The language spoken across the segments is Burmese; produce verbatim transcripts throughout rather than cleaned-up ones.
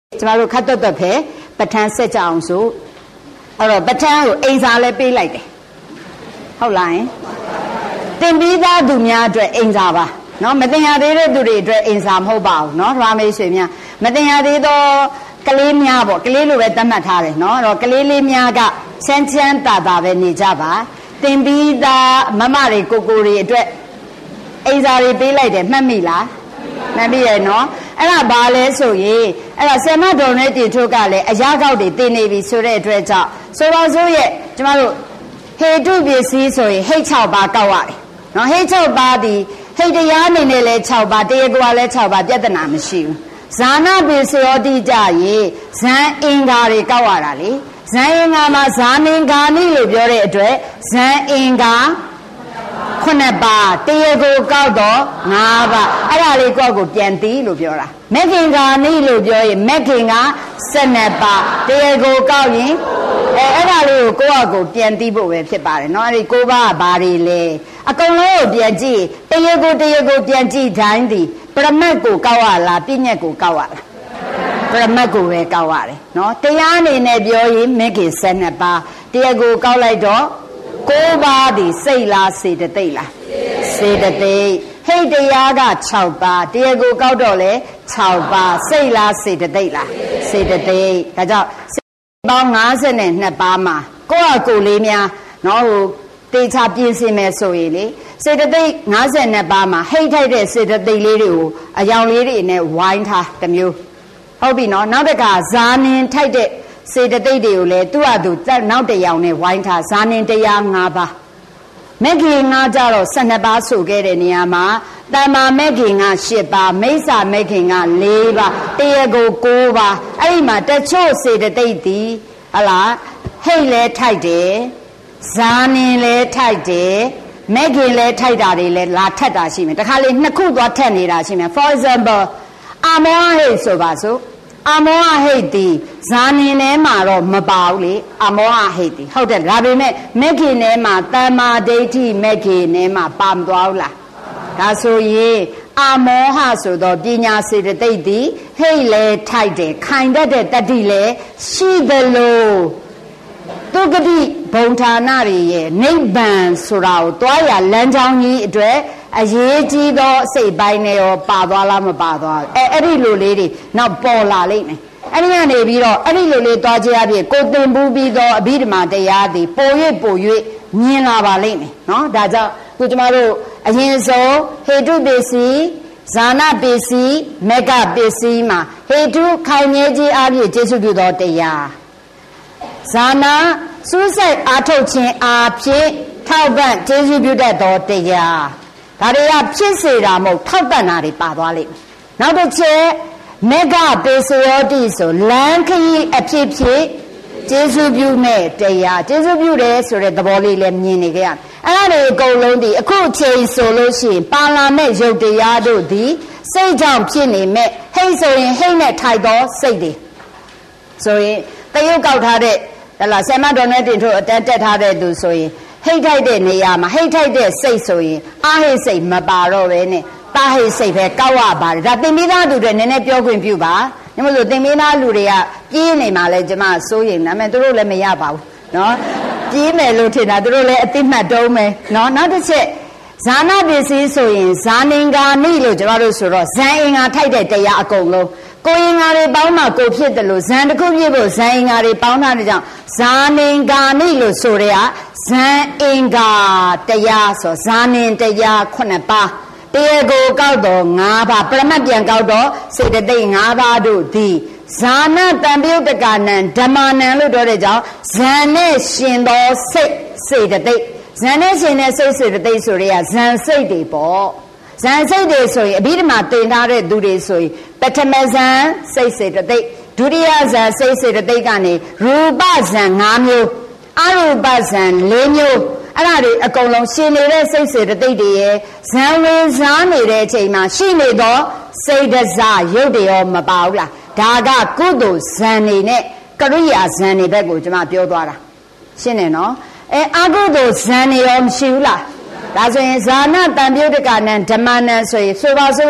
ကျမတို့ခတ်တော့တော့ပဲပဋ္ဌာန်းဆက်ကြအောင်ဆိုအဲ့တော့ပဋ္ဌာန်းကိုအိမ်စာလည်းပေးလိုက်တယ်ဟုတ်လားယင်သင်ပြီးသားသူများအတွက်အိမ်စာပါနော်မသင်ရသေးတဲ့သူတွေအတွက်အိမ်စာမဟုတ်ပါဘူးနော်ဓမ္မမိတ်ဆွေများမသင်ရသေးသောကလေးများပေါ့ကလေးလိုပဲသတ်မှတ်ထားတယ်နော်အဲ့တော့ကလေးလေးများကချမ်းချမ်းသာသာပဲနေကြပါသင်ပြီးသားမမတွေကိုကိုတွေအတွက်အိမ်စာတွေပေးလိုက်တယ်မှတ်မိလားမှတ်မိရဲ့နော်အဲ့ဒါဘာလဲဆိုရင်အဲ့ဒါဆယ်မတော်နဲ့တည်ထုတ်ကလည်းအရာကောက်တွေတင်နေပြီဆိုတဲ့အတွက်ကြောင့်ဆိုပါစို့ရဲ့ကျမတို့ဟေတုပစ္စည်းဆိုရင်ဟိတ်၆ပါးကောက်ရတယ်နော်ဟိတ်၆ပါးဒီဟိတ်တရားအနေနဲ့လဲ၆ပါးတရားကွာလဲ၆ပါးပြဿနာမရှိဘူးဇာနာပစ္စယောတိကြရေဇံအင်္ဂါတွေကောက်ရတာလေဇံအင်္ဂါမှာဇာနင်္ဂါနိလို့ပြောတဲ့အတွက်ဇံအင်္ဂါခုနှစ်ပါးတရားကိုကောက်တော့၅ပါးအဲ့ဒါလေးကောက်ကိုပြန်သိလို့ပြောတာမက္ခင်္ဂါနိလို့ပြောရင်မက္ခင်က၁၂ပါးတရားကိုကောက်ရင်အဲအဲ့ဒါလေးကိုကိုယ့်အကိုပြန်သိဖို့ပဲဖြစ်ပါတယ်เนาะအဲ့ဒီကိုပါဘာတွေလဲအကုန်လုံးကိုပြန်ကြည့်တရားကိုတရားကိုပြန်ကြည့်တိုင်းဒီပရမတ်ကိုကောက်ရလားပြည့်ညက်ကိုကောက်ရလားပရမတ်ကိုပဲကောက်ရတယ်เนาะတရားအနေနဲ့ပြောရင်မက္ခင်၁၂ပါးတရားကိုကောက်လိုက်တော့ကိုးပါးဒီစိတ်လားစေတသိက်လားစေတသိက်ဟိတ်တရားက၆ပါးတရားကိုကောက်တော့လေ၆ပါးစိတ်လားစေတသိက်လားစေတသိက်ဒါကြောင့်ပေါင်း၅၂ပါးမှာကိုယ့်အကိုလေးများနော်ဟိုတေချာပြင်းစင်မယ်ဆိုရင်လေစေတသိက်၅၂ပါးမှာဟိတ်ထိုက်တဲ့စေတသိက်လေးတွေကိုအယောင်လေးတွေနဲ့ဝိုင်းထားတစ်မျိုးဟုတ်ပြီနော်နောက်တစ်ခါဇာနင်ထိုက်တဲ့စေတသိက်တွေကိုလည်းသူ့အတူနောက်တစ်ယောင်နဲ့ဝိုင်းထားဇာနင်တရား၅ပါးမက္ခင်၅ကြတော့၁၂ပါးဆိုခဲ့တဲ့နေရာမှာတမ္မာမက္ခင်က၈ပါးမိစ္ဆာမက္ခင်က၄ပါးတရားကို၉ပါးအဲ့ဒီမှာတချို့စေတသိက်ဒီဟလားဟိတ်လဲထိုက်တယ်ဇာနင်လဲထိုက်တယ်မက္ခင်လဲထိုက်တာတွေလဲလာထက်တာရှိမယ်တခါလေနှစ်ခုသွားထက်နေတာရှိမယ် for example အာမောဟိတ်ဆိုပါစို့အာမောဟိတ်ဒီဇာနင်ထဲမှာတော့မပါဘူးလေအာမောဟိတ်ဒီဟုတ်တယ်ဒါပေမဲ့မက္ခင်ထဲမှာတမ္မာဒိဋ္ဌိမက္ခင်ထဲမှာပါမသွားဘူးလားဒါဆိုရင်အာမောဟဆိုတော့ပညာစေတသိက်ဒီဟိတ်လဲထိုက်တယ်ခိုင်တတ်တဲ့တတိလဲရှိတယ်လို့သူကတိဘုံဌာနတွေရဲ့နိဗ္ဗာန်ဆိုတာကိုတွားရလမ်းကြောင်းကြီးအတွက်အရေးကြီးသောစိတ်ပိုင်းနဲ့ရောပါသွားလားမပါသွားအဲအဲ့ဒီလိုလေးတွေနောက်ပေါ်လာလိမ့်မယ်အဲ့ဒီကနေပြီးတော့အဲ့ဒီလိုလေးတွားကြရပြီကိုသင်ပူးပြီးတော့အဘိဓမ္မာတရားတွေပို၍ပို၍မြင်လာပါလိမ့်မယ်နော်ဒါကြောင့်ခုကျမတို့အရင်ဆုံးဟေတုပစ္စည်းဇာနာပစ္စည်းမက္ခပစ္စည်းမှာဟေတုခိုင်မြဲခြင်းအပြင်ကျေစုပြုသောတရားဇာနာစူးစိုက်အားထုတ်ခြင်းအပြင်ထောက်ပံ့ကျေစုပြုတတ်သောတရားဒါတွေကဖြစ်စေတာမဟုတ်ထောက်ပံ့တာတွေပါသွားလိမ့်မယ်နောက်တစ်ချက်မေဃပေစယောတိဆိုလမ်းခရီးအဖြစ်ဖြစ်ကျေစုပြုမဲ့တရားကျေစုပြုတယ်ဆိုတဲ့သဘောလေးလည်းမြင်နေကြရအဲ့ဒါတွေအကုန်လုံးဒီအခုချိန်ဆိုလို့ရှိရင်ပါလာမဲ့ယုတ်တရားတို့ဒီစိတ်ကြောင့်ဖြစ်နေမဲ့ဟိတ်ဆိုရင်ဟိတ်နဲ့ထိုက်သောစိတ်တွေဆိုရင်တရုတ်ကောက်ထားတဲ့ဟလာဆယ်မတော်နဲ့တင်ထုတ်အတန်းတက်ထားတဲ့သူဆိုရင်ဟိတ်ထိုက်တဲ့နေရာမှာဟိတ်ထိုက်တဲ့စိတ်ဆိုရင်အာဟိတ်စိတ်မပါတော့ပဲနဲ့တာဟိတ်စိတ်ပဲကောက်ရပါတယ်ဒါသင်္မိသားလူတွေနည်းနည်းပြောခွင့်ပြုပါညမလို့သင်္မိသားလူတွေကပြေးနေမှာလဲကျမစိုးရိမ်ဒါပေမဲ့သူတို့လည်းမရပါဘူးနော်ပြေးမယ်လို့ထင်တာသူတို့လည်းအသိမှတ်တုံးမယ်နော်နောက်တစ်ချက်ဇာနာပစ္စည်းဆိုရင်ဇာနင်္ဂါနိလို့ကျမတို့ဆိုတော့ဇန်အင်္ဂါထိုက်တဲ့တရားအကုန်လုံးကိုယ်အင်္ဂါတွေပေါင်းမှကိုဖြစ်တယ်လို့ဇန်တစ်ခုပြည့်ဖို့ဇန်အင်္ဂါတွေပေါင်းထားတဲ့ကြောင့်ဇာနင်္ဂါနိလို့ဆိုတဲ့ကဇန်အင်္ဂါတရားဆိုဇာနင်တရားခုနှစ်ပါးတရားကိုကောက်တော့၅ပါးပရမတ်ပြန်ကောက်တော့စေတသိက်၅ပါးတို့သည်ဇာနာတံပြုတ်တကနံဓမ္မနံလို့ပြောတဲ့ကြောင့်ဇန်နဲ့ရှင်သောစိတ်စေတသိက်ဇန်နဲ့ရှင်တဲ့စိတ်စေတသိက်ဆိုရဲကဇန်စိတ်တွေပေါ့ဇန်စိတ်တွေဆိုရင်အဘိဓမ္မာသင်ထားတဲ့သူတွေဆိုရင်ပထမဇန်စိတ်စေတသိက်ဒုတိယဇန်စိတ်စေတသိက်ကနေရူပဇန်၅မျိုးအရူပဇန်၄မျိုးအဲ့ဒါတွေအကုန်လုံးရှင်နေတဲ့စိတ်စေတသိက်တွေရဲ့ဇန်ဝင်စားနေတဲ့အချိန်မှာရှိနေသောစိတ်ဒဇရုပ်တွေရောမပါဘူးလားဒါကကုသိုလ်ဇန်နေနဲ့ကရိယာဇန်နေဘက်ကိုကျွန်မပြောသွားတာရှင်းတယ်နော်အဲအကုသိုလ်ဇန်နေရောမရှိဘူးလားဒါဆိုရင်ဇာနာတံပြုတ်တကနံဓမ္မနံဆိုရင်ဆိုပါစို့ရဲ့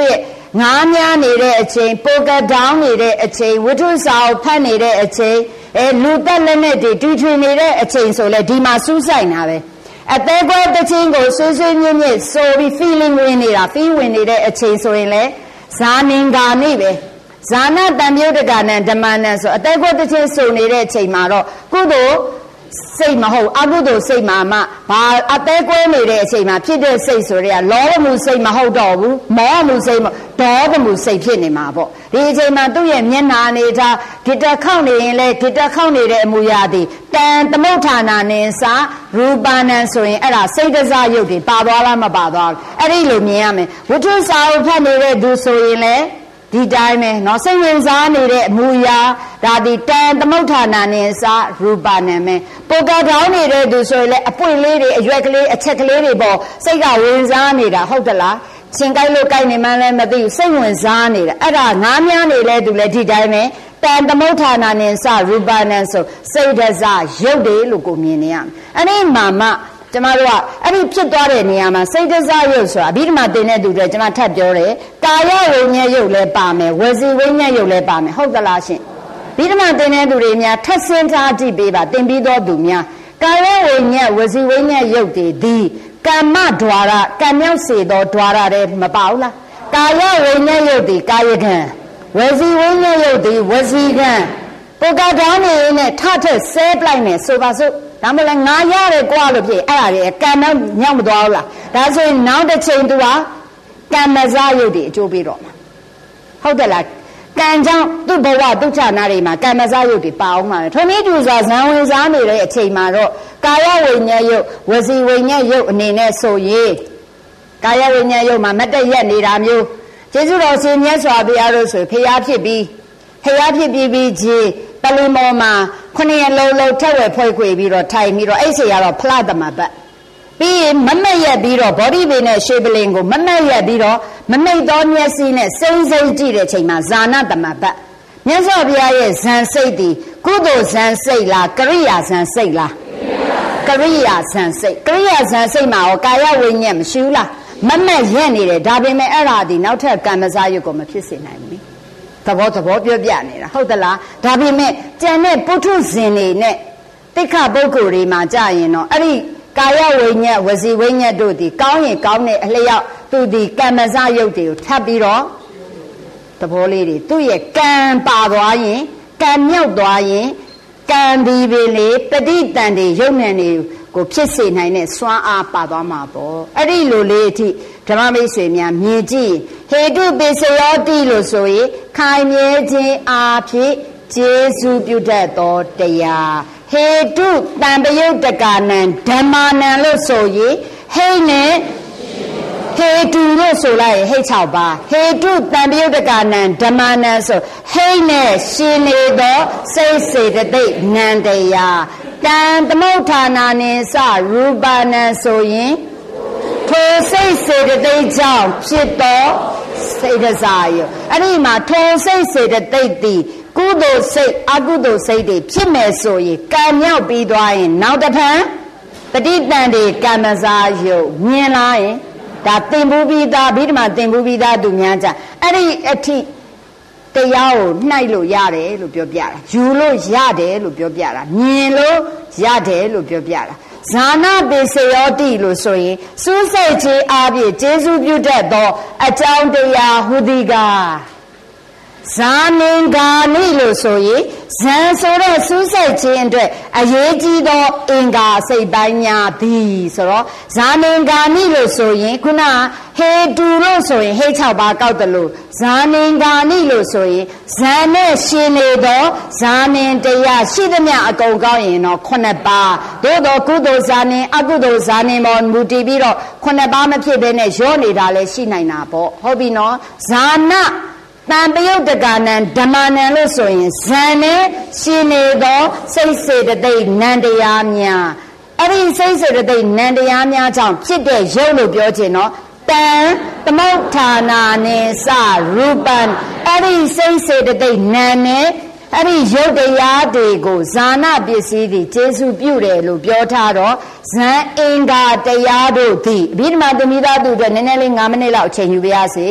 ငါးများနေတဲ့အချိန်ပိုကဒေါင်းနေတဲ့အချိန်ဝိထုစာကိုဖတ်နေတဲ့အချိန်အဲလူတက်လက်နဲ့တွေတူထွေနေတဲ့အချိန်ဆိုလဲဒီမှာစူးစိုက်တာပဲအသေးကွဲတချင်းကိုဆွေးဆွေးမြင့်မြင့်ဆိုပြီး feeling ဝင်နေတာ feel ဝင်နေတဲ့အချိန်ဆိုရင်လဲဇာနင်္ဂါနိပဲဇာနာတံမြုဒကနံဓမ္မနံဆိုအသေးကွဲတချင်းဆိုနေတဲ့အချိန်မှာတော့ကုသိုလ်စိတ်မဟုတ်အကုသိုလ်စိတ်မှာမှဘာအသေးကွဲနေတဲ့အချိန်မှာဖြစ်တဲ့စိတ်ဆိုတဲ့ကလောဘမှုစိတ်မဟုတ်တော့ဘူးမောဟမှုစိတ်ဒေါသမှုစိတ်ဖြစ်နေမှာပေါ့ဒီအချိန်မှာသူ့ရဲ့မျက်နာနေတာဂိတခောက်နေရင်လေဂိတခောက်နေတဲ့အမူအရာတွေတန်သမုဋ္ဌာနာနိစာရူပနံဆိုရင်အဲ့ဒါစိတ်တစားရုပ်တွေပါသွားလားမပါသွားဘူးအဲ့ဒီလိုမြင်ရမယ်ဝိထုစာကိုဖတ်နေတဲ့သူဆိုရင်လေဒီတိုင်းပဲเนาะစိတ်ဝင်စားနေတဲ့အမူအရာဒါဒီတန်သမုဋ္ဌာနာနိစာရူပနံပဲပိုကထောင်းနေတဲ့သူဆိုရင်လေအပွင့်လေးတွေအရွက်ကလေးအချက်ကလေးတွေပေါ့စိတ်ကဝင်စားနေတာဟုတ်သလားရှင်ကိုက်လို့ကိုက်နေမှလည်းမသိဘူးစိတ်ဝင်စားနေတာအဲ့ဒါငါးများနေလဲသူလည်းဒီတိုင်းပဲတန်သမုဋ္ဌာနာနိစရူပနံဆိုစိတ်တစရုပ်တယ်လို့ကိုမြင်နေရမယ်အဲ့ဒီမှာမှကျမတို့ကအဲ့ဒီဖြစ်သွားတဲ့နေရာမှာစိတ်တစရုပ်ဆိုတာအဘိဓမ္မာသင်တဲ့သူတွေကျမထပ်ပြောတယ်ကာယဝိညာဉ်ရုပ်လည်းပါမယ်ဝစီဝိညာဉ်ရုပ်လည်းပါမယ်ဟုတ်သလားရှင်အဘိဓမ္မာသင်တဲ့သူတွေများထပ်ဆင်းထားကြည့်ပေးပါသင်ပြီးတော့သူများကာယဝိညာဉ်ဝစီဝိညာဉ်ရုပ်တွေဒီကမ္မဒွါရကံမြောက်စေသောဒွါရတဲ့မပါဘူးလားကာယဝိညာဉ်ရုပ်ဒီကာယကံဝစီဝိညာဉ်ရုပ်ဒီဝစီကံပုဂ္ဂဒေါင်းနေနဲ့ထထဆဲပလိုက်မယ်ဆိုပါစို့ဒါမှလည်းငါရတယ်ကွာလို့ဖြစ်အဲ့ဒါလေကံတော့ညောင်းမသွားဘူးလားဒါဆိုရင်နောက်တစ်ချိန်သူကကံမစားရုပ်ဒီအကျိုးပေးတော့မှာဟုတ်တယ်လားကံကြောင့်သူ့ဘဝဒုက္ခနာတွေမှာကံမစားရုပ်တွေပါအောင်မှာထုံးနည်းတူစွာဇံဝင်စားနေတဲ့အချိန်မှာတော့ကာယဝိညာဉ်ရုပ်ဝစီဝိညာဉ်ရုပ်အနေနဲ့ဆိုရင်ကာယဝိညာဉ်ရုပ်မှာမတ်တရက်နေတာမျိုးကျေးဇူးတော်ရှင်မြတ်စွာဘုရားတို့ဆိုဖျားဖြစ်ပြီးဖျားဖြစ်ပြီးပြီးကြီးပလီမောမှာခုနှစ်ရက်လုံးလုံးထက်ဝယ်ဖွဲ့ခွေပြီးတော့ထိုင်ပြီးတော့အဲ့ဒီကတော့ဖလားသမဘတ်ပြီးရင်မမက်ရက်ပြီးတော့ဗောဓိပင်နဲ့ရှေးပလင်ကိုမမက်ရက်ပြီးတော့မမိတ်သောမျက်စိနဲ့စိမ့်စိမ့်ကြည့်တဲ့ချိန်မှာဇာနာသမဘတ်မြတ်စွာဘုရားရဲ့ဇန်စိတ်ဒီကုသိုလ်ဇန်စိတ်လားကရိယာဇန်စိတ်လားကရိယာဇန်စိတ်ကရိယာဇန်စိတ်မှာရောကာယဝိညာဉ်မရှိဘူးလားမမက်ရက်နေတယ်ဒါပေမဲ့အဲ့ဒါဒီနောက်ထပ်ကံမစားရုပ်ကိုမဖြစ်စေနိုင်ဘူးသဘောသဘောပြောပြနေတာဟုတ်သလားဒါပေမဲ့ကျန်တဲ့ပုထုဇဉ်တွေနဲ့တိခပုဂ္ဂိုလ်တွေမှာကြာရင်တော့အဲ့ဒီကာယဝိညာဉ်ဝစီဝိညာဉ်တို့ဒီကောင်းရင်ကောင်းတဲ့အလျောက်သူဒီကံမစရုပ်တွေကိုထပ်ပြီးတော့သဘောလေးတွေသူ့ရဲ့ကံပါသွားရင်ကံမြောက်သွားရင်ကံဒီပင်လေပဋိတန်တွေရုပ်ဉာဏ်တွေကိုဖြစ်စေနိုင်တဲ့စွမ်းအားပါသွားမှာပေါ့အဲ့ဒီလိုလေးအထိဓမ္မမိတ်ဆွေများမြင်ကြည့်ဟေတုပိစယောတိလို့ဆိုရင်ခိုင်မြဲခြင်းအားဖြင့်ကျေစုပြုတတ်သောတရားဟေတုတံပယုတ်တကနံဓမ္မာနံလို့ဆိုရင်ဟိနဲ့ဟေတုလို့ဆိုလိုက်ဟိတ်၆ပါးဟေတုတံပယုတ်တကနံဓမ္မာနံဆိုဟိနဲ့ရှင်နေသောစိတ်စေတသိက်နံတရားတံသမုဋ္ဌာနာနိစရူပနံဆိုရင်ထိုစိတ်စေတသိက်ကြောင့်ဖြစ်သောစိတ်တစားရအဲ့ဒီမှာထိုစိတ်စေတသိက်သည်ကုသိုလ်စိတ်အကုသိုလ်စိတ်တွေဖြစ်မယ်ဆိုရင်ကံမြောက်ပြီးသွားရင်နောက်တစ်ဖန်ပဋိတန်တွေကံမစားရုပ်မြင်လာရင်ဒါသင်္ဘူပိသားဗိဓမာသင်္ဘူပိသားသူများကြအဲ့ဒီအထိတရားကိုနှိုက်လို့ရတယ်လို့ပြောပြတာယူလို့ရတယ်လို့ပြောပြတာမြင်လို့ရတယ်လို့ပြောပြတာဇာနာပိစယောတိလို့ဆိုရင်စူးစိတ်ခြင်းအပြင်ကျေစုပြုတတ်သောအကြောင်းတရားဟူသည်ကားဇာနင်္ဂါနိလို့ဆိုရင်ဇံဆိုတဲ့စူးစိုက်ခြင်းအတွက်အရေးကြီးသောအင်္ဂါစိတ်ပိုင်းများသည်ဆိုတော့ဇာနင်္ဂါနိလို့ဆိုရင်ခုနဟေတုလို့ဆိုရင်ဟိတ်၆ပါးကောက်တယ်လို့ဇာနင်္ဂါနိလို့ဆိုရင်ဇံနဲ့ရှင်နေသောဇာနင်တရားရှိသမျှအကုန်ကောက်ရင်တော့ခုနှစ်ပါးသို့တော့ကုသိုလ်ဇာနင်အကုသိုလ်ဇာနင်ပေါ်မူတည်ပြီးတော့ခုနှစ်ပါးမဖြစ်ဘဲနဲ့ရောနေတာလည်းရှိနိုင်တာပေါ့ဟုတ်ပြီနော်ဇာနာတံပယုတ်တကနံဓမ္မနံလို့ဆိုရင်ဇံနဲ့ရှင်နေသောစိတ်စေတသိက်နံတရားများအဲ့ဒီစိတ်စေတသိက်နံတရားများကြောင့်ဖြစ်တဲ့ရုပ်လို့ပြောခြင်းနော်တံသမုဋ္ဌာနာနိစရူပံအဲ့ဒီစိတ်စေတသိက်နံနဲ့အဲ့ဒီရုပ်တရားတွေကိုဇာနာပစ္စည်းတွေကျေစုပြုတယ်လို့ပြောထားတော့ဇံအင်္ဂါတရားတို့သည်အဘိဓမ္မာသမိသားသူတွေနည်းနည်းလေး၅မိနစ်လောက်အချိန်ယူပါရစေဇ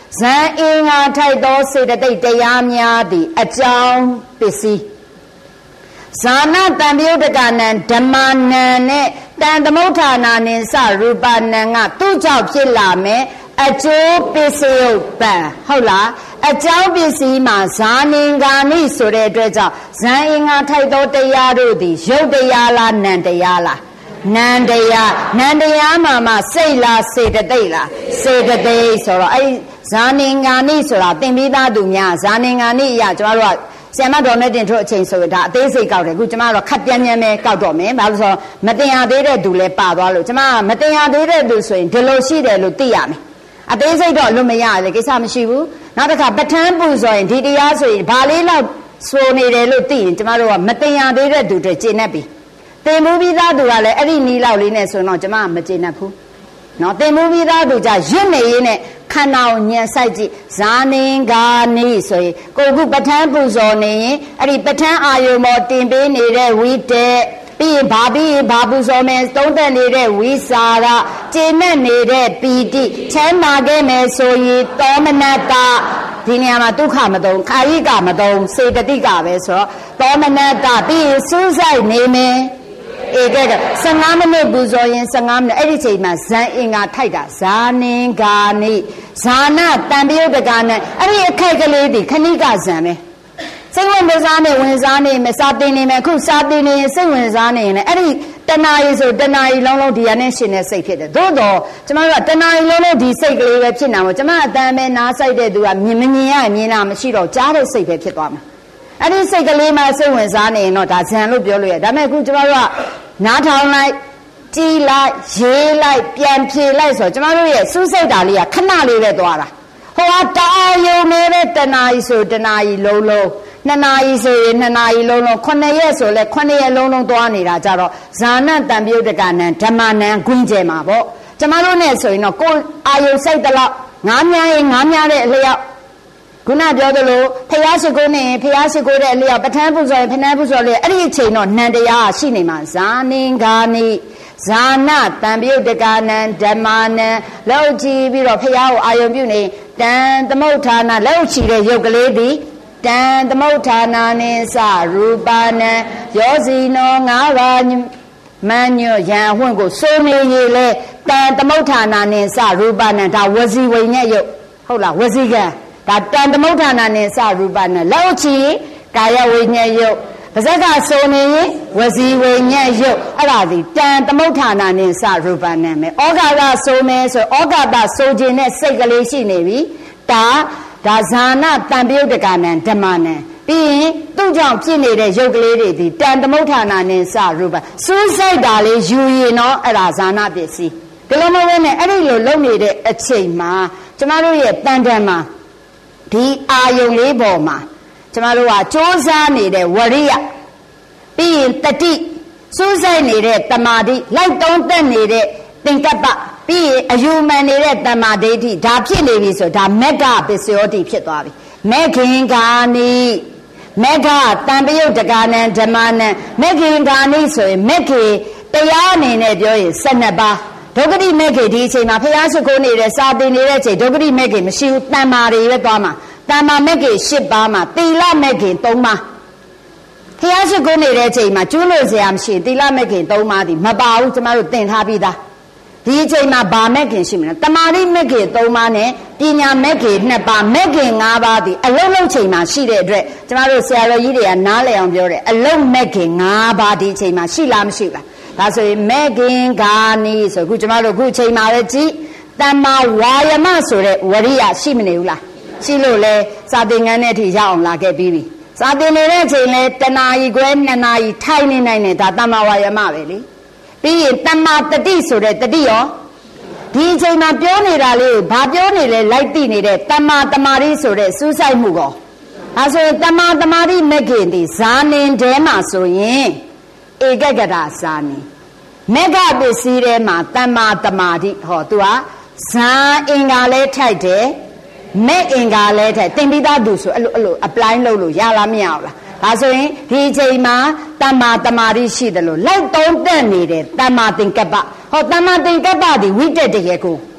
ဇံအင်္ဂါထိုက်သောစေတသိက်တရားများသည်အကြောင်းပစ္စည်းဇာနာတံပြုတ်တကနံဓမ္မနံနဲ့တန်သမုဋ္ဌာနာနိစရူပနံကသူ့ကြောင့်ဖြစ်လာမယ်အကျိုးပစ္စယုတ်ပံဟုတ်လားအကြောင်းပစ္စည်းမှာဇာနင်္ဂာနိဆိုတဲ့အတွက်ကြောင့်ဇံအင်္ဂါထိုက်သောတရားတို့သည်ရုပ်တရားလားနံတရားလားနံတရားနံတရားမှာမှစိတ်လားစေတသိက်လားစေတသိက်ဆိုတော့အဲ့ဇာနင်္ဂာနိဆိုတာသင်ပြီးသားသူများဇာနင်္ဂာနိအရာကျမတို့ကဆရာမတော်နဲ့တင်ထုတ်အချိန်ဆိုရင်ဒါအသေးစိတ်ကောက်တယ်အခုကျမတို့ခက်ပြန်းပြန်းပဲကောက်တော့မယ်ဘာလို့ဆိုတော့မတင်ရသေးတဲ့သူလည်းပါသွားလို့ကျမကမတင်ရသေးတဲ့သူဆိုရင်ဒီလိုရှိတယ်လို့သိရမယ်အသေးစိတ်တော့လွတ်မရလေကိစ္စမရှိဘူးနောက်တစ်ခါပဋ္ဌာန်းပူဆိုရင်ဒီတရားဆိုရင်ဘာလေးလောက်ဆိုနေတယ်လို့သိရင်ကျမတို့ကမတင်ရသေးတဲ့သူတွေကျေနပ်ပြီတင်မှုပြီးသားသူကလည်းအဲ့ဒီနီးလောက်လေးနဲ့ဆိုတော့ကျမကမကျေနပ်ဘူးနော်တင်မှုပြီးသားသူကြရွတ်နေရင်းနဲ့ခန္ဓာကိုညံဆိုင်ကြည့်ဇာနင်္ဂာနိဆိုရင်ကိုခုပဋ္ဌာန်းပူဇော်နေရင်အဲ့ဒီပဋ္ဌာန်းအာယုံမောတင်ပေးနေတဲ့ဝိတေပြီးရင်ဘာပြီးရင်ဘာပူဇော်မယ်သုံးသက်နေတဲ့ဝိစာရကျေနပ်နေတဲ့ပီတိချမ်းသာခဲ့မယ်ဆိုရင်သောမနတဒီနေရာမှာဒုက္ခမသုံးခာယိကမသုံးစေတသိကပဲဆိုတော့သောမနတပြီးရင်စူးစိုက်နေမယ်ဧကကဆယ်ငါးမိနစ်ပူဇော်ရင်ဆယ်ငါးမိနစ်အဲ့ဒီချိန်မှာဇံအင်္ဂါထိုက်တာဇာနင်္ဂာနိဇာနာတံပြုတ်တကနဲ့အဲ့ဒီအခိုက်ကလေးဒီခဏိကဇံပဲစိတ်ဝင်စားနေဝင်စားနေမယ်စာတင်နေမယ်အခုစာတင်နေရင်စိတ်ဝင်စားနေရင်လည်းအဲ့ဒီတဏှာကြီးဆိုတဏှာကြီးလုံးလုံးဒီရနဲ့ရှင်တဲ့စိတ်ဖြစ်တယ်သို့တော့ကျမတို့ကတဏှာကြီးလုံးလုံးဒီစိတ်ကလေးပဲဖြစ်နေမှာကျမအတန်ပဲနားဆိုင်တဲ့သူကမြင်မမြင်ရမြင်တာမရှိတော့ကြားတဲ့စိတ်ပဲဖြစ်သွားမှာအဲ့ဒီစိတ်ကလေးမှစိတ်ဝင်စားနေရင်တော့ဒါဇံလို့ပြောလို့ရဒါပေမဲ့အခုကျမတို့ကနားထောင်လိုက်ကြည်လိုက်ရေးလိုက်ပြန်ဖြေလိုက်ဆိုတော့ကျမတို့ရဲ့စူးစိတ်တာလေးကခဏလေးပဲသွားတာဟိုကတာယုံနေတဲ့တဏှာကြီးဆိုတဏှာကြီးလုံးလုံးနှစ်နာရီဆိုရင်နှစ်နာရီလုံးလုံးခုနှစ်ရက်ဆိုလဲခုနှစ်ရက်လုံးလုံးသွားနေတာကြတော့ဇာနတံပြုတ်တကနံဓမ္မနံခွင်းကျဲမှာပေါ့ကျမတို့နဲ့ဆိုရင်တော့ကိုအာယုစိတ်တလောက်ငားများရင်ငားများတဲ့အလျောက်ခုနပြောသလိုဖျားရှိခိုးနေဖျားရှိခိုးတဲ့အလျောက်ပဋ္ဌာန်းပူဇော်ရင်ပဋ္ဌာန်းပူဇော်လေအဲ့ဒီအချိန်တော့နံတရားရှိနေမှာဇာနင်္ဂာနိဇာနတံပြုတ်တကနံဓမ္မနံလောက်ကြည့်ပြီးတော့ဖျားကိုအာယုပြုနေတံသမုဋ္ဌာနာလောက်ချီတဲ့ရုပ်ကလေးဒီတံသမုဋ္ဌာနာနိစရူပနံယောဇီနောငါးပါးမန်ညွရန်ဝှင့်ကိုစိုးနေရလေတံသမုဋ္ဌာနာနိစရူပနံဒါဝစီဝိညာဉ်ရုပ်ဟုတ်လားဝစီကံဒါတန်သမုဋ္ဌာနာနိစရူပနံလောက်ချီကာယဝိညာဉ်ရုပ်ပါဇက်ကဆိုနေရင်ဝစီဝိညာဉ်ရုပ်အဲ့ဒါဒီတန်သမုဋ္ဌာနာနိစရူပနံပဲဩဃာတဆိုမဲဆိုဩဃာတဆိုခြင်းနဲ့စိတ်ကလေးရှိနေပြီဒါဒါဇာနာတံပြုတ်တကနံဓမ္မနံပြီးရင်သူ့ကြောင့်ဖြစ်နေတဲ့ရုပ်ကလေးတွေဒီတန်သမုဋ္ဌာနာနိစရူပစူးစိုက်တာလေးယူရင်တော့အဲ့ဒါဇာနာပစ္စည်းဒီလိုမဟုတ်နဲ့အဲ့ဒီလိုလုပ်နေတဲ့အချိန်မှာကျမတို့ရဲ့တန်တန်မှာဒီအာယုံလေးပေါ်မှာကျမတို့ကစ조사နေတဲ့ဝရိယပြီးရင်တတိစူးစိုက်နေတဲ့တမာတိလိုက်တုံးတက်နေတဲ့သင်္ကပ္ပပြီးရင်အယူမှန်နေတဲ့တမ္မာဒိဋ္ဌိဒါဖြစ်နေပြီဆိုဒါမက္ခပစ္စယောတိဖြစ်သွားပြီမေခင်ဂာနိမေဃတံပယုတ်တကနံဓမ္မနံမေခင်ဂာနိဆိုရင်မေခေတရားအနေနဲ့ပြောရင်၁၂ပါးဒုက္ခတိမေခေဒီအချိန်မှာဖျားရှိခိုးနေတဲ့စာသင်နေတဲ့အချိန်ဒုက္ခတိမေခေမရှိဘူးတမ္မာတွေပဲသွားမှာတမ္မာမေခေ၈ပါးမှာသီလမေခေ၃ပါးဖျားရှိခိုးနေတဲ့အချိန်မှာကျူးလို့စရာမရှိသီလမေခေ၃ပါးဒီမပါဘူးကျမတို့သင်ထားပြီးသားဒီအချိန်မှာဗာမက်ခင်ရှိမလားတမာရိမက်ခင်၃ပါးနဲ့ပညာမက်ခင်၂ပါးမက်ခင်၅ပါးဒီအလုံးလုံးချိန်မှာရှိတဲ့အတွက်ကျမတို့ဆရာတော်ကြီးတွေကနားလည်အောင်ပြောတယ်အလုံးမက်ခင်၅ပါးဒီအချိန်မှာရှိလားမရှိလားဒါဆိုရင်မက်ခင်ဂာနိဆိုခုကျမတို့ခုအချိန်မှာပဲကြည့်တမ္မာဝါယမဆိုတဲ့ဝရိယရှိမနေဘူးလားရှိလို့လဲစာသင်ခန်းထဲထိရောက်အောင်လာခဲ့ပြီးပြီစာသင်နေတဲ့အချိန်လဲတနာရီခွဲနှစ်နာရီထိုင်နေနိုင်တယ်ဒါတမ္မာဝါယမပဲလေပြီးရင်တမ္မာတတိဆိုတဲ့တတိရောဒီအချိန်မှာပြောနေတာလေးကိုဘာပြောနေလဲလိုက်သိနေတဲ့တမ္မာတမာတိဆိုတဲ့စူးစိုက်မှုကောဒါဆိုရင်တမ္မာတမာတိမခင်ဒီဇာနင်တဲမှာဆိုရင်ဧကဂတဇာနင်မေဃပစ္စည်းထဲမှာတမ္မာတမာတိဟောသူကဇာအင်္ဂါလဲထိုက်တယ်မေအင်္ဂါလဲထိုက်သင်ပြီးသားသူဆိုအဲ့လိုအဲ့လို apply လုပ်လို့ရလားမရဘူးလားဒါဆိုရင်ဒီအချိန်မှာတမ္မာတမာတိရှိတယ်လို့လိုက်တုံးတက်နေတဲ့တမ္မာသင်္ကပ္ပဟောတမ္မာသင်္ကပ္ပဒီဝိတက်တရေကို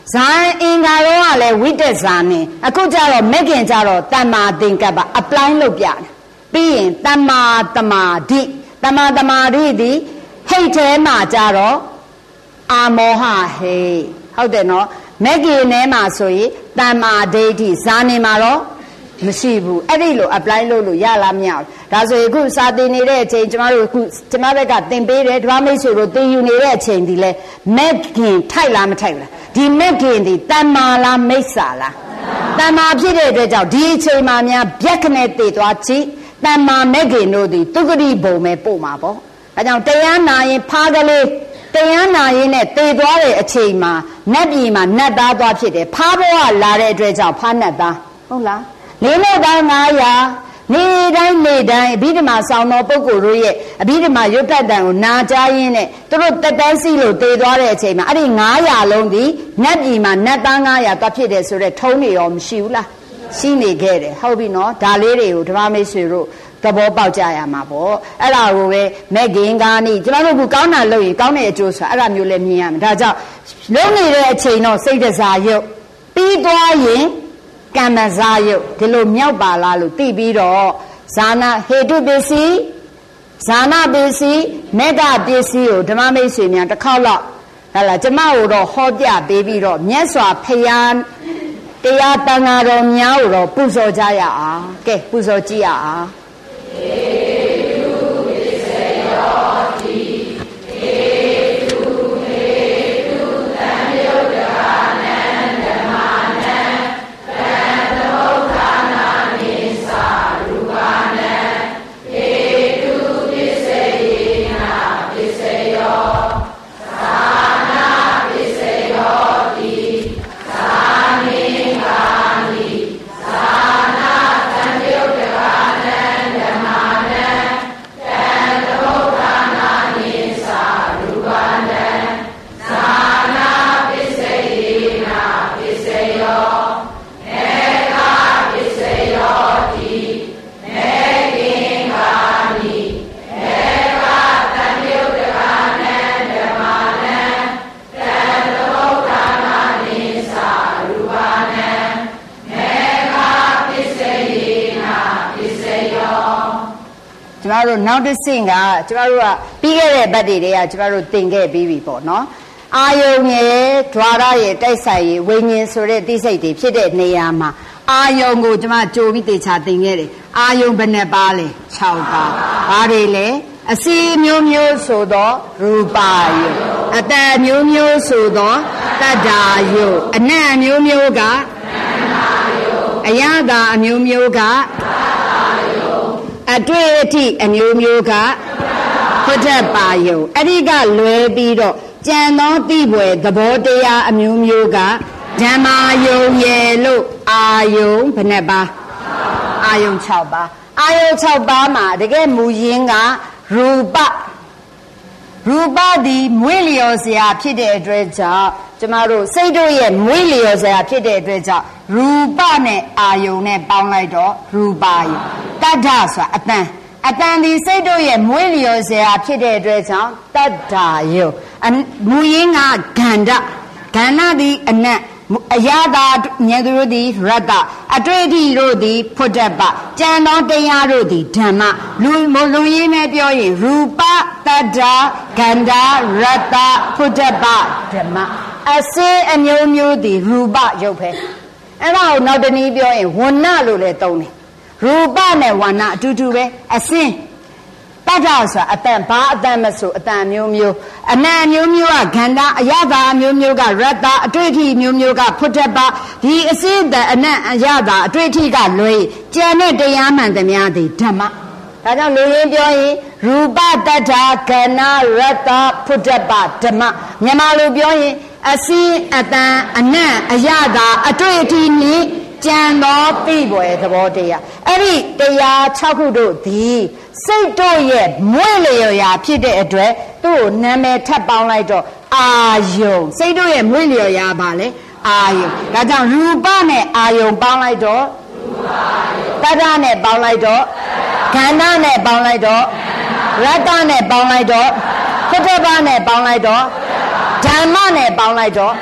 ဇာအင်္ဂါရောကလည်းဝိတက်ဇာနေအခုကြတော့မက်ကင်ကြတော့တမ္မာသင်္ကပ္ပ apply လုပ်ပြတယ်ပြီးရင်တမ္မာတမာဓိတမ္မာတမာဓိသည်ဟိတ်ထဲမှာကြတော့အာမောဟဟိဟုတ်တယ်နော်မက်ကင်ထဲမှာဆိုရင်တမ္မာဒိဋ္ဌိဇာနေမှာတော့မရှိဘူးအဲ့ဒီလို apply လုပ်လို့ရလားမရဘူးဒါဆိုရင်အခုစာသင်နေတဲ့အချိန်ကျမတို့အခုကျမဘက်ကသင်ပေးတယ်ဓမ္မမိတ်ဆွေတို့သင်ယူနေတဲ့အချိန်ဒီလဲမက်ကင်ထိုက်လားမထိုက်ဘူးလားဒီမက်ကင်ဒီတမ္မာလားမိစ္ဆာလားတမ္မာဖြစ်တဲ့အတွက်ကြောင့်ဒီအချိန်မှာများဗျက်ခနဲ့တည်သွားကြည့်တမ္မာမက်ကင်တို့ဒီသုဂတိဘုံပဲပို့မှာပေါ့ဒါကြောင့်တရားနာရင်ဖားကလေးတရားနာရင်နဲ့တည်သွားတဲ့အချိန်မှာနတ်ပြည်မှာနတ်သားသွားဖြစ်တယ်ဖားဘဝလာတဲ့အတွက်ကြောင့်ဖားနတ်သားဟုတ်လားလေးနဲ့တိုင်းငါးရာနေတိုင်းနေတိုင်းအဘိဓမ္မာဆောင်သောပုဂ္ဂိုလ်တို့ရဲ့အဘိဓမ္မာယုတ်တတန်ကိုနာကြားရင်းနဲ့သူတို့တက်တန်းစီလို့တည်သွားတဲ့အချိန်မှာအဲ့ဒီငါးရာလုံးဒီနတ်ပြည်မှာနတ်သားငါးရာသွားဖြစ်တယ်ဆိုတော့ထုံးနေရောမရှိဘူးလားရှိနေခဲ့တယ်ဟုတ်ပြီနော်ဒါလေးတွေကိုဓမ္မမိတ်ဆွေတို့သဘောပေါက်ကြရမှာပေါ့အဲ့ဒါကိုပဲမက်ကင်ကာနိကျွန်တော်တို့ကကောင်းတာလုပ်ရင်ကောင်းတဲ့အကျိုးဆိုတာအဲ့ဒါမျိုးလည်းမြင်ရမယ်ဒါကြောင့်လုံးနေတဲ့အချိန်တော့စိတ်တစားရုပ်ပြီးသွားရင်ကမ္မဇာယုတ်ဒီလိုမြောက်ပါလားလို့သိပြီးတော့ဇာနာဟေတုပစ္စည်းဇာနာပစ္စည်းမေတ္တာပစ္စည်းကိုဓမ္မမိတ်ဆွေများတစ်ခေါက်လောက်ဟဲ့လားကျမတို့တော့ဟောပြပေးပြီးတော့မြတ်စွာဘုရားတရားတန်ဃာတော်များကိုတော့ပူဇော်ကြရအောင်ကဲပူဇော်ကြည့်ရအောင်ဟေတုပစ္စယောတိဟေတုဟေတုသံယုတ်တကာနံဓမ္မာနံကျမတို့နောက်တစ်ဆင့်ကကျမတို့ကပြီးခဲ့တဲ့ဘက်တွေကကျမတို့သင်ခဲ့ပြီးပြီပေါ့နော်အာယုံရဲ့ဓွာရရဲ့တိုက်ဆိုင်ရဲ့ဝိညာဉ်ဆိုတဲ့သိစိတ်တွေဖြစ်တဲ့နေရာမှာအာယုံကိုကျမကြိုပြီးတေချာသင်ခဲ့တယ်အာယုံဘယ်နှပါလဲ၆ပါးဘာတွေလဲအစီမျိုးမျိုးဆိုသောရူပါယုံအတန်မျိုးမျိုးဆိုသောတတ္တာယုံအနံ့မျိုးမျိုးကအယတာအမျိုးမျိုးကအတွေ့အထိအမျိုးမျိုးကဖွတ်ထပါယုံအဲ့ဒီကလွဲပြီးတော့ကြံသောတိပွဲသဘောတရားအမျိုးမျိုးကဓမ္မာယုံရဲ့လို့အာယုံဘယ်နှပါအာယုံ၆ပါးအာယုံ၆ပါးမှာတကယ်မူရင်းကရူပရူပသည်မွေးလျော်စရာဖြစ်တဲ့အတွက်ကြောင့်ကျမတို့စိတ်တို့ရဲ့မွေးလျော်စရာဖြစ်တဲ့အတွက်ကြောင့်ရူပနဲ့အာယုံနဲ့ပေါင်းလိုက်တော့ရူပါယုံတတ္ထဆိုတာအတန်အတန်ဒီစိတ်တို့ရဲ့မွေးလျော်စရာဖြစ်တဲ့အတွက်ကြောင့်တတ္ထာယုံမူရင်းကဂန္ဓဂန္ဓသည်အနတ်အယတာဉာဏ်တို့သည်ရတ္တအတွေ့အထိတို့သည်ဖွတ်တပကြံသောတရားတို့သည်ဓမ္မလူလူရင်းနဲ့ပြောရင်ရူပတတ္တဂန္ဓရတ္တဖွတ်တပဓမ္မအစေအမျိုးမျိုးသည်ရူပရုပ်ပဲအဲ့ဒါကိုနောက်တနည်းပြောရင်ဝဏ္ဏလို့လည်းသုံးတယ်ရူပနဲ့ဝဏ္ဏအတူတူပဲအစင်းတတ္တဆိုတာအတန်ဘာအတန်မဆိုအတန်မျိုးမျိုးအနံ့မျိုးမျိုးကဂန္ဓအယတာမျိုးမျိုးကရတ္တအတွေ့အထိမျိုးမျိုးကဖွတ်တပဒီအစင်းတဲ့အနံ့အယတာအတွေ့အထိကလွဲကြံတဲ့တရားမှန်သမျှသည်ဓမ္မဒါကြောင့်လူရင်းပြောရင်ရူပတတ္ထာကဏရတ္တဖွတ်တပဓမ္မမြန်မာလိုပြောရင်အစင်းအတန်အနံ့အယတာအတွေ့အထိနှင့်ကြံသောသိပွဲသဘောတရားအဲ့ဒီတရား၆ခုတို့သည်စိတ်တို့ရဲ့မွေ့လျော်ရာဖြစ်တဲ့အတွက်သူ့ကိုနာမည်ထပ်ပေါင်းလိုက်တော့အာယုံစိတ်တို့ရဲ့မွေ့လျော်ရာပါလေအာယုံဒါကြောင့်ရူပနဲ့အာယုံပေါင်းလိုက်တော့ရူပယုံတတ္တနဲ့ပေါင်းလိုက်တော့ဂန္ဓနဲ့ပေါင်းလိုက်တော့ရတ္တနဲ့ပေါင်းလိုက်တော့ဖွတ်တပနဲ့ပေါင်းလိုက်တော့ဓမ္မနဲ့ပေါင်းလိုက်တော့ဟဲ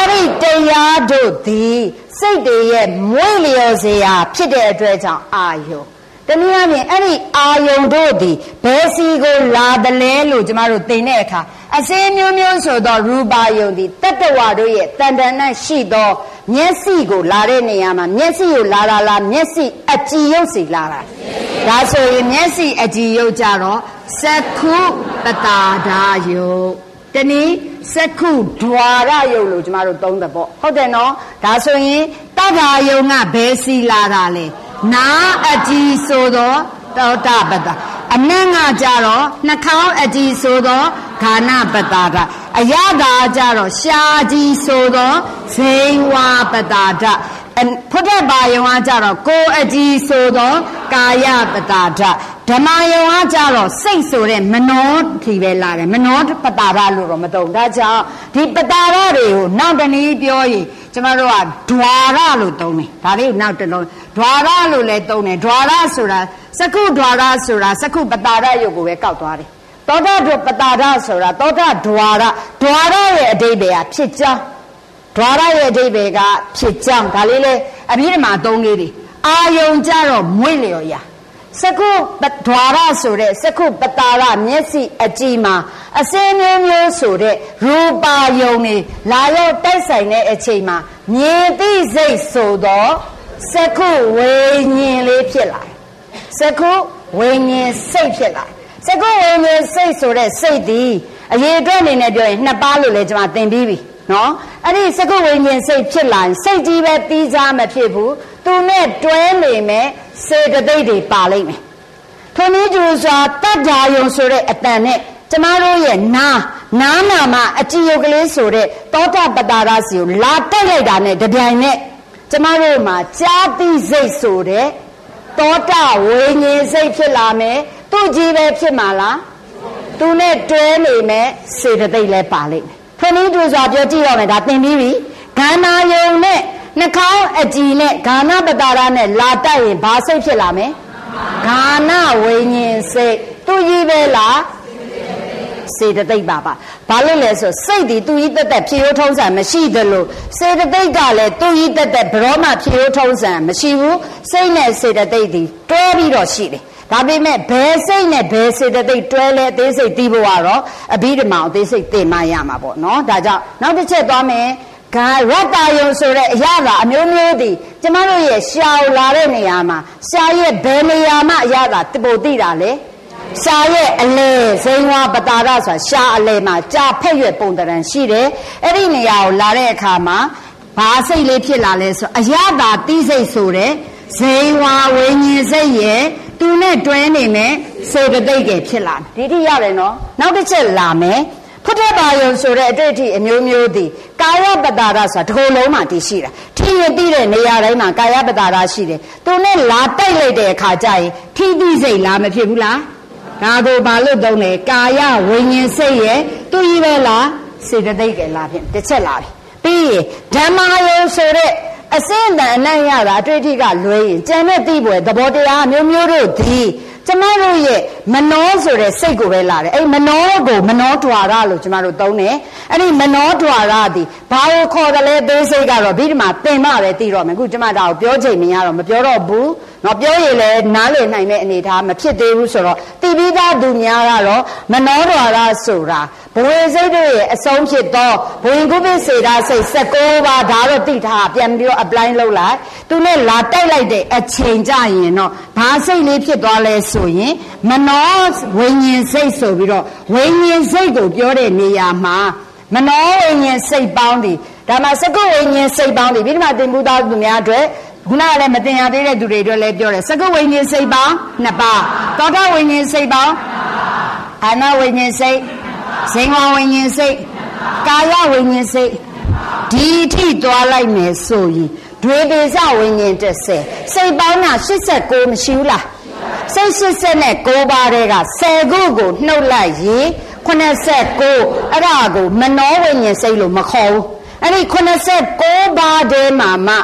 အဲ့ဒီတရားတို့သည်စိတ်တွေရဲ့မွေးလျော်စရာဖြစ်တဲ့အတွက်ကြောင့်အာယုံတနည်းအားဖြင့်အဲ့ဒီအာယုံတို့သည်ဘယ်စီကိုလာတယ်လဲလို့ကျမတို့သိတဲ့အခါအစင်းမျိုးမျိုးဆိုသောရူပါယုံသည်တတ္တဝါတို့ရဲ့တန်တန်နဲ့ရှိသောမျက်စိကိုလာတဲ့နေရာမှာမျက်စိကိုလာတာလားမျက်စိအကြည်ယုတ်စီလာတာဒါဆိုရင်မျက်စိအကြည်ယုတ်ကြတော့စက္ခုပတာဒါယုတ်တနည်းစက္ခုဒွါရယုတ်လို့ကျမတို့သုံးတယ်ပေါ့ဟုတ်တယ်နော်ဒါဆိုရင်တတ္တာယုံကဘယ်စီလာတာလဲနာအကြည်ဆိုသောတောတပတာအနံ့ကကြတော့နှာခေါင်းအကြည်ဆိုသောဂာနပတာဒအယတာကြတော့ရှားကြည်ဆိုသောဇိဝပတာဒဖုဒ္ဓဘာယုံကကြတော့ကိုယ်အကြည်ဆိုသောကာယပတာဒဓမ္မယုံကကြတော့စိတ်ဆိုတဲ့မနောဒီပဲလာတယ်မနောပတာဒလို့တော့မသုံးဒါကြောင့်ဒီပတာဒတွေကိုနောက်တနည်းပြောရင်ကျမတို့ကဒွါရလို့သုံးတယ်ဒါလေးကိုနောက်တစ်လုံးဒွါရလို့လည်းသုံးတယ်ဒွါရဆိုတာစက္ခုဒွါရဆိုတာစက္ခုပတာဒယုတ်ကိုပဲကောက်သွားတယ်သောတာဒပတာဒဆိုတာသောတာဒွါရဒွါရရဲ့အဓိပ္ပာယ်ကဖြစ်ကြောင်းဒွါရရဲ့အဓိပ္ပာယ်ကဖြစ်ကြောင်းဒါလေးလေအပြီးဒီမှာသုံးလေးတွေအာယုံကြတော့မွေ့လျော်ရာစက္ခုဒွါရဆိုတဲ့စက္ခုပတာရမျက်စိအကြည်မှာအစင်းမျိုးမျိုးဆိုတဲ့ရူပါယုံတွေလာရောက်တိုက်ဆိုင်တဲ့အချိန်မှာမြင်သိစိတ်ဆိုတော့စက္ခုဝိညာဉ်လေးဖြစ်လာတယ်စက္ခုဝိညာဉ်စိတ်ဖြစ်လာစက္ခုဝိညာဉ်စိတ်ဆိုတဲ့စိတ်ဒီအရေးအတွက်အနေနဲ့ပြောရင်နှစ်ပါးလို့လည်းကျွန်မသင်ပြီးပြီနော်အဲ့ဒီစက္ခုဝိညာဉ်စိတ်ဖြစ်လာရင်စိတ်ကြီးပဲပြီးစားမဖြစ်ဘူးသူနဲ့တွဲနေမယ်စေတသိက်တွေပါလိမ့်မယ်ထိုနည်းတူစွာတတ္တာယုံဆိုတဲ့အတန်နဲ့ကျမတို့ရဲ့နာနာနာမှာအကြည်ယုတ်ကလေးဆိုတဲ့သောတာပတာရစီကိုလာတက်လိုက်တာနဲ့တပြိုင်နဲ့ကျမတို့မှာကြာတိစိတ်ဆိုတဲ့သောတာဝိညာဉ်စိတ်ဖြစ်လာမယ်သူ့ကြီးပဲဖြစ်မှာလားသူနဲ့တွဲနေမယ်စေတသိက်လည်းပါလိမ့်မယ်ထိုနည်းတူစွာပြောကြည့်ရမယ်ဒါသင်ပြီးပြီဂန္ဓာယုံနဲ့နှာခေါင်းအကြည်နဲ့ဂာနပတာရနဲ့လာတိုက်ရင်ဘာစိတ်ဖြစ်လာမလဲဂာနဝိညာဉ်စိတ်သူကြီးပဲလားစေတသိက်ပါပါဘာလို့လဲဆိုစိတ်ဒီသူကြီးတက်တက်ဖြေရိုးထုံးစံမရှိသလိုစေတသိက်ကလည်းသူကြီးတက်တက်ဘရောမှဖြေရိုးထုံးစံမရှိဘူးစိတ်နဲ့စေတသိက်ဒီတွဲပြီးတော့ရှိတယ်ဒါပေမဲ့ဘယ်စိတ်နဲ့ဘယ်စေတသိက်တွဲလဲအသေးစိတ်သိဖို့ကတော့အဘိဓမ္မာအသေးစိတ်သိမှရမှာပေါ့နော်ဒါကြောင့်နောက်တစ်ချက်သွားမယ်ဂါရတ္တယုံဆိုတဲ့အရာကအမျိုးမျိုးသည်ကျမတို့ရဲ့ရှားလာတဲ့နေရာမှာရှားရဲ့ဘယ်နေရာမှအရာကတပိုသိတာလေရှားရဲ့အလဲဇိန်ဝပတာရဆိုတာရှားအလဲမှာကြာဖက်ရွက်ပုံတရံရှိတယ်အဲ့ဒီနေရာကိုလာတဲ့အခါမှာဘာစိတ်လေးဖြစ်လာလဲဆိုအရာသာတိစိတ်ဆိုတဲ့ဇိန်ဝဝိညာဉ်စိတ်ရဲ့သူနဲ့တွဲနေမယ်စေတသိက်ကဖြစ်လာတယ်ဒီတိရတယ်နော်နောက်တစ်ချက်လာမယ်ဖုဒ္ဓဘာယုံဆိုတဲ့အတွေ့အထိအမျိုးမျိုးသည်ကာယပတာရဆိုတာတစ်ခုလုံးမှာတည်ရှိတာထိရသိတဲ့နေရာတိုင်းမှာကာယပတာရရှိတယ်သူနဲ့လာတိုက်လိုက်တဲ့အခါကျရင်ထိသိစိတ်လားမဖြစ်ဘူးလားဒါကိုဘာလို့သုံးလဲကာယဝိညာဉ်စိတ်ရဲ့သူကြီးပဲလားစေတသိက်ကလားဖြင့်တစ်ချက်လာပြီပြီးရင်ဓမ္မယုံဆိုတဲ့အစင်းအတန်အနံ့ရတာအတွေ့အထိကလွဲရင်ကြံတဲ့သိပွဲသဘောတရားမျိုးမျိုးတို့ဒီကျမတို့ရဲ့မနောဆိုတဲ့စိတ်ကိုပဲလာတယ်အဲ့မနောကိုမနောဒွါရလို့ကျမတို့သုံးတယ်အဲ့ဒီမနောဒွါရသည်ဘာကိုခေါ်တယ်လဲသိစိတ်ကတော့ဒီမှာသင်မှပဲသိတော့မယ်အခုကျမဒါကိုပြောချိန်မရတော့မပြောတော့ဘူးနော်ပြောရင်လည်းနားလည်နိုင်တဲ့အနေအထားမဖြစ်သေးဘူးဆိုတော့တိပိသားသူများကတော့မနောဒွါရဆိုတာဘဝစိတ်တွေရဲ့အဆုံးဖြစ်သောဘဝင်ကုပိစေတာစိတ်၁၉ပါးဒါတော့သိထားပြန်ပြီးတော့ apply လုပ်လိုက်သူနဲ့လာတိုက်လိုက်တဲ့အချိန်ကြရင်တော့ဘာစိတ်လေးဖြစ်သွားလဲဆိုရင်မနောဝိညာဉ်စိတ်ဆိုပြီးတော့ဝိညာဉ်စိတ်ကိုပြောတဲ့နေရာမှာမနောဝိညာဉ်စိတ်ပေါင်းဒီဒါမှစကုဝိညာဉ်စိတ်ပေါင်းဒီပြီးမှသင်္ဘူသားသူများအတွက်ခုနကလည်းမတင်ရသေးတဲ့သူတွေအတွက်လည်းပြောတယ်စကုဝိညာဉ်စိတ်ပေါင်းနှစ်ပါးသောတာဝိညာဉ်စိတ်ပေါင်းအာနာဝိညာဉ်စိတ်ဇိန်ဝဝိညာဉ်စိတ်ကာယဝိညာဉ်စိတ်ဒီအထိသွားလိုက်မယ်ဆိုရင်ဒွေပေစဝိညာဉ်တစ်ဆယ်စိတ်ပေါင်းက၈၉မရှိဘူးလားစိတ်၈၉ပါးတဲ့က၁၀ခုကိုနှုတ်လိုက်ရင်၈၉အဲ့ဒါကိုမနောဝိညာဉ်စိတ်လို့မခေါ်ဘူးအဲ့ဒီ၈၉ပါးတည်းမှာမှ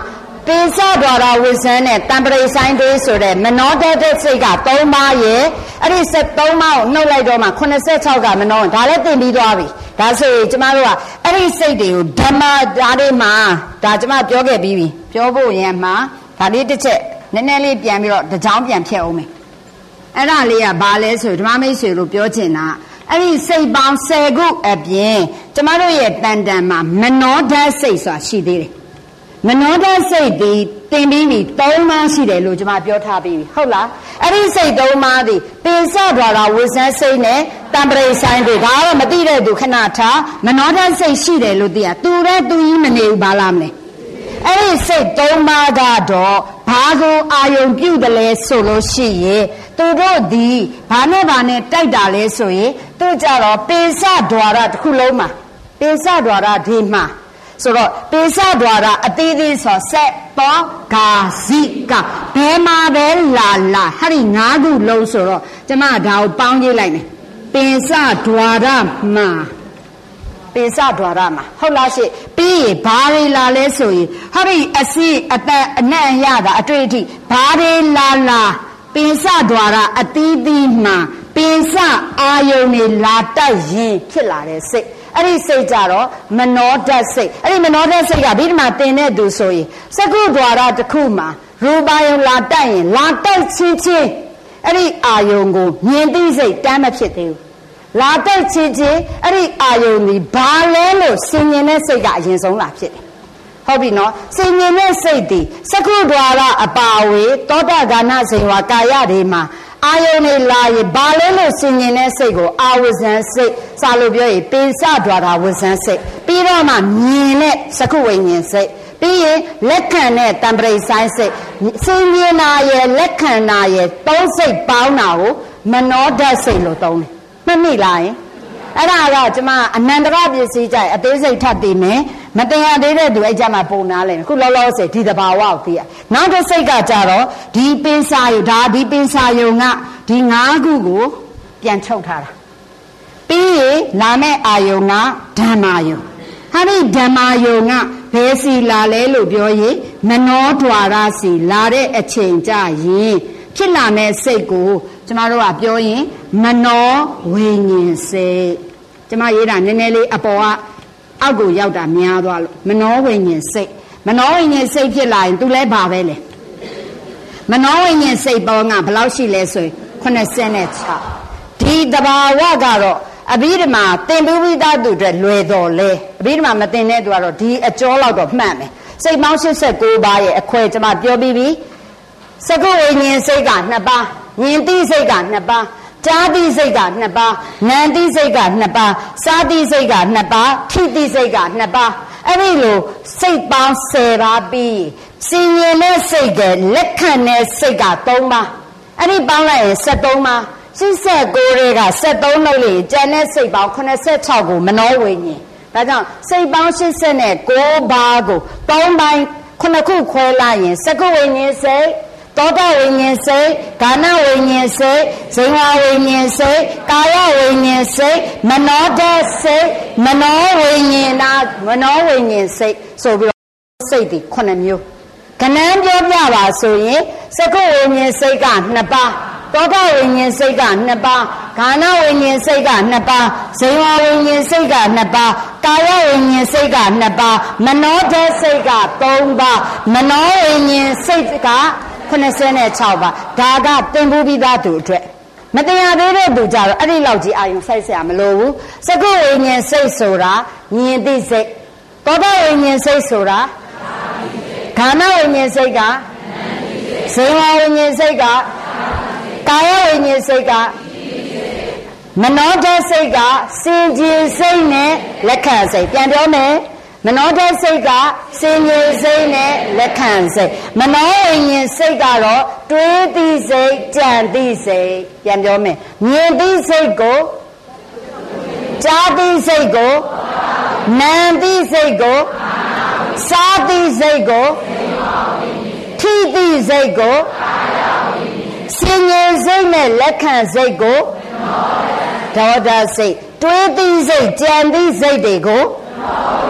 ပိစဒွါရဝိဇ္ဇံနဲ့တံပရိဆိုင်တွေဆိုတဲ့မနောတတဲ့စိတ်ကသုံးပါးရဲ့အဲ့ဒီစိတ်သုံးပါးကိုနှုတ်လိုက်တော့မှခုနှစ်ဆယ့်ခြောက်ကမနောဒါလည်းသင်ပြီးသွားပြီဒါဆိုရင်ကျမတို့ကအဲ့ဒီစိတ်တွေကိုဓမ္မဓာတ်တွေမှာဒါကျမပြောခဲ့ပြီးပြီပြောဖို့ရန်မှာဒါလေးတစ်ချက်နည်းနည်းလေးပြန်ပြီးတော့တကြောင်ပြန်ဖြတ်အောင်မယ်အဲ့ဒါလေးကဘာလဲဆိုဓမ္မမိတ်ဆွေတို့ပြောချင်တာအဲ့ဒီစိတ်ပေါင်းဆယ်ခုအပြင်ကျမတို့ရဲ့တန်တန်မှာမနောဓာတ်စိတ်ဆိုတာရှိသေးတယ်မနောဓာတ်စိတ်ဒီတင်ပြီးပြီသုံးပါးရှိတယ်လို့ကျွန်မပြောထားပြီးပြီဟုတ်လားအဲ့ဒီစိတ်သုံးပါးဒီပိစဒွါရဝိဇ္ဇံစိတ်နဲ့တံပရိဆိုင်တွေဒါတော့မသိတဲ့သူခဏထားမနောဓာတ်စိတ်ရှိတယ်လို့သိရသူလည်းသူကြီးမနေဘူးဘာလားမလဲအဲ့ဒီစိတ်သုံးပါးကတော့ဘာကိုအာယုံပြုတ်တယ်လဲဆိုလို့ရှိရင်သူတို့ဒီဘာနဲ့ဘာနဲ့တိုက်တာလဲဆိုရင်သူကြတော့ပိစဒွါရတစ်ခုလုံးမှာပိစဒွါရဒီမှာဆိုတော့ပိစဒွါရအသေးသေးဆိုဆက်တော့ဂါဇိကဘယ်မှာပဲလာလာဟာဒီငါးခုလုံးဆိုတော့ကျမဒါကိုပေါင်းကြည့်လိုက်မယ်ပိစဒွါရမှာပိစဒွါရမှာဟုတ်လားရှိပြီးရင်ဘာတွေလာလဲဆိုရင်ဟာဒီအစီအတန်အနံ့ရတာအတွေ့အထိဘာတွေလာလာပိစဒွါရအသီးသီးမှာပိစအာယုန်တွေလာတိုက်ရင်ဖြစ်လာတဲ့စိတ်အဲ့ဒီစိတ်ကြတော့မနောဓာတ်စိတ်အဲ့ဒီမနောဓာတ်စိတ်ကဒီမှာတင်တဲ့သူဆိုရင်စကုဒွါရတစ်ခုမှာရူပယုံလာတိုက်ရင်လာတိုက်ချင်းချင်းအဲ့ဒီအာယုန်ကိုမြင်သိစိတ်တမ်းမဖြစ်သေးဘူးလာတိုက်ချင်းချင်းအဲ့ဒီအာယုန်ဒီဘာလဲလို့ဆင်ញင်တဲ့စိတ်ကအရင်ဆုံးလာဖြစ်တယ်ဟုတ်ပြီနော်ဆင်ញင်တဲ့စိတ်ဒီစကုဒွါရအပါဝေသောတာဂာနဇေဝကာယတွေမှာအာယုန်တွေလာရင်ဘာလဲလို့ဆင်ញင်တဲ့စိတ်ကိုအာဝဇံစိတ်စာလို့ပြောရင်ပိစဒွါရဝဇံစိတ်ပြီးတော့မှမြင်တဲ့စကုဝိညာဉ်စိတ်ပြီးရင်လက်ခံတဲ့တံပရိဆိုင်စိတ်ဆင်ញင်နာရဲ့လက်ခံနာရဲ့သုံးစိတ်ပေါင်းတာကိုမနောဓာတ်စိတ်လို့သုံးတယ်မှတ်မိလားယင်အဲ့ဒါကကျမအနန္တရပစ္စည်းကြိုက်အသေးစိတ်ထပ်သိမယ်မတင်ရသေးတဲ့သူအဲ့ကြမှာပုံနာလဲခုလောလောဆယ်ဒီတဘာဝကိုသိရနောက်တစ်စိတ်ကကြတော့ဒီပင်စာယုဒါဒီပင်စာယုံကဒီငါးခုကိုပြန်ချုပ်ထားတာပြီးရင်လာမဲ့အာယုံကဓမ္မာယုံဟာဒီဓမ္မာယုံကဘယ်စီလာလဲလို့ပြောရင်မနောဓွါရစီလာတဲ့အချိန်ကြရင်ဖြစ်လာမဲ့စိတ်ကိုကျမတို့ကပြောရင်မနောဝိညာဉ်စိတ်ကျမရေးတာနည်းနည်းလေးအပေါ်ကအောက်ကိုရောက်တာများသွားလို့မနောဝိညာဉ်စိတ်မနောဝိညာဉ်စိတ်ဖြစ်လာရင်သူလဲပါပဲလေမနောဝိညာဉ်စိတ်ပေါင်းကဘယ်လောက်ရှိလဲဆိုရင်ခုနှစ်ဆယ့်နဲ့ခြောက်ဒီတဘာဝကတော့အဘိဓမ္မာသင်္ဘူဝိသတုအတွက်လွယ်တော်လဲအဘိဓမ္မာမသင်တဲ့သူကတော့ဒီအကျော်လောက်တော့မှတ်မယ်စိတ်ပေါင်း၈၉ပါးရဲ့အခွဲကျမပြောပြီးပြီစကုဝိညာဉ်စိတ်ကနှစ်ပါးဉာဏ်သိစိတ်ကနှစ်ပါးကြားသိစိတ်ကနှစ်ပါးနာမ်သိစိတ်ကနှစ်ပါးစားသိစိတ်ကနှစ်ပါးထိသိစိတ်ကနှစ်ပါးအဲ့ဒီလိုစိတ်ပေါင်း၁၀ပါးပြီးစင်ញင်တဲ့စိတ်ကလက်ခံတဲ့စိတ်က၃ပါးအဲ့ဒီပေါင်းလိုက်ရင်၁၃ပါး၈၉တွေက၁၃လို့လေကျန်တဲ့စိတ်ပေါင်း၈၆ကိုမနောဝိညာဉ်ဒါကြောင့်စိတ်ပေါင်း၈၉ပါးကို၃ပိုင်းခုနှစ်ခုခွဲလိုက်ရင်စကုဝိညာဉ်စိတ်သောတာဝိညာဉ်စိတ်ဂာနဝိညာဉ်စိတ်ဇိဝဝိညာဉ်စိတ်ကာယဝိညာဉ်စိတ်မနောဓာတ်စိတ်မနောဝိညာဉ်နာမနောဝိညာဉ်စိတ်ဆိုပြီးတော့စိတ်ဒီခုနှစ်မျိုးကဏ္ဍပြောပြပါဆိုရင်စကုဝိညာဉ်စိတ်ကနှစ်ပါးသောတာဝိညာဉ်စိတ်ကနှစ်ပါးဂာနဝိညာဉ်စိတ်ကနှစ်ပါးဇိဝဝိညာဉ်စိတ်ကနှစ်ပါးကာယဝိညာဉ်စိတ်ကနှစ်ပါးမနောဓာတ်စိတ်ကသုံးပါးမနောဝိညာဉ်စိတ်ကခုနှစ်ဆယ့်နဲ့ခြောက်ပါဒါကသင်္ဘူပြီးသားသူအတွက်မတင်ရသေးတဲ့သူကြတော့အဲ့ဒီလောက်ကြီးအာယုံစိုက်ဆရာမလိုဘူးစကုဝိညာဉ်စိတ်ဆိုတာဉာဏ်သိစိတ်သောတာဝိညာဉ်စိတ်ဆိုတာဂာနဝိညာဉ်စိတ်ကဇိဝဝိညာဉ်စိတ်ကကာယဝိညာဉ်စိတ်ကမနောဓာတ်စိတ်ကစင်ကြယ်စိတ်နဲ့လက်ခံစိတ်ပြန်ပြောမယ်မနောဓာတ်စိတ်ကစင်ញင်စိတ်နဲ့လက်ခံစိတ်မနောဝိညာဉ်စိတ်ကတော့တွေးသိစိတ်ကြံသိစိတ်ပြန်ပြောမယ်မြင်သိစိတ်ကိုကြားသိစိတ်ကိုနာမ်သိစိတ်ကိုစားသိစိတ်ကိုထိသိစိတ်ကိုစင်ញင်စိတ်နဲ့လက်ခံစိတ်ကိုဒေါသစိတ်တွေးသိစိတ်ကြံသိစိတ်တွေကို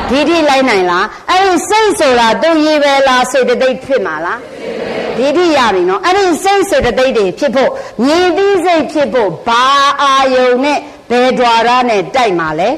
ဒီတိလိုက်နိုင်လားအဲ့ဒီစိတ်ဆိုတာသူရည်ပဲလားစေတသိက်ဖြစ်မှာလားဒီတိရပြီနော်အဲ့ဒီစိတ်စေတသိက်တွေဖြစ်ဖို့မြည်သည့်စိတ်ဖြစ်ဖို့ဘာအာယုံနဲ့ဘယ် द्वार နဲ့တိုက်မှာလဲ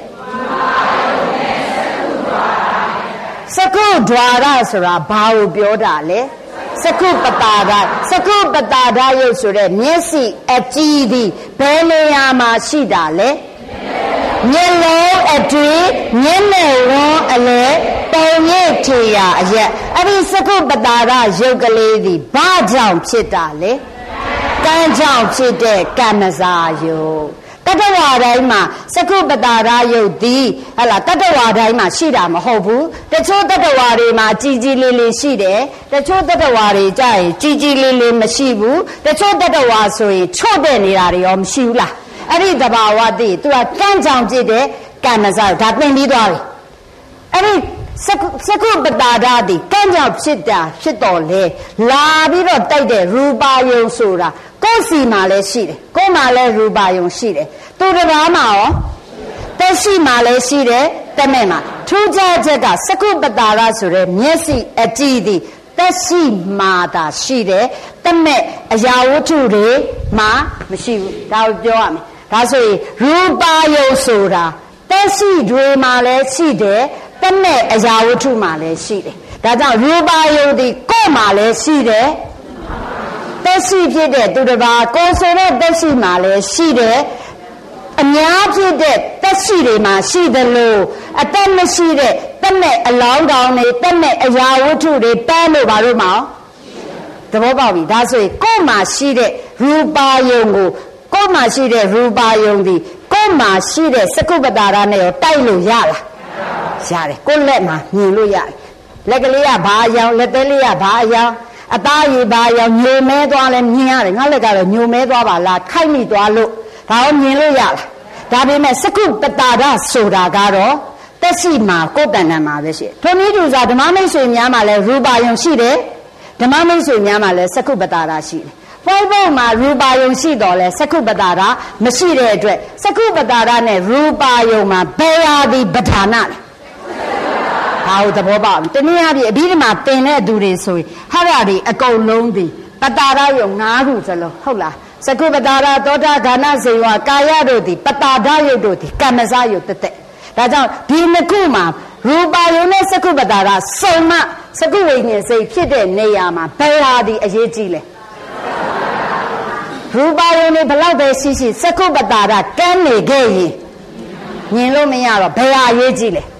စကု द्वार ဆိုတာဘာကိုပြောတာလဲစကုပတာဒစကုပတာဒရုပ်ဆိုတဲ့မျက်စိအကြည့်သည်ဘယ်နေရာမှာရှိတာလဲမျက်လုံးအတွင်းမျက်နှာဝန်းအလဲပုံရိပ်ထေရအရက်အဲ့ဒီစကုပတာဒရုပ်ကလေးသည်ဘာကြောင့်ဖြစ်တာလဲကံကြောင့်ဖြစ်တဲ့ကမ္မဇာယုတ်တတ္တဝါတိုင်းမှာစကုပတာဒယုတ်သည်ဟဲ့လားတတ္တဝါတိုင်းမှာရှိတာမဟုတ်ဘူးတချို့တတ္တဝါတွေမှာကြီးကြီးလေးလေးရှိတယ်တချို့တတ္တဝါတွေကြရင်ကြီးကြီးလေးလေးမရှိဘူးတချို့တတ္တဝါဆိုရင်ချော့တဲ့နေတာတွေရောမရှိဘူးလားအဲ့ဒီတဘာဝတည်းသူကကံကြောင့်ဖြစ်တဲ့ကမ္မဇာဒါသင်ပြီးသွားပြီအဲ့ဒီစကုစကုပတာဒသည်ကံကြောင့်ဖြစ်တာဖြစ်တော်လေလာပြီးတော့တိုက်တဲ့ရူပါယုံဆိုတာကိုယ်စီမှာလည်းရှိတယ်ကိုယ်မှာလည်းရူပါယုံရှိတယ်သူတစ်ပါးမှာရောတက်ရှိမှာလည်းရှိတယ်တမဲ့မှာထူးခြားချက်ကစကုပတာဒဆိုတဲ့မျက်စိအကြည့်သည်တက်ရှိမှာသာရှိတယ်တမဲ့အရာဝတ္ထုတွေမှာမရှိဘူးဒါကိုပြောရမယ်ဒါဆိုရင်ရူပါယုံဆိုတာတက်ရှိတွေမှာလည်းရှိတယ်တမဲ့အရာဝတ္ထုမှာလည်းရှိတယ်ဒါကြောင့်ရူပါယုံသည်ကိုယ်မှာလည်းရှိတယ်တက်ရှိဖြစ်တဲ့သူတစ်ပါးကိုယ်ဆိုတဲ့တက်ရှိမှာလည်းရှိတယ်အများဖြစ်တဲ့တက်ရှိတွေမှာရှိတယ်လို့အတက်မရှိတဲ့တက်မဲ့အလောင်းတောင်တွေတက်မဲ့အရာဝတ္ထုတွေပန်းလို့ဘာလို့မအောင်သဘောပေါက်ပြီဒါဆိုရင်ကိုယ်မှာရှိတဲ့ရူပါယုံကိုကိုယ်မှာရှိတဲ့ရူပါယုံဒီကိုယ်မှာရှိတဲ့စကုပတာရနဲ့ရောတိုက်လို့ရလားရတယ်ကိုယ်လက်မှာမြင်လို့ရတယ်လက်ကလေးကဘာအယောင်လက်သေးလေးကဘာအယောင်အသားရည်ဘာအယောင်ညိုမဲသွားလဲမြင်ရတယ်ငါလက်ကတော့ညိုမဲသွားပါလားခိုက်မိသွားလို့ဒါရောမြင်လို့ရလားဒါပေမဲ့စကုပတာရဆိုတာကတော့တက်ရှိမှာကိုယ်တဏ္ဍာမှာပဲရှိတယ်ထိုနည်းတူစွာဓမ္မမိတ်ဆွေများမှာလည်းရူပါယုံရှိတယ်ဓမ္မမိတ်ဆွေများမှာလည်းစကုပတာရရှိတယ်ဘုံဘုံမှာရူပါယုံရှိတော်လဲစကုပတာရမရှိတဲ့အတွက်စကုပတာရနဲ့ရူပါယုံမှာဘယ်ဟာဒီပဋ္ဌာနာလဲဘာလို့သဘောပေါက်တနည်းအားဖြင့်အဘိဓမ္မာသင်တဲ့သူတွေဆိုရင်ဟာရတွေအကုန်လုံးဒီပတာရယုံ၅ခုစလုံးဟုတ်လားစကုပတာရသောတာဂာနဇေဝကာယတို့ဒီပတာဒယုတ်တို့ဒီကမ္မဇယုတ်တသက်ဒါကြောင့်ဒီနှစ်ခုမှာရူပါယုံနဲ့စကုပတာရစုံမစကုဝိညာဉ်စိတ်ဖြစ်တဲ့နေရာမှာဘယ်ဟာဒီအရေးကြီးလဲရူပါယုံနဲ့ဘလောက်ပဲရှိရှိစကုပတာရကမ်းနေခဲ့ရင်မြင်လို့မရတော့ဘယ်ဟာအရေးကြီးလဲ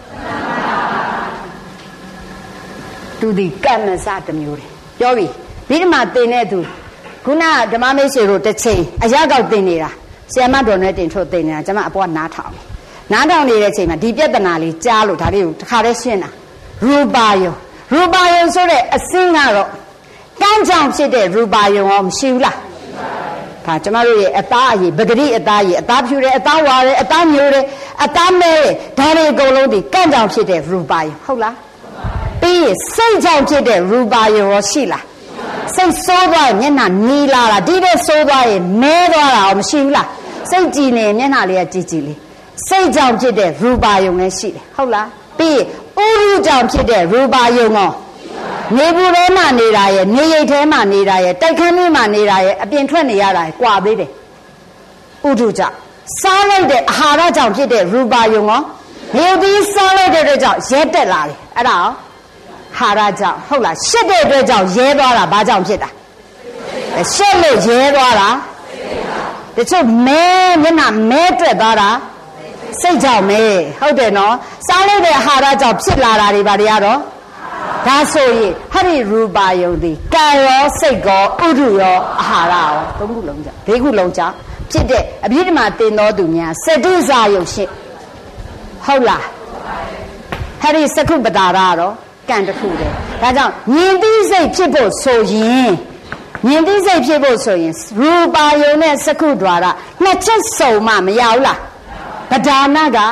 သူဒီကမ္မဇတစ်မျိုးတယ်ပြောပြီဒီဓမ္မသင်တဲ့သူခုနဓမ္မမိတ်ဆွေတို့တစ်ချိန်အရာကောက်သင်နေတာဆရာမတော်နဲ့တင်ထုတ်သင်နေတာကျွန်မအပေါ်နားထောင်နားထောင်နေတဲ့အချိန်မှာဒီပြဿနာလေးကြားလို့ဒါလေးကိုတစ်ခါတည်းရှင်းတာရူပါယုံရူပါယုံဆိုတဲ့အစင်းကတော့ကမ်းကြောင်ဖြစ်တဲ့ရူပါယုံရောမရှိဘူးလားဒါကျမတို့ရဲ့အသားအရည်ပဂရိအသားရည်အသားဖြူတယ်အသားဝါတယ်အသားညိုတယ်အသားမဲတယ်ဒါတွေအကုန်လုံးဒီကမ်းကြောင်ဖြစ်တဲ့ရူပါယုံဟုတ်လားပြီးရင်စိတ်ကြောင့်ဖြစ်တဲ့ရူပါယုံရောရှိလားစိတ်ဆိုးသွားရင်မျက်နှာနီးလာတာဒီတဲ့ဆိုးသွားရင်မဲသွားတာရောမရှိဘူးလားစိတ်ကြည်နေမျက်နှာလေးကကြည်ကြည်လေးစိတ်ကြောင့်ဖြစ်တဲ့ရူပါယုံလည်းရှိတယ်ဟုတ်လားပြီးရင်ဥရုကြောင့်ဖြစ်တဲ့ရူပါယုံရောနေဘူးထဲမှာနေတာရဲ့နေရိပ်ထဲမှာနေတာရဲ့တိုက်ခန်းထဲမှာနေတာရဲ့အပြင်ထွက်နေရတာကွာသေးတယ်ဥရုကြောင့်စားလိုက်တဲ့အာဟာရကြောင့်ဖြစ်တဲ့ရူပါယုံရောနေပြီးစားလိုက်တဲ့အတွက်ကြောင့်ရဲတက်လာတယ်အဲ့ဒါရောဟာရကြောင့်ဟုတ်လားရှစ်တဲ့အတွက်ကြောင့်ရဲသွားတာဘာကြောင့်ဖြစ်တာရှစ်လို့ရဲသွားတာတချို့မဲမျက်နှာမဲတွက်သွားတာစိတ်ကြောင့်မဲဟုတ်တယ်နော်စားလိုက်တဲ့ဟာရကြောင့်ဖြစ်လာတာတွေဘာတွေကတော့ဒါဆိုရင်ဟရိရူပါယုံဒီကာရောစိတ်ကောဥဒုရောအာဟာရရောသုံးခုလုံးကြောင့်၄ခုလုံးကြောင့်ဖြစ်တဲ့အဘိဓမ္မာသင်တော်သူများစတုဇာယုံရှိဟုတ်လားဟရိစကုပတာရတော့ကံတစ်ခုတည်းဒါကြောင့်မြင်သိစိတ်ဖြစ်ဖို့ဆိုရင်မြင်သိစိတ်ဖြစ်ဖို့ဆိုရင်ရူပါယုံနဲ့စကု द्वार နှစ်ချက်စုံမှမရဘူးလားပဒါနက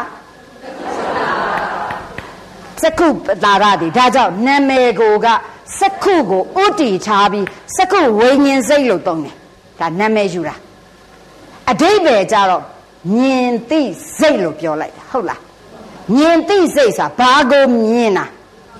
စကုပတာရဒီဒါကြောင့်နာမည်ကိုကစကုကိုဥတီထားပြီးစကုဝိညာဉ်စိတ်လို့သုံးတယ်ဒါနာမည်ယူတာအဓိပ္ပာယ်ကြတော့မြင်သိစိတ်လို့ပြောလိုက်တာဟုတ်လားမြင်သိစိတ်ဆိုတာဘာကိုမြင်တာ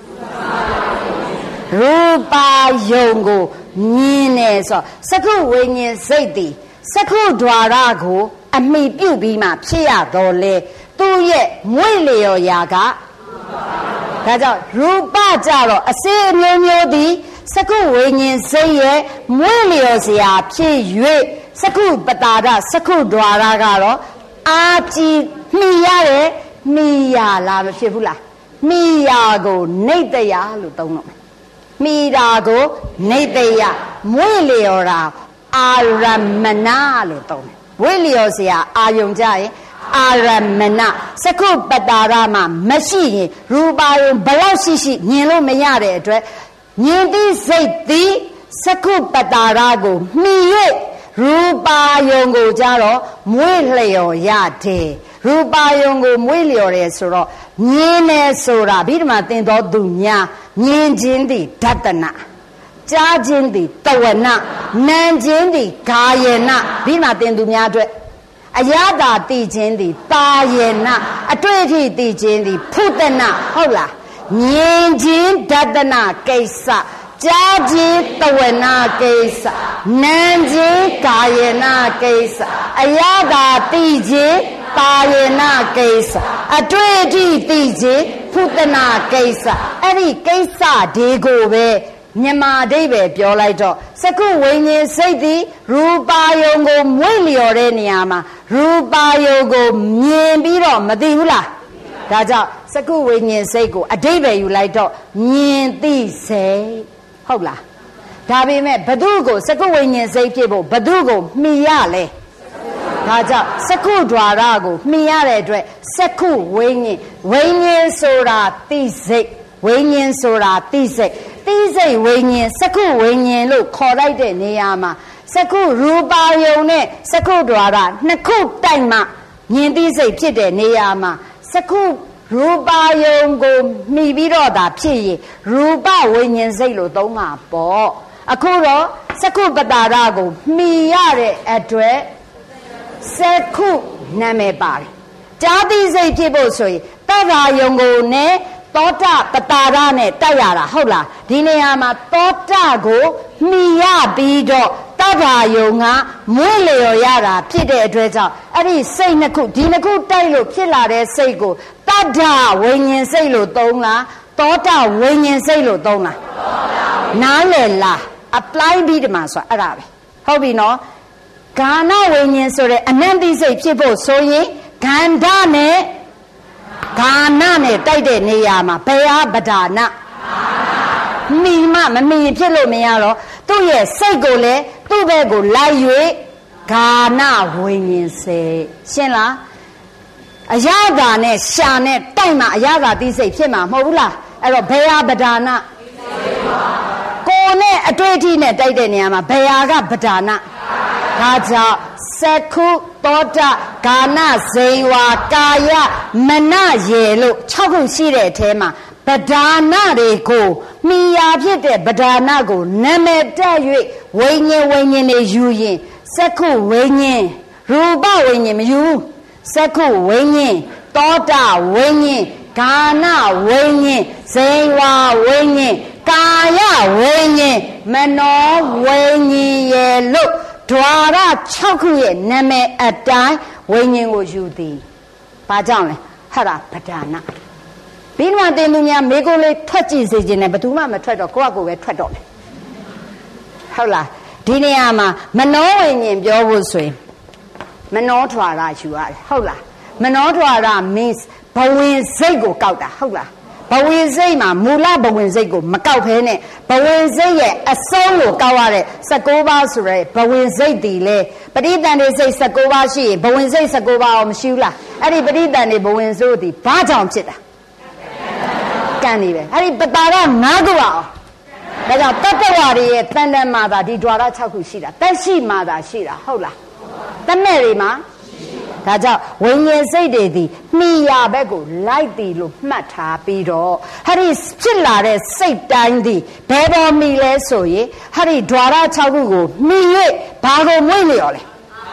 ရူပါယုံကိုမြင်နေဆိုစကုဝိညာဉ်စိတ်သည်စကုဒွါရကိုအမိပြုတ်ပြီးမှဖြစ်ရတော်လေသူ့ရဲ့မွေ့လျော်ရာကဒါကြောင့်ရူပကြတော့အစေအမျိုးမျိုးသည်စကုဝိညာဉ်စိတ်ရဲ့မွေ့လျော်စရာဖြစ်၍စကုပတာရစကုဒွါရကတော့အာကြည်မိရတဲ့မိရလားမဖြစ်ဘူးလားမိရကိုနေတယလို့သုံးတော့မယ်မိတာကိုနေတယမွေ့လျော်တာအာရမဏလို့သုံးတယ်ဝိလျော်စရာအာယုံကြရင်အာရမဏစကုပတာရမှာမရှိရင်ရူပါယုံဘလောက်ရှိရှိမြင်လို့မရတဲ့အတွက်မြင်သည့်စိတ်သည်စကုပတာရကိုမှီ၍ရူပါယုံကိုကြတော့မွေ့လျော်ရတယ်ရူပါယုံကိုမွေ့လျော်တယ်ဆိုတော့မြင်နေဆိုတာဗိဓမာသင်တော်သူများမြင်ခြင်းသည်ဒတနာကြားခြင်းသည်တဝနာနာခြင်းသည်ဂာယနာဗိဓမာသင်သူများအတွက်အယတာတိခြင်းသည်တာယေနအတွေ့အထိတိခြင်းသည်ဖုတနာဟုတ်လားမြင်ခြင်းဒတနာကိစ္စကြားခြင်းတဝနာကိစ္စနာခြင်းကာယေနကိစ္စအယတာတိခြင်းတာယေနကိစ္စအတွေ့အထိတိခြင်းဖုတနာကိစ္စအဲ့ဒီကိစ္စဒီကိုပဲမြန်မာအဓိပ္ပာယ်ပြောလိုက်တော့စကုဝိညာဉ်စိတ်သည်ရူပါယုံကိုမွေ့လျော်တဲ့နေရာမှာရူပါယုံကိုမြင်ပြီးတော့မသိဘူးလားဒါကြောင့်စကုဝိညာဉ်စိတ်ကိုအဓိပ္ပာယ်ယူလိုက်တော့မြင်သိစိတ်ဟုတ်လားဒါပေမဲ့ဘသူကိုစကုဝိညာဉ်စိတ်ဖြစ်ဖို့ဘသူကိုမှီရလဲဒါကြောင့်စကုဒွါရကိုမှီရတဲ့အတွက်စကုဝိညာဉ်ဝိညာဉ်ဆိုတာသိစိတ်ဝိညာဉ်ဆိုတာသိစိတ်သိစိတ်ဝိညာဉ်စကုဝိညာဉ်လို့ခေါ်လိုက်တဲ့နေရာမှာစကုရူပါယုံနဲ့စကုဒွါရနှစ်ခုတိုက်မှမြင်သိစိတ်ဖြစ်တဲ့နေရာမှာစကုရူပါယုံကိုမှီပြီးတော့သာဖြစ်ရင်ရူပဝိညာဉ်စိတ်လို့သုံးမှာပေါ့အခုတော့စကုပတာရကိုမှီရတဲ့အတွက်စကုနာမည်ပါတယ်ကြာသိစိတ်ဖြစ်ဖို့ဆိုရင်တတ္ထာယုံကိုနဲ့သောတာပတာရနဲ့တိုက်ရတာဟုတ်လားဒီနေရာမှာသောတာကိုမှီရပြီးတော့တတ္ထာယုံကမွေ့လျော်ရတာဖြစ်တဲ့အတွက်ကြောင့်အဲ့ဒီစိတ်နှစ်ခုဒီနှစ်ခုတိုက်လို့ဖြစ်လာတဲ့စိတ်ကိုတတ္ထာဝိညာဉ်စိတ်လို့သုံးလားသောတာဝိညာဉ်စိတ်လို့သုံးလားနားလည်လား apply ပြီးဒီမှာဆိုအဲ့ဒါပဲဟုတ်ပြီနော်ဂာနဝိညာဉ်ဆိုတဲ့အနန္တိစိတ်ဖြစ်ဖို့ဆိုရင်ဂန္ဓနဲ့ဂာနနဲ့တိုက်တဲ့နေရာမှာဘယ်ဟာပဒါနမိမမမိဖြစ်လို့မရတော့သူ့ရဲ့စိတ်ကိုလည်းသူ့ဘက်ကိုလိုက်၍ဂာနဝိညာဉ်စေရှင်းလားအရသာနဲ့ရှာနဲ့တိုက်မှအရသာတိစိတ်ဖြစ်မှာမဟုတ်ဘူးလားအဲ့တော့ဘယ်ဟာပဒါနကိုနဲ့အတွေ့အထိနဲ့တိုက်တဲ့နေရာမှာဘယ်ဟာကပဒါနဒါကြောင့်စကုသောတာဂာနဇိဝါကာယမနရေလို့၆ခုရှိတဲ့အထဲမှာပဒါနတွေကိုမိယာဖြစ်တဲ့ပဒါနကိုနာမည်တက်၍ဝိညာဉ်ဝိညာဉ်တွေယူရင်စကုဝိညာဉ်ရူပဝိညာဉ်မယူစကုဝိညာဉ်သောတာဝိညာဉ်ဂာနဝိညာဉ်ဇိဝါဝိညာဉ်ကာယဝိညာဉ်မနောဝိညာဉ်ရေလို့ဒွါရ၆ခုရဲ့နာမည်အတိုင်းဝိညာဉ်ကိုယူသည်ဘာကြောင့်လဲဟာတာပဒါနဘိဓမ္မာသင်သူများမိကိုလေးထွက်ကြည့်စေခြင်းနဲ့ဘယ်သူမှမထွက်တော့ကိုယ့်အကိုပဲထွက်တော့တယ်ဟုတ်လားဒီနေရာမှာမနောဝိညာဉ်ပြောဖို့ဆိုရင်မနောဒွါရယူရတယ်ဟုတ်လားမနောဒွါရ means ဘဝင်စိတ်ကိုကောက်တာဟုတ်လားဘဝင်စိတ်မှာမူလဘဝင်စိတ်ကိုမကောက်ဖဲနဲ့ဘဝင်စိတ်ရဲ့အဆုံးကိုကောက်ရတဲ့၁၉ပါးဆိုရဲဘဝင်စိတ်တည်လေပဋိသန္ဓေစိတ်၁၉ပါးရှိရင်ဘဝင်စိတ်၁၉ပါးအောင်မရှိဘူးလားအဲ့ဒီပဋိသန္ဓေဘဝင်စိုးတည်ဘာကြောင့်ဖြစ်တာကံနေပဲအဲ့ဒီပတာရ၅ခုအောင်ဒါကြောင့်တတ္တဝါတွေရဲ့တန်တန်မာတာဒီ ဒွါရ၆ခုရှိတာတက်ရှိမာတာရှိတာဟုတ်လားတမဲ့တွေမှာဒါကြောင့်ဝိညာဉ်စိတ်တွေသည်မှီရဘက်ကိုလိုက်သည်လို့မှတ်ထားပြီးတော့ဟာဒီဖြစ်လာတဲ့စိတ်တိုင်းသည်ဘယ်ပေါ်မှီလဲဆိုရင်ဟာဒီ ဒွါရ၆ခုကိုမှီ၍ဘာကိုမွေ့လျော်လဲ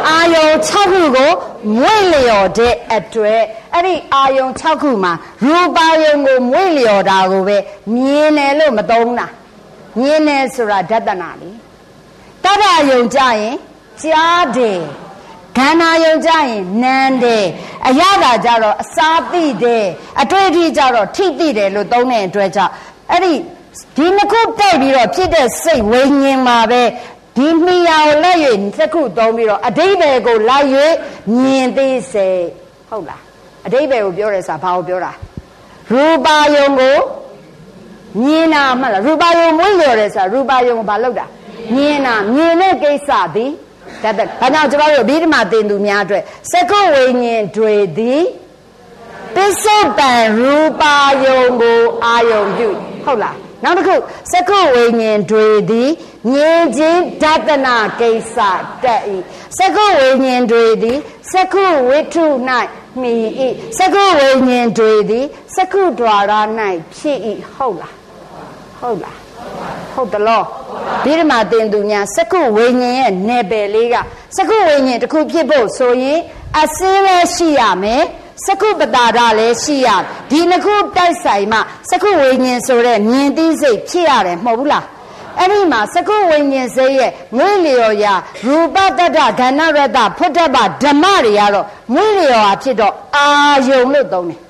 အာယုံ၆ခုကိုမွေ့လျော်တဲ့အတွက်အဲ့ဒီအာယုံ၆ခုမှာရူပါယုံကိုမွေ့လျော်တာကိုပဲမြင်တယ်လို့မသုံးတာမြင်တယ်ဆိုတာဒသနာလေတတ္တယုံကြရင်ကြားတယ်ခန္ဓာယုံကြရင်နမ်းတယ်အရသာကြတော့အစာသိတယ်အတွေ့အထိကြတော့ထိသိတယ်လို့သုံးတဲ့အတွက်ကြောင့်အဲ့ဒီဒီနှစ်ခုတိုက်ပြီးတော့ဖြစ်တဲ့စိတ်ဝိညာဉ်မှာပဲဒီမိယာကိုလက်၍တစ်ခုသုံးပြီးတော့အဓိပ္ပာယ်ကိုလိုက်၍မြင်သိစေဟုတ်လားအဓိပ္ပာယ်ကိုပြောတယ်ဆိုတာဘာကိုပြောတာရူပါယုံကိုမြင်တာမှတ်လားရူပါယုံမွေးလျော်တယ်ဆိုတာရူပါယုံကိုဘာလုပ်တာမြင်တာမြင်တဲ့ကိစ္စသည်ဒါတဲ့ဘာကြောင့်ကျွန်တော်တို့အဘိဓမ္မာသင်သူများအတွက်စကုဝိညာဉ်တွေသည်ပစ္စုပန်ရူပါယုံကိုအာယုံပြုဟုတ်လားနောက်တစ်ခုစကုဝိညာဉ်တွေသည်မြင်ခြင်းဒသနာကိစ္စတက်၏စကုဝိညာဉ်တွေသည်စကုဝိထု၌မိ၏စကုဝိညာဉ်တွေသည်စကုဒွါရ၌ဖြစ်၏ဟုတ်လားဟုတ်လားဟုတ်တယ်လို့ဒီမှာသင်သူများစကုဝိညာဉ်ရဲ့နယ်ပယ်လေးကစကုဝိညာဉ်တစ်ခုဖြစ်ဖို့ဆိုရင်အစင်းလည်းရှိရမယ်စကုပတာရလည်းရှိရဒီနှစ်ခုတိုက်ဆိုင်မှစကုဝိညာဉ်ဆိုတဲ့မြင်သိစိတ်ဖြစ်ရတယ်မဟုတ်ဘူးလားအဲ့ဒီမှာစကုဝိညာဉ်စိတ်ရဲ့မွေးလျော်ရာရူပတ္တဂဏရတဖုဒ္ဓဘဓမ္မတွေကတော့မွေးလျော်ရာဖြစ်တော့အာယုံလို့သုံးတယ်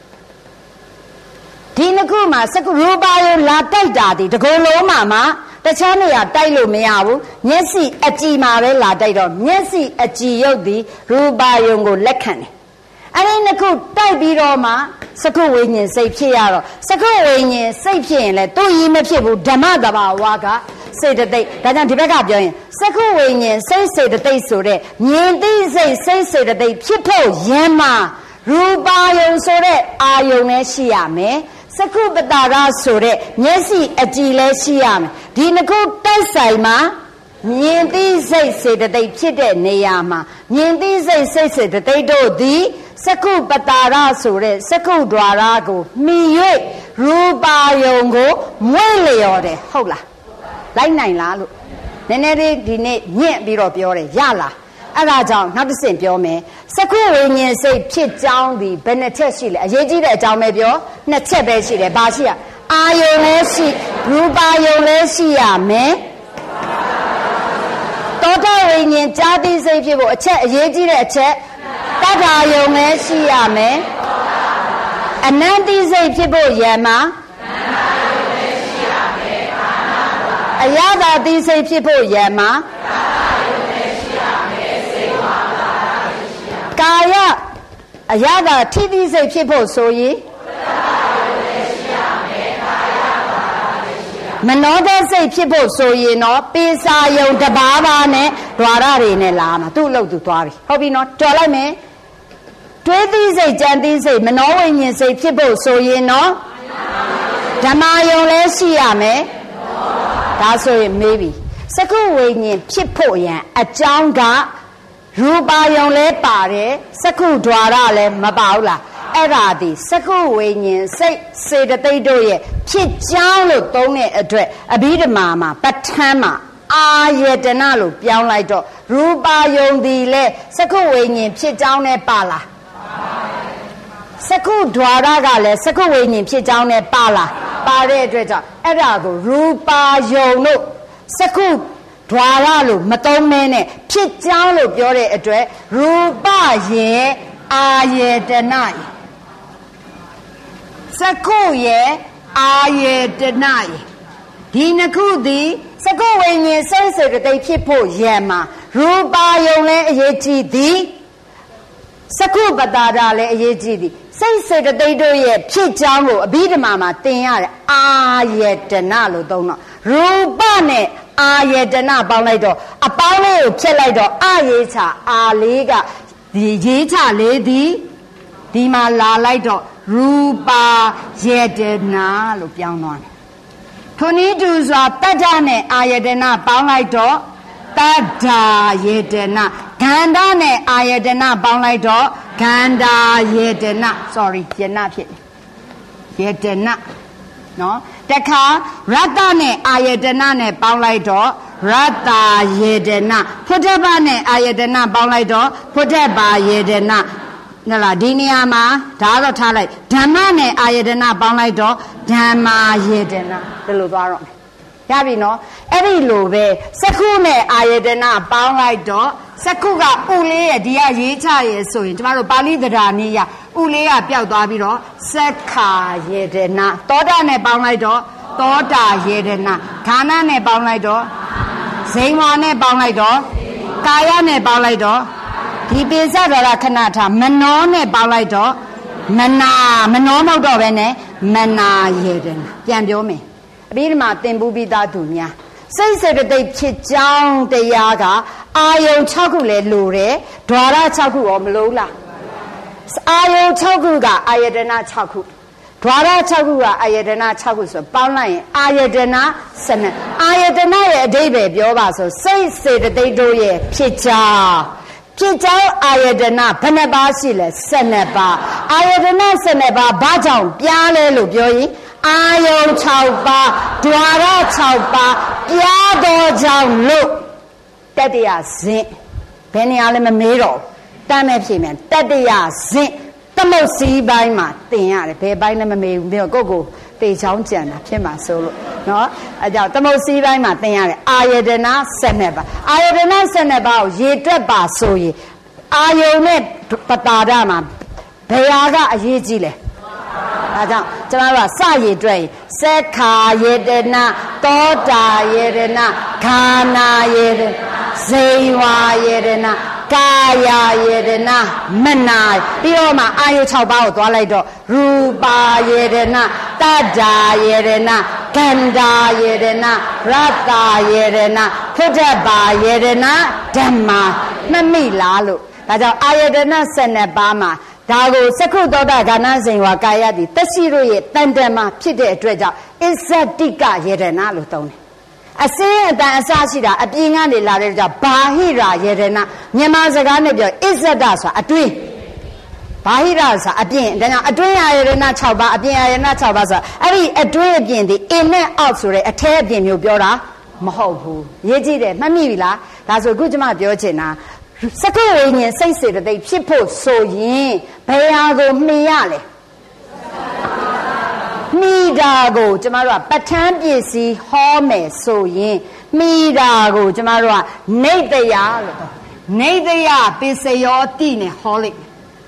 ဒီနှစ်ခုမှာစကုရူပါယုံလာတိုက်တာဒီတကုံလုံးမှာမှာတခြားနေရာတိုက်လို့မရဘူးမျက်စိအကြည်မှာပဲလာတိုက်တော့မျက်စိအကြည်ရုပ်ဒီရူပါယုံကိုလက်ခံတယ်အဲ့ဒီနှစ်ခုတိုက်ပြီးတော့မှစကုဝိညာဉ်စိတ်ဖြစ်ရတော့စကုဝိညာဉ်စိတ်ဖြစ်ရင်လည်းသူ့ကြီးမဖြစ်ဘူးဓမ္မတဘာဝကစေတသိက်ဒါကြောင့်ဒီဘက်ကပြောရင်စကုဝိညာဉ်စိတ်စေတသိက်ဆိုတဲ့မြင်သိစိတ်စိတ်စေတသိက်ဖြစ်ဖို့ရမ်းမှာရူပါယုံဆိုတဲ့အာယုံနဲ့ရှိရမယ်စကုပတာရဆိုတဲ့မျက်စိအကြည်လည်းရှိရမယ်ဒီနှစ်ခုတိုက်ဆိုင်မှာမြင်သိစိတ်စေတသိက်ဖြစ်တဲ့နေရာမှာမြင်သိစိတ်စိတ်စေတသိက်တို့သည်စကုပတာရဆိုတဲ့စကုဒွါရကိုမှီ၍ရူပါယုံကိုမွေ့လျော်တယ်ဟုတ်လားလိုက်နိုင်လားလို့နည်းနည်းလေးဒီနေ့ညင့်ပြီးတော့ပြောတယ်ရလားအဲ့ဒါကြောင့်နောက်တစ်ဆင့်ပြောမယ်စကုဝိညာဉ်စိတ်ဖြစ်ကြောင်းဒီဘယ်နှချက်ရှိလဲအရေးကြီးတဲ့အကြောင်းပဲပြောနှစ်ချက်ပဲရှိတယ်ဘာရှိရအာယုံလည်းရှိရူပါယုံလည်းရှိရမယ်သောတာဝိညာဉ်ကြာတိစိတ်ဖြစ်ဖို့အချက်အရေးကြီးတဲ့အချက်တတ္ထာယုံလည်းရှိရမယ်အနန္တိစိတ်ဖြစ်ဖို့ယံမှာအယတာတိစိတ်ဖြစ်ဖို့ယံမှာကာယအယတာထိတိစိတ်ဖြစ်ဖို့ဆိုရင်မနောတစိတ်ဖြစ်ဖို့ဆိုရင်တော့ပေစာယုံတဘာဘာနဲ့ဓွာရတွေနဲ့လာမှာသူ့အလုပ်သူသွားပြီဟုတ်ပြီနော်ကြော်လိုက်မယ်တွေးသိစိတ်ကြံသိစိတ်မနောဝိညာဉ်စိတ်ဖြစ်ဖို့ဆိုရင်တော့ဓမ္မယုံလည်းရှိရမယ်ဒါဆိုရင်မေးပြီစကုဝိညာဉ်ဖြစ်ဖို့ရန်အကြောင်းကရူပါယုံလည်းပါတယ်စကုဒွါရလည်းမပါဘူးလားအဲ့ဒါဒီစကုဝိညာဉ်စိတ်စေတသိက်တို့ရဲ့ဖြစ်ကြောင်းလို့သုံးတဲ့အတွက်အဘိဓမ္မာမှာပဋ္ဌာန်းမှာအာယတနာလို့ပြောင်းလိုက်တော့ရူပါယုံဒီလေစကုဝိညာဉ်ဖြစ်ကြောင်းနဲ့ပါလားစကုဒွါရကလည်းစကုဝိညာဉ်ဖြစ်ကြောင်းနဲ့ပါလားပါတဲ့အတွက်ကြောင့်အဲ့ဒါကိုရူပါယုံလို့စကုဒွါရလို့မသုံးမဲနဲ့ဖြစ်ကြောင်းလို့ပြောတဲ့အတွက်ရူပရဲ့အာယတနာစကုရဲ့အာယတနာဒီနှစ်ခုသည်စကုဝိညာဉ်စိတ်စေတသိက်ဖြစ်ဖို့ရံမှာရူပါယုံလည်းအရေးကြီးသည်စကုပတာရလည်းအရေးကြီးသည်စိတ်စေတသိက်တို့ရဲ့ဖြစ်ကြောင်းကိုအဘိဓမ္မာမှာသင်ရတယ်အာယတနာလို့သုံးတော့ရူပနဲ့အာယတနာပေါင်းလိုက်တော့အပေါင်းလေးကိုဖြတ်လိုက်တော့အရေးချအာလေးကဒီရေးချလေးသည်ဒီမှာလာလိုက်တော့ရူပါယတနာလို့ပြောင်းသွားတယ်ထိုနည်းတူစွာတတ္တနဲ့အာယတနာပေါင်းလိုက်တော့တတ္တာယတနာဂန္ဓာနဲ့အာယတနာပေါင်းလိုက်တော့ဂန္ဓာယတနာ sorry ယနာဖြစ်ယတနာနော်တခါရတ္တနဲ့အာယတနာနဲ့ပေါင်းလိုက်တော့ Rata Yedena พุทธะနဲ့အာယတနာပေါင်းလိုက်တော့พุทธะYedenaနော်လားဒီနေရာမှာဒါတော့ထားလိုက်ဓမ္မနဲ့အာယတနာပေါင်းလိုက်တော့ဓမ္မာယေတနာဒီလိုသွားတော့ရပြီနော်အဲ့ဒီလိုပဲစက္ခုနဲ့အာယတနာပေါင်းလိုက်တော့စက္ခုကဥလေးရဲ့ဒီကရေးချရဲဆိုရင်ကျမတို့ပါဠိတရားနည်းရဥလေးကပျောက်သွားပြီးတော့စက္ခာယေတနာသောတာနဲ့ပေါင်းလိုက်တော့သောတာယေတနာဌာနနဲ့ပေါင်းလိုက်တော့ဇိမ်ဝါနဲ့ပေါင်းလိုက်တော့ကာယနဲ့ပေါင်းလိုက်တော့ဒီပိစဒရခဏထားမနောနဲ့ပေါင်းလိုက်တော့မနာမနောမဟုတ်တော့ပဲနဲ့မနာယေတနာပြန်ပြောမယ်အပြီးဒီမှာသင်ပူပြီးသားသူများစိတ်စေတသိက်ဖြစ်ကြောင်းတရားကအာယုံ၆ခုလဲလိုတယ်ဓာရ၆ခုရောမလိုလားအာယုံ၆ခုကအာယတနာ၆ခုဓာရ၆ခုကအာယတနာ၆ခုဆိုပေါင်းလိုက်ရင်အာယတနာ၁၂အာယတနာရဲ့အဓိပ္ပာယ်ပြောပါဆိုစိတ်စေတသိက်တို့ရဲ့ဖြစ်ကြောင်းဖြစ်ကြောင်းအာယတနာဘယ်နှပါးရှိလဲ၁၂ပါးအာယတနာ၁၂ပါးဘာကြောင့်ပြားလဲလို့ပြောရင်အာယုံ၆ပါးဓာရ၆ပါးပြားတော်ကြောင့်လို့တတ္တယဇင့်ဘယ်နေရာလဲမမေးတော့တမ်းမဲ့ဖြစ်မြန်တတ္တယဇင့်သမုတ်စည်းပိုင်းမှာသင်ရတယ်ဘယ်ပိုင်းလဲမမေးဘူးကိုကိုတေချောင်းကြံတာဖြစ်မှာဆိုလို့เนาะအဲကြောင့်သမုတ်စည်းပိုင်းမှာသင်ရတယ်အာယတနာ၁၂ပါးအာယတနာ၁၂ပါးကိုရေတွက်ပါဆိုရင်အာယုံနဲ့ပတာဒမှာဘယ်ဟာကအရေးကြီးလဲဒါကြောင့်ကျွန်တော်တို့ကစရေတွက်ရင်စက္ခာယေတနာသောတာယေတနာခန္ဓာယေတနာဇိဝါယေတနာကာယယေတနာမနာပြီးတော့မှအာယု၆ပါးကိုသွားလိုက်တော့ရူပါယေတနာတတ္တာယေတနာကန္တာယေတနာရတ္တာယေတနာဖုဒ္ဓဘာယေတနာဓမ္မာမမိလားလို့ဒါကြောင့်အာယတနာ၁၂ပါးမှာဒါကိုစက္ခုသောတာဂာနဇိန်ဝါကာယတိသက်ရှိတို့ရဲ့တန်တန်မှာဖြစ်တဲ့အတွက်ကြောင့်အစ္ဆတိကယေတနာလို့သုံးတယ်အစင်းအတန်အစရှိတာအပြင်ကနေလာတဲ့ကြောင့်ဘာဟိရာယေတနာမြန်မာစကားနဲ့ပြောအစ္ဆဒဆိုတာအတွင်းဘာဟိရာဆိုတာအပြင်ဒါကြောင့်အတွင်းယေတနာ၆ပါးအပြင်ယေတနာ၆ပါးဆိုတာအဲ့ဒီအတွင်းအပြင်ဒီအင်းနဲ့အောက်ဆိုတဲ့အထဲအပြင်မျိုးပြောတာမဟုတ်ဘူးရေးကြည့်တယ်မှတ်မိပြီလားဒါဆိုခုကျွန်မပြောချင်တာစက္ကဝိညာဉ်စိတ်စေတသိက်ဖြစ်ဖို့ဆိုရင်ဘယ်ဟာကိုမှီရလဲမိတာကိုကျမတို့ကပဋ္ဌာန်းပစ္စည်းဟောမယ်ဆိုရင်မိတာကိုကျမတို့ကနေတယလို့နေတယပစ္စယောတိနဲ့ဟောလိုက်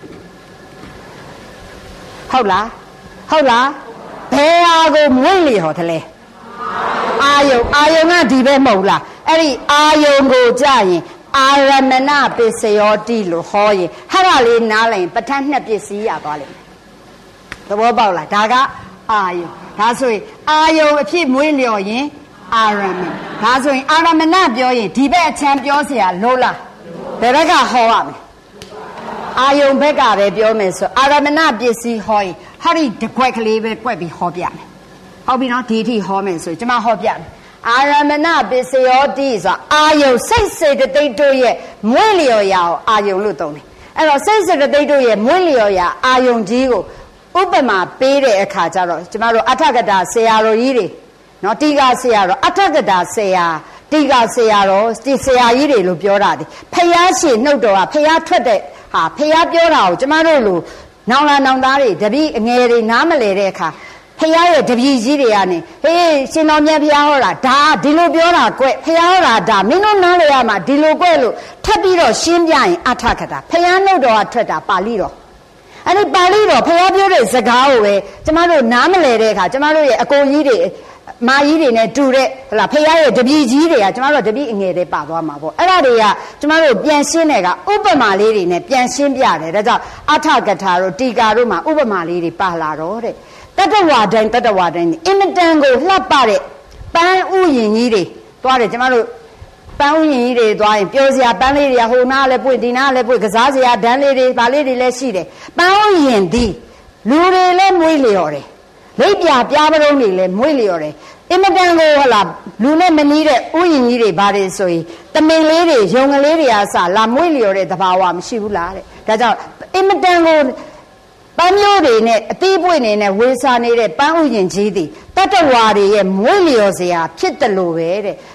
ဟုတ်လားဟုတ်လားဘယ်ဟာကိုမွေ့လျော်တယ်လဲအာယုံအာယုံကဒီပဲမဟုတ်လားအဲ့ဒီအာယုံကိုကြရင်အာရမဏပစ္စယောတိလို့ဟောရင်ဟာရလေးနားလိုက်ရင်ပဋ္ဌာန်းနှစ်ပစ္စည်းရသွားလိမ့်မယ်သဘောပေါက်လားဒါကအာယုံဒါဆိုရင်အာယုံအဖြစ်မွေးလျော်ရင်အာရမဏဒါဆိုရင်အာရမဏပြောရင်ဒီဘက်အချမ်းပြောเสียလို့လားဘယ်ဘက်ကဟောရမလဲအာယုံဘက်ကပဲပြောမယ်ဆိုအာရမဏပစ္စည်းဟောရင်ဟာဒီတကွက်ကလေးပဲကွက်ပြီးဟောပြမယ်ဟုတ်ပြီနော်ဒီအထိဟောမယ်ဆိုကျွန်မဟောပြမယ်အာရမဏပစ္စယောတိဆိုအာယုံစိတ်စေတသိက်တို့ရဲ့မွေးလျော်ရာကိုအာယုံလို့သုံးတယ်အဲ့တော့စိတ်စေတသိက်တို့ရဲ့မွေးလျော်ရာအာယုံကြီးကိုဥပမာပေးတဲ့အခါကျတော့ကျမတို့အထကတာဆရာတော်ကြီးတွေနော်တိကဆရာတော်အထကတာဆရာတိကဆရာတော်ဒီဆရာကြီးတွေလို့ပြောတာဒီဖျားရှင်နှုတ်တော်ကဖျားထွက်တဲ့ဟာဖျားပြောတာကိုကျမတို့လိုနောင်လာနောင်သားတွေတပည့်အငယ်တွေနားမလဲတဲ့အခါဖျားရဲ့တပည့်ကြီးတွေကနေဟေးရှင်တော်မြတ်ဖျားဟောတာဒါဒီလိုပြောတာကွဖျားဟောတာဒါမင်းတို့နားလဲရမှာဒီလိုကွလို့ထပ်ပြီးတော့ရှင်းပြရင်အထကတာဖျားနှုတ်တော်ကထွက်တာပါဠိတော်အဲ့ဒီပါဠိတော်ဖျားပြောတဲ့စကားကိုပဲကျမတို့နားမလဲတဲ့အခါကျမတို့ရဲ့အကိုကြီးတွေမာကြီးတွေနဲ့တူတဲ့ဟလာဖျားရဲ့တပည့်ကြီးတွေကကျမတို့တပည့်အငယ်တွေပါသွားမှာပေါ့အဲ့ဒါတွေကကျမတို့ပြန်ရှင်းတဲ့ကဥပမာလေးတွေနဲ့ပြန်ရှင်းပြတယ်ဒါကြောင့်အထကထာတို့တီကာတို့မှာဥပမာလေးတွေပါလာတော့တဲ့တတဝါတိုင်းတတဝါတိုင်းအင်မတန်ကိုလှပတဲ့ပန်းဥယျင်ကြီးတွေသွားတယ်ကျမတို့ပန်းဥယျင်ကြီးတွေသွားရင်ပြောစရာပန်းလေးတွေကဟိုနားလည်းပွင့်ဒီနားလည်းပွင့်ကစားစရာဒန်းလေးတွေဗာလေးတွေလည်းရှိတယ်ပန်းဥယျင်ဒီလူတွေလည်းမွေးလျော်တယ်လိပ်ပြပြားပရုံးတွေလည်းမွေးလျော်တယ်အင်မတန်ကိုဟလာလူနဲ့မနီးတဲ့ဥယျင်ကြီးတွေဗာတွေဆိုရင်တမင်လေးတွေရုံကလေးတွေအစလာမွေးလျော်တဲ့သဘာဝမရှိဘူးလားတဲ့ဒါကြောင့်အင်မတန်ကိုပန်းမျိုးတွေနဲ့အသီးပွင့်တွေနဲ့ဝေစာနေတဲ့ပန်းဥယျင်ကြီးသည်တတ္တဝါတွေရဲ့မွေးလျော်စရာဖြစ်တယ်လို့ပဲတဲ့တ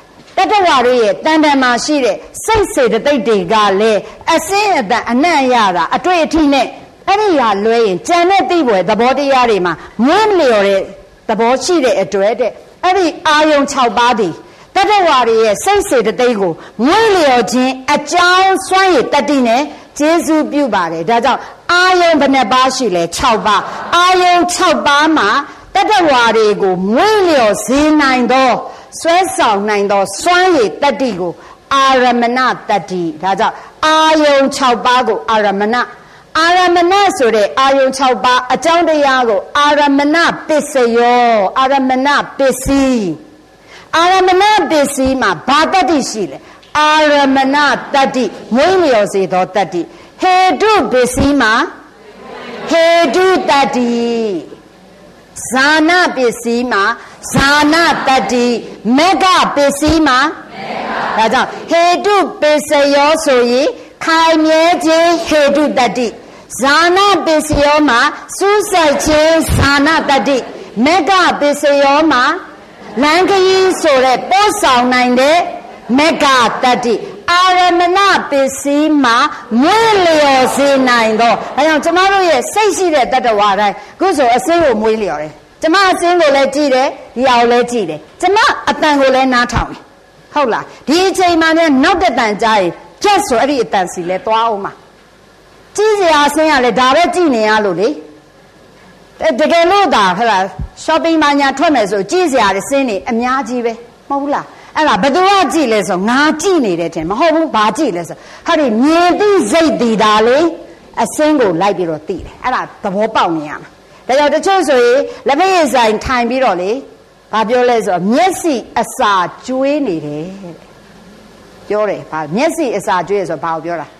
တ္တဝါတွေရဲ့တန်တန်မှာရှိတဲ့စိတ်စေတသိက်တွေကလည်းအစင်းအတန်အနံ့ရတာအတွေ့အထိနဲ့အဲ့ဒီဟာလွဲရင်ကြံတဲ့သိပွဲသဘောတရားတွေမှာမွေးလျော်တဲ့သဘောရှိတဲ့အတွက်တဲ့အဲ့ဒီအာယုံ၆ပါးဒီတတ္တဝါတွေရဲ့စိတ်စေတသိက်ကိုမွေးလျော်ခြင်းအကြောင်းစွမ်းရည်တတ္တိနဲ့ကျေးဇူးပြုပါတယ်ဒါကြောင့်အာယုံဘယ်နှပါးရှိလဲ၆ပါးအာယုံ၆ပါးမှာတတ္တဝါတွေကိုမွေးလျော်စေနိုင်သောဆွဲဆောင်နိုင်သောစွမ်းရည်တတ္တိကိုအာရမဏတတ္တိဒါကြောင့်အာယုံ၆ပါးကိုအာရမဏအာရမဏဆိုတဲ့အာယုံ၆ပါးအကြောင်းတရားကိုအာရမဏပစ္စယောအာရမဏပစ္စည်းအာရမဏပစ္စည်းမှာဘာတတ္တိရှိလဲအာရမဏတတ္တိမွေးလျော်စေသောတတ္တိဟေတုပစ္စည်းမှာဟေတုတတ္တိဇာနာပစ္စည်းမှာဇာနာတတ္တိမေဃပစ္စည်းမှာမေဃဒါကြောင့်ဟေတုပစ္စယောဆိုရင်ခိုင်မြဲခြင်းဟေတုတတ္တိဇာနာပစ္စယောမှာစူးစိုက်ခြင်းဇာနာတတ္တိမေဃပစ္စယောမှာလမ်းခရီးဆိုတဲ့ပို့ဆောင်နိုင်တဲ့မေဃတတ္တိအာရမဏပစ္စည်းမှာမွေးလျော်စေနိုင်တော့အဲကြောင့်ကျမတို့ရဲ့စိတ်ရှိတဲ့တတ္တဝါတိုင်းခုဆိုအစင်းကိုမွေးလျော်တယ်ကျမအစင်းကိုလည်းကြည့်တယ်ဒီအောင်လည်းကြည့်တယ်ကျမအတန်ကိုလည်းနားထောင်တယ်ဟုတ်လားဒီအချိန်မှလည်းနောက်တတန်ကြားရင်ပြတ်ဆိုအဲ့ဒီအတန်စီလဲသွားအောင်မှာကြည့်စရာအစင်းရလဲဒါပဲကြည့်နေရလို့လေတကယ်လို့ဒါဟဲ့လား shopping မှာညာထွက်မယ်ဆိုကြည့်စရာတွေစင်းနေအများကြီးပဲမဟုတ်ဘူးလားအဲ့ဒါဘယ်သူကကြည့်လဲဆိုငါကြည့်နေတယ်ထင်မဟုတ်ဘူးဘာကြည့်လဲဆိုဟာဒီမြင်သိစိတ်တည်တာလေအစင်းကိုလိုက်ပြီးတော့သိတယ်အဲ့ဒါသဘောပေါက်နေရမှာဒါကြောင့်တချို့ဆိုရင်လက်ဖက်ရည်ဆိုင်ထိုင်ပြီးတော့လေဘာပြောလဲဆိုတော့မျက်စိအစာကျွေးနေတယ်ပြောတယ်ဘာမျက်စိအစာကျွေးရဆိုဘာကိုပြောတာ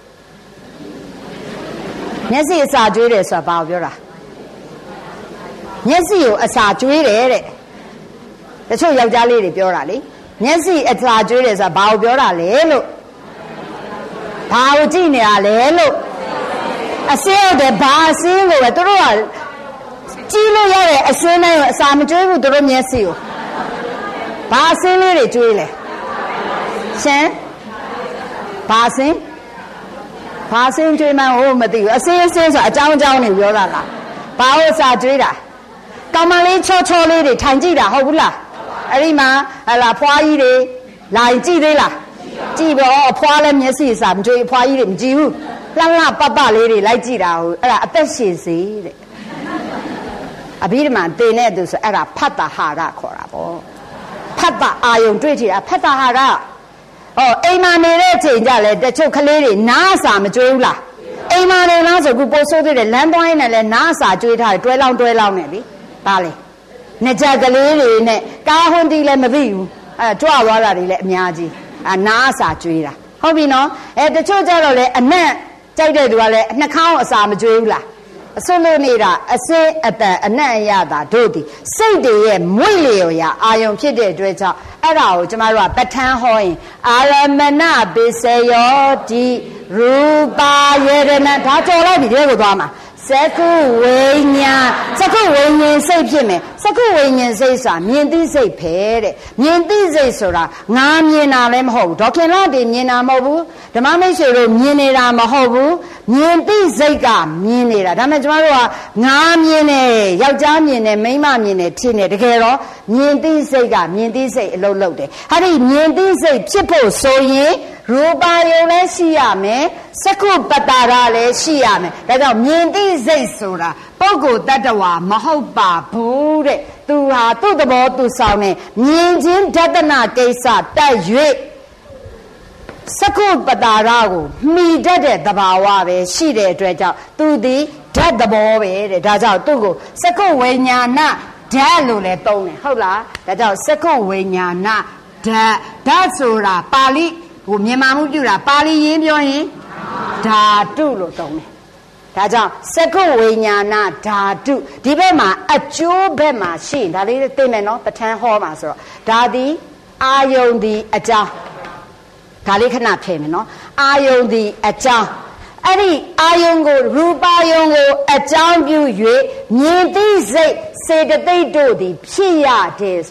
မျက်စိအစာကျွေးတယ်ဆိုတာဘာကိုပြောတာမျက်စိကိုအစာကျွေးတယ်တဲ့တချို့ယောက်ျားလေးတွေပြောတာလေမျက်စိအစာကျွေးတယ်ဆိုတာဘာကိုပြောတာလဲလို့ဘာကိုကြည့်နေရလဲလို့အစင်းတဲ့ဘာအစင်းကိုပဲသူတို့ကကြည့်လို့ရတဲ့အစင်းတိုင်းကိုအစာမကျွေးဘူးသူတို့မျက်စိကိုဘာအစင်းလေးတွေကျွေးလဲရှင်းဘာအစင်းဘာအစင်းကျွေးမှန်းဟိုမသိဘူးအစင်းအစင်းဆိုအကြောင်းအကြောင်းတွေပြောတာလားဘာလို့အစာကျွေးတာကောင်မလေးချောချောလေးတွေထိုင်ကြည့်တာဟုတ်ဘူးလားအဲ့ဒီမှာဟလာဖွားကြီးတွေလာရင်ကြည့်သေးလားကြည့်ပြီးတော့အဖွားလည်းမျက်စိအစာမကျွေးအဖွားကြီးတွေမကြည့်ဘူးလှလှပပလေးတွေလိုက်ကြည့်တာဟိုအဲ့ဒါအသက်ရှင်စေတဲ့အဘိဓမ္မာတင်တဲ့သူဆိုအဲ့ဒါဖတ်တာဟာရခေါ်တာပေါ့ဖတ်တာအာယုံတွေ့ချင်တာဖတ်တာဟာရဟောအိမ်မှာနေတဲ့အချိန်ကြလဲတချို့ကလေးတွေနားအစာမကျွေးဘူးလားအိမ်မှာနေလားဆိုခုပို့ဆိုးသေးတယ်လမ်းသွားရင်လည်းနားအစာကျွေးထားတယ်တွဲလောင်းတွဲလောင်းနေလေပါလေနှစ်ကြက်ကလေးတွေနဲ့ကားဟွန်းတီးလည်းမသိဘူးအဲကြွသွားတာတွေလည်းအများကြီးအနားအစာကျွေးတာဟုတ်ပြီနော်အဲတချို့ကြတော့လေအနက်ကြိုက်တဲ့သူကလည်းနှာခေါင်းအစာမကျွေးဘူးလားအစွတ်လို့နေတာအစင်းအတန်အနက်အရတာတို့ဒီစိတ်တွေရဲ့မွေ့လျော်ရာအာယုံဖြစ်တဲ့အတွက်ကြောင့်အဲ့ဒါကိုကျမတို့ကပဋ္ဌာန်းဟောရင်အာရမဏပစ္စယောတိရူပါယရဏဒါကြော်လိုက်ပြီတဲ့ကိုသွားမှာစကုဝိညာစကုဝိညာဉ်စိတ်ဖြစ်မယ်စကုဝိညာဉ်စိတ်ဆိုတာမြင်သိစိတ်ပဲတဲ့မြင်သိစိတ်ဆိုတာငါမြင်တာလည်းမဟုတ်ဘူးဒေါခင်လာတွေမြင်တာမဟုတ်ဘူးဓမ္မမိတ်ဆွေတို့မြင်နေတာမဟုတ်ဘူးမြင်သိစိတ်ကမြင်နေတာဒါပေမဲ့ကျမတို့ကငါမြင်တယ်ယောက်ျားမြင်တယ်မိန်းမမြင်တယ်ထင်တယ်တကယ်တော့မြင်သိစိတ်ကမြင်သိစိတ်အလုပ်လုပ်တယ်ဟာဒီမြင်သိစိတ်ဖြစ်ဖို့ဆိုရင်ရူပါယုံလည်းရှိရမယ်စကုပတ္တာရလည်းရှိရမယ်ဒါကြောင့်မြင်သိစိတ်ဆိုတာပုဂ္ဂိုလ်တ attva မဟုတ်ပါဘူးတဲ့သူဟာသူ့သဘောသူဆောင်နေမြင်ချင်းဒသနာကိစ္စတက်၍စကုပတ္တာရကိုမှီတတ်တဲ့သဘာဝပဲရှိတဲ့အတွက်ကြောင့်သူဒီဓာတ်သဘောပဲတဲ့ဒါကြောင့်သူ့ကိုစကုဝိညာဏဓာတ်လို့လည်းသုံးတယ်ဟုတ်လားဒါကြောင့်စကုဝိညာဏဓာတ်ဓာတ်ဆိုတာပါဠိဟိုမြန်မာမှုပြုတာပါဠိရင်းပြောရင်ဓာတုလို့သုံးတယ်ဒါကြောင့်စကုဝိညာဏဓာတုဒီဘက်မှာအကျိုးဘက်မှာရှိရင်ဒါလေးသိမယ်နော်ပဋ္ဌာန်းဟောမှာဆိုတော့ဒါသည်အာယုန်သည်အကြောင်းဒါလေးခဏဖြေမယ်နော်အာယုန်သည်အကြောင်းအဲ့ဒီအာယုန်ကိုရူပါယုန်ကိုအကြောင်းပြု၍မြင်သိစိတ်စေတသိက်တို့သည်ဖြစ်ရတယ်ဆိုဖြ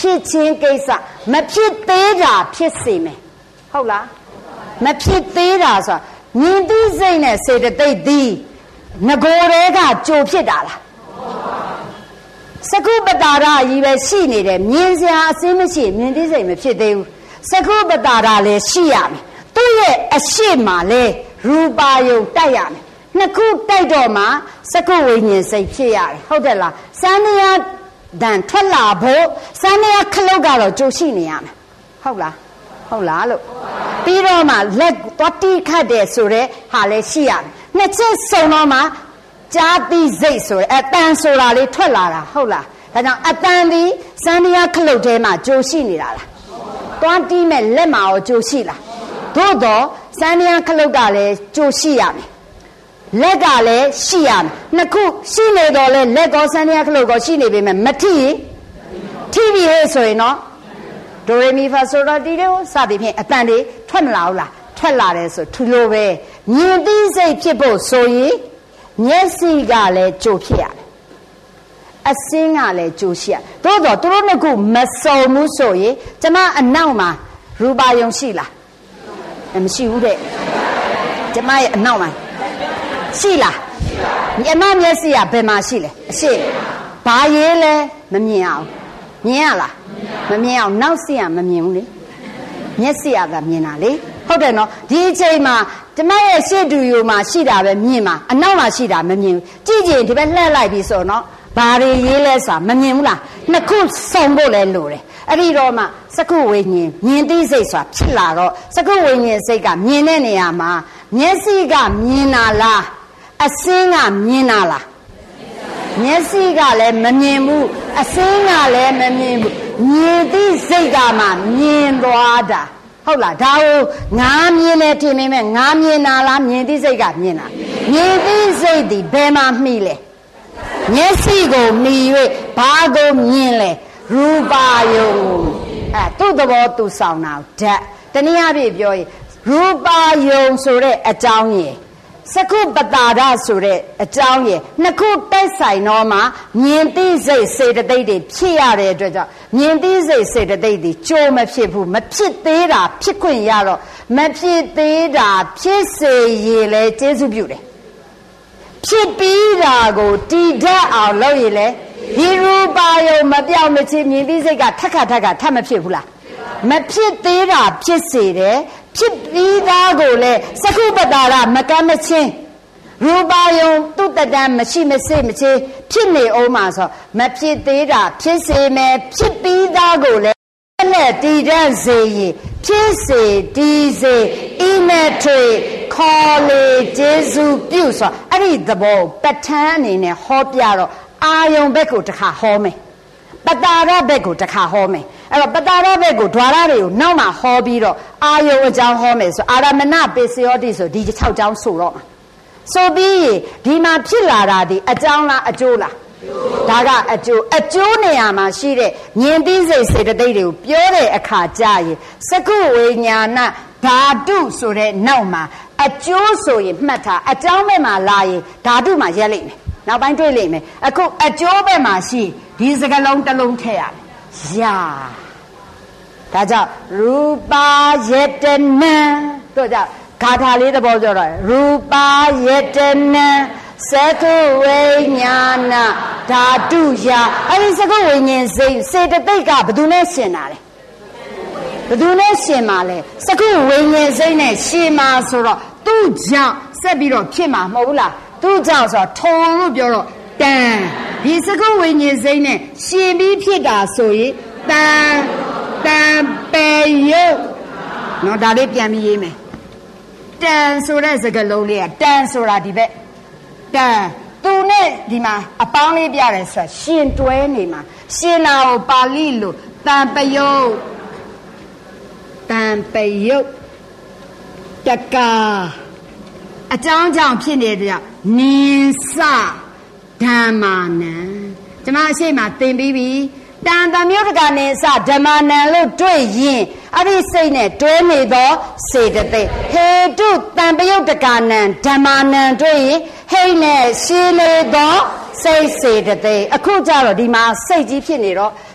ဖြစ်ချင်းကိစ္စမဖြစ်သေးတာဖြစ်စေမယ်ဟုတ်လားမဖြစ်သေးတာဆိုမြင်သိစိတ်နဲ့စေတသိက်သည်ငကိုယ်တွေကကြိုဖြစ်တာလားစကုပတာရကြီးပဲရှိနေတယ်မြင်စရာအစင်းမရှိမြင်သိစိတ်မဖြစ်သေးဘူးစကုပတာရလည်းရှိရမယ်သူ့ရဲ့အရှိမလဲရူပါယုံတိုက်ရမယ်နှစ်ခုတိုက်တော့မှစကုဝိညာဉ်စိတ်ဖြစ်ရတယ်ဟုတ်တယ်လားစန္ဒယာတန်ထွက်လာဖို့စန္ဒယာခလုတ်ကတော့ကြိုရှိနေရမယ်ဟုတ်လားဟုတ်လားလို့ပြီးတော့မှလက်သွားတိခတ်တယ်ဆိုတော့ဟာလည်းရှိရမယ်နှစ်ချက်စုံတော့မှကြာတိစိတ်ဆိုတဲ့အတန်ဆိုတာလေးထွက်လာတာဟုတ်လားဒါကြောင့်အတန်ဒီစန္ဒယာခလုတ်ထဲမှာကြိုရှိနေတာလားသွားတိမဲ့လက်မှာရောကြိုရှိလားသို့တော့စန္ဒယာခလုတ်ကလည်းကြိုရှိရမယ်လက်ကလည်းရှိရမယ်နှစ်ခုရှိနေတော့လဲလက်ကောစန္ဒယာခလုတ်ကောရှိနေပေမဲ့မထိထိပြီဟဲ့ဆိုရင်တော့ဒိုရေမီဖာဆိုတော့ဒီလိုစသည်ဖြင့်အတန်တွေထွက်မလာဘူးလားထွက်လာတယ်ဆိုထူလို့ပဲမြင်သိစိတ်ဖြစ်ဖို့ဆိုရင်မျက်စိကလည်းကြိုဖြစ်ရတယ်အစင်းကလည်းကြိုရှိရသို့တော့သူတို့နှစ်ခုမစုံဘူးဆိုရင်ကျမအနောက်မှာရူပါယုံရှိလားမရှိဘူးတဲ့ကျမရဲ့အနောက်မှာရှိလားမြမမျက်စိကဘယ်မှာရှိလဲအရှိဘာရေးလဲမမြင်အောင်မြင်ရလားမမြင်အောင်နောက်စီကမမြင်ဘူးလေမျက်စိကမြင်တာလေဟုတ်တယ်နော်ဒီအချိန်မှာကျမရဲ့ရှေ့တူယူမှာရှိတာပဲမြင်မှာအနောက်မှာရှိတာမမြင်ဘူးကြည့်ကြည့်ဒီဘက်လှည့်လိုက်ပြီဆိုတော့ဘာတွေရေးလဲဆိုတာမမြင်ဘူးလားနှစ်ခုစုံဖို့လဲလိုတယ်အဲ့ဒီတော့မှစကုဝိညာဉ်မြင်သိစိတ်ဆိုတာဖြစ်လာတော့စကုဝိညာဉ်စိတ်ကမြင်တဲ့နေရာမှာမျက်စိကမြင်တာလားအစင်းကမြင်တာလားမျက်စိကလည်းမမြင်ဘူးအစင်းကလည်းမမြင်ဘူးမြင်သိစိတ်ကမှမြင်သွားတာဟုတ်လားဒါကိုငါမြင်တယ်ထင်မိမဲ့ငါမြင်တာလားမြင်သိစိတ်ကမြင်တာမြင်သိစိတ်ဒီဘယ်မှာမှီလဲမျက်စိကိုမှီ၍ဘာကိုမြင်လဲရူပါယုံအဲသူ့သဘောသူဆောင်တာဓာတ်တနည်းအားဖြင့်ပြောရင်ရူပါယုံဆိုတဲ့အကြောင်းရယ်စကုပတာရဆိုတဲ့အကြောင်းရယ်နှစ်ခုတိုက်ဆိုင်တော့မှမြင်သိစိတ်စေတသိက်တွေဖြစ်ရတဲ့အတွက်ကြောင့်မြင်သိစိတ်စေတသိက်တွေကြိုးမဖြစ်ဘူးမဖြစ်သေးတာဖြစ်ခွင့်ရတော့မဖြစ်သေးတာဖြစ်စေရလဲကျေးဇူးပြုတယ်ဖြစ်ပြီးတာကိုတည်တတ်အောင်လုပ်ရလဲဒီရူပါယုံမပြောင်းမချင်းမြင်သိစိတ်ကထက်ခါထက်ခါထပ်မဖြစ်ဘူးလားမဖြစ်သေးတာဖြစ်စေတယ်ဖြစ်ပြီးသားကိုလည်းစကုပတာရမကမ်းမချင်းရူပါယုံသူ့တတန်းမရှိမစေမချေဖြစ်နေအောင်မှာဆိုမဖြစ်သေးတာဖြစ်စေမယ်ဖြစ်ပြီးသားကိုလည်းနဲ့တည်တတ်စေရင်ဖြစ်စေတည်စေအင်းနဲ့ထွေခေါ်လေကျေးဇူးပြုဆိုအဲ့ဒီသဘောပဋ္ဌာန်းအနေနဲ့ဟောပြတော့အာယုံဘက်ကိုတစ်ခါဟောမယ်ပတာရဘက်ကိုတစ်ခါဟောမယ်အဲ့တော့ပတာရဘက်ကိုဓာရတွေကိုနောက်မှဟောပြီးတော့အာယုံအကြောင်းဟောမယ်ဆိုအာရမဏပေစယောတိဆိုဒီ၆ကြောင်းဆိုတော့မှာဆိုပြီးဒီမှာဖြစ်လာတာဒီအကြောင်းလားအကျိုးလားဒါကအကျိုးအကျိုးနေရာမှာရှိတဲ့ဉာဏ်သိစိတ်စေတသိက်တွေကိုပြောတဲ့အခါကြရင်စကုဝိညာဏဓာတုဆိုတဲ့နောက်မှာအကျိုးဆိုရင်မှတ်ထားအကြောင်းဘက်မှာလာရင်ဓာတုမှာရက်လိမ့်မယ်နောက်ပိုင်းတွေ့လိမ့်မယ်အခုအကျိုးဘက်မှာရှိဒီစကလုံးတစ်လုံးထည့်ရတယ်ယာဒါကြောင့်ရူပါယတနံတို့ကြောင့်ဂါထာလေးသဘောပြောတော့ရူပါယတနံစကုဝိညာဏဓာတုယအဲ့ဒီစကုဝိညာဉ်စိတ်စေတသိက်ကဘယ်သူနဲ့ရှင်တာလဲဘယ်သူနဲ့ရှင်မှာလဲစကုဝိညာဉ်စိတ်နဲ့ရှင်မှာဆိုတော့သူ့ကြောင့်ဆက်ပြီးတော့ဖြစ်မှာမဟုတ်ဘူးလားသူ့ကြောင့်ဆိုတော့ထုံလို့ပြောတော့တန်ဒီစကုဝိညာဉ်စိတ်နဲ့ရှင်ပြီးဖြစ်တာဆိုရင်တန်တန်ပေယုတ်နော်ဒါလေးပြန်ပြီးရေးမယ်တန်ဆိုတဲ့စကားလုံးလေးကတန်ဆိုတာဒီဘက်တန်သူနဲ့ဒီမှာအပေါင်းလေးပြတယ်ဆိုရှင်တွဲနေမှာရှင်နာကိုပါဠိလိုတန်ပယုတ်တန်ပယုတ်တကာအကြောင်းကြောင့်ဖြစ်နေတဲ့နိစ္စဓမ္မာနံကျွန်မအရှိမသင်ပြီးပြီတန်တမျိုးတကနိစ္စဓမ္မာနံလို့တွေ့ရင်အဲ့ဒီစိတ်နဲ့တွဲနေသောစေတသိက်ဟေတုတန်ပယုတ်တကနံဓမ္မာနံတွေ့ရင်ဟိတ်နဲ့ရှင်းလေသောစိတ်စေတသိက်အခုကြတော့ဒီမှာစိတ်ကြီးဖြစ်နေတော့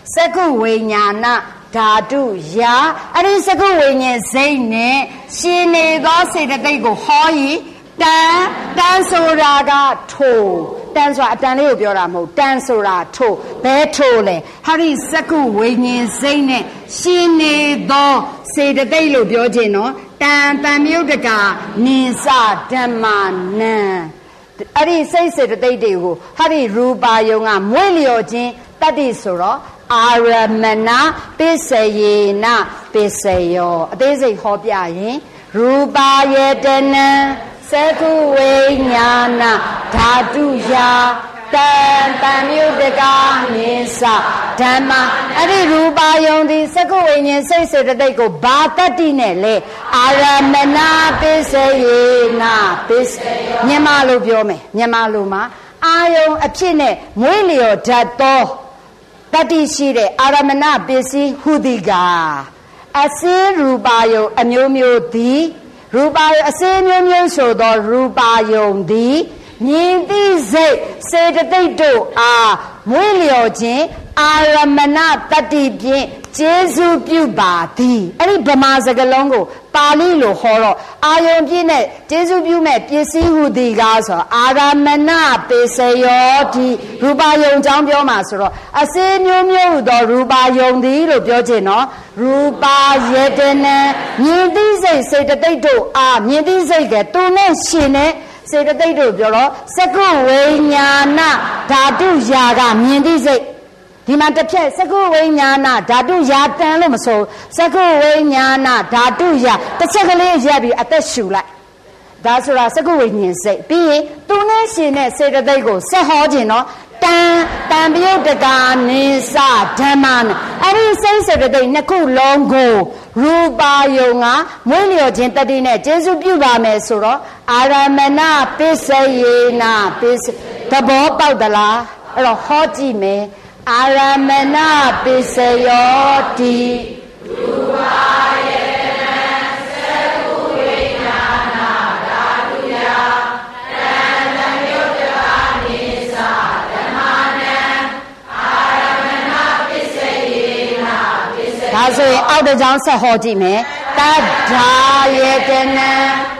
စက္ခုဝိညာဏဓာတုယာအဲ့ဒီစက္ခုဝိညာဉ်စိတ်နဲ့ရှင်နေသောစေတသိက်ကိုဟောရင်တန်တန်ဆိုတာကထိုတန်ဆိုတာအတန်လေးကိုပြောတာမဟုတ်တန်ဆိုတာထိုဘဲထိုလဲဟာဒီစက္ခုဝိညာဉ်စိတ်နဲ့ရှင်နေသောစေတသိက်လို့ပြောခြင်းနော်တန်တန်မြုပ်တကနိစ္စဓမ္မနံအဲ့ဒီစိတ်စေတသိက်တွေကိုဟာဒီရူပါယုံကမွေ့လျော်ခြင်းတတ္တိဆိုတော့အာရမဏပစ္စယေနပစ္စယောအသေးစိတ်ဟောပြရင်ရူပါယတနံစက္ခုဝိညာဏဓာတုယာတန်တန်မြုပ်တကာနိစ္စဓမ္မအဲ့ဒီရူပါယုံဒီစက္ခုဝိညာဉ်စိတ်စေတသိက်ကိုဘာတတ္တိနဲ့လဲအာရမဏပစ္စယေနပစ္စမြန်မာလိုပြောမယ်မြန်မာလိုမှာအာယုံအဖြစ်နဲ့မွေးလျော်ဓာတ်သောတတ္တိရှိတဲ့အာရမဏပစ္စည်းဟုတိကအစေရူပါယုံအမျိုးမျိုးသည်ရူပါယုံအစေမျိုးမျိုးဆိုသောရူပါယုံသည်မြင်သိစိတ်စေတသိက်တို့အားမွေးလျော်ခြင်းအာရမဏတတ္တိဖြင့်ကျေစုပြုပါသည်အဲ့ဒီဗမာစကားလုံးကိုပါဠိလိုဟောတော့အာယုံပြည့်နဲ့ကျေစုပြုမဲ့ပစ္စည်းဟုသည်ကားဆိုအာရမဏပစ္စယောဒီရူပါယုံအကြောင်းပြောမှာဆိုတော့အစေမျိုးမျိုးဟူသောရူပါယုံသည်လို့ပြောခြင်းနော်ရူပါယတနံမြင်သိစိတ်စေတသိက်တို့အားမြင်သိစိတ်ကသူနဲ့ရှင်နဲ့စေတသိက်တို့ပြောတော့စက္ခုဝိညာဏဓာတုယာကမြင်သိစိတ်ဒီမှာတစ်ဖြက်စက္ခုဝိညာဏဓာတုယာတန်လို့မဆိုစက္ခုဝိညာဏဓာတုယာတစ်ချက်ကလေးရက်ပြီးအသက်ရှူလိုက်ဒါဆိုတာစက္ခုဝိညာဉ်စိတ်ပြီးရင်သူနဲ့ရှင်တဲ့စေတသိက်ကိုဆက်ဟောခြင်းနော်တန်တန်ပြုတ်တကာနိစ္စဓမ္မနဲ့အဲ့ဒီစိတ်စေတသိက်နှစ်ခုလုံးကိုရူပါယုံကမွေးလျော်ခြင်းတတ္တိနဲ့ကျေစုပြုပါမယ်ဆိုတော့အာရမဏပစ္စယေနပစ္စသဘောပေါက်သလားအဲ့တော့ဟောကြည့်မယ်အာရမဏပစ္စယောတိရူပါယတနံစက္ခုဝိညာဏဓာတုယာတန်တံမြုတ်တကာနိစ္စဓမ္မနံအာရမဏပစ္စယေနပစ္စယောဒါဆိုရင်အောက်တစ်ကြောင်းဆက်ဟောကြည့်မယ်တတ္ထာယတနံ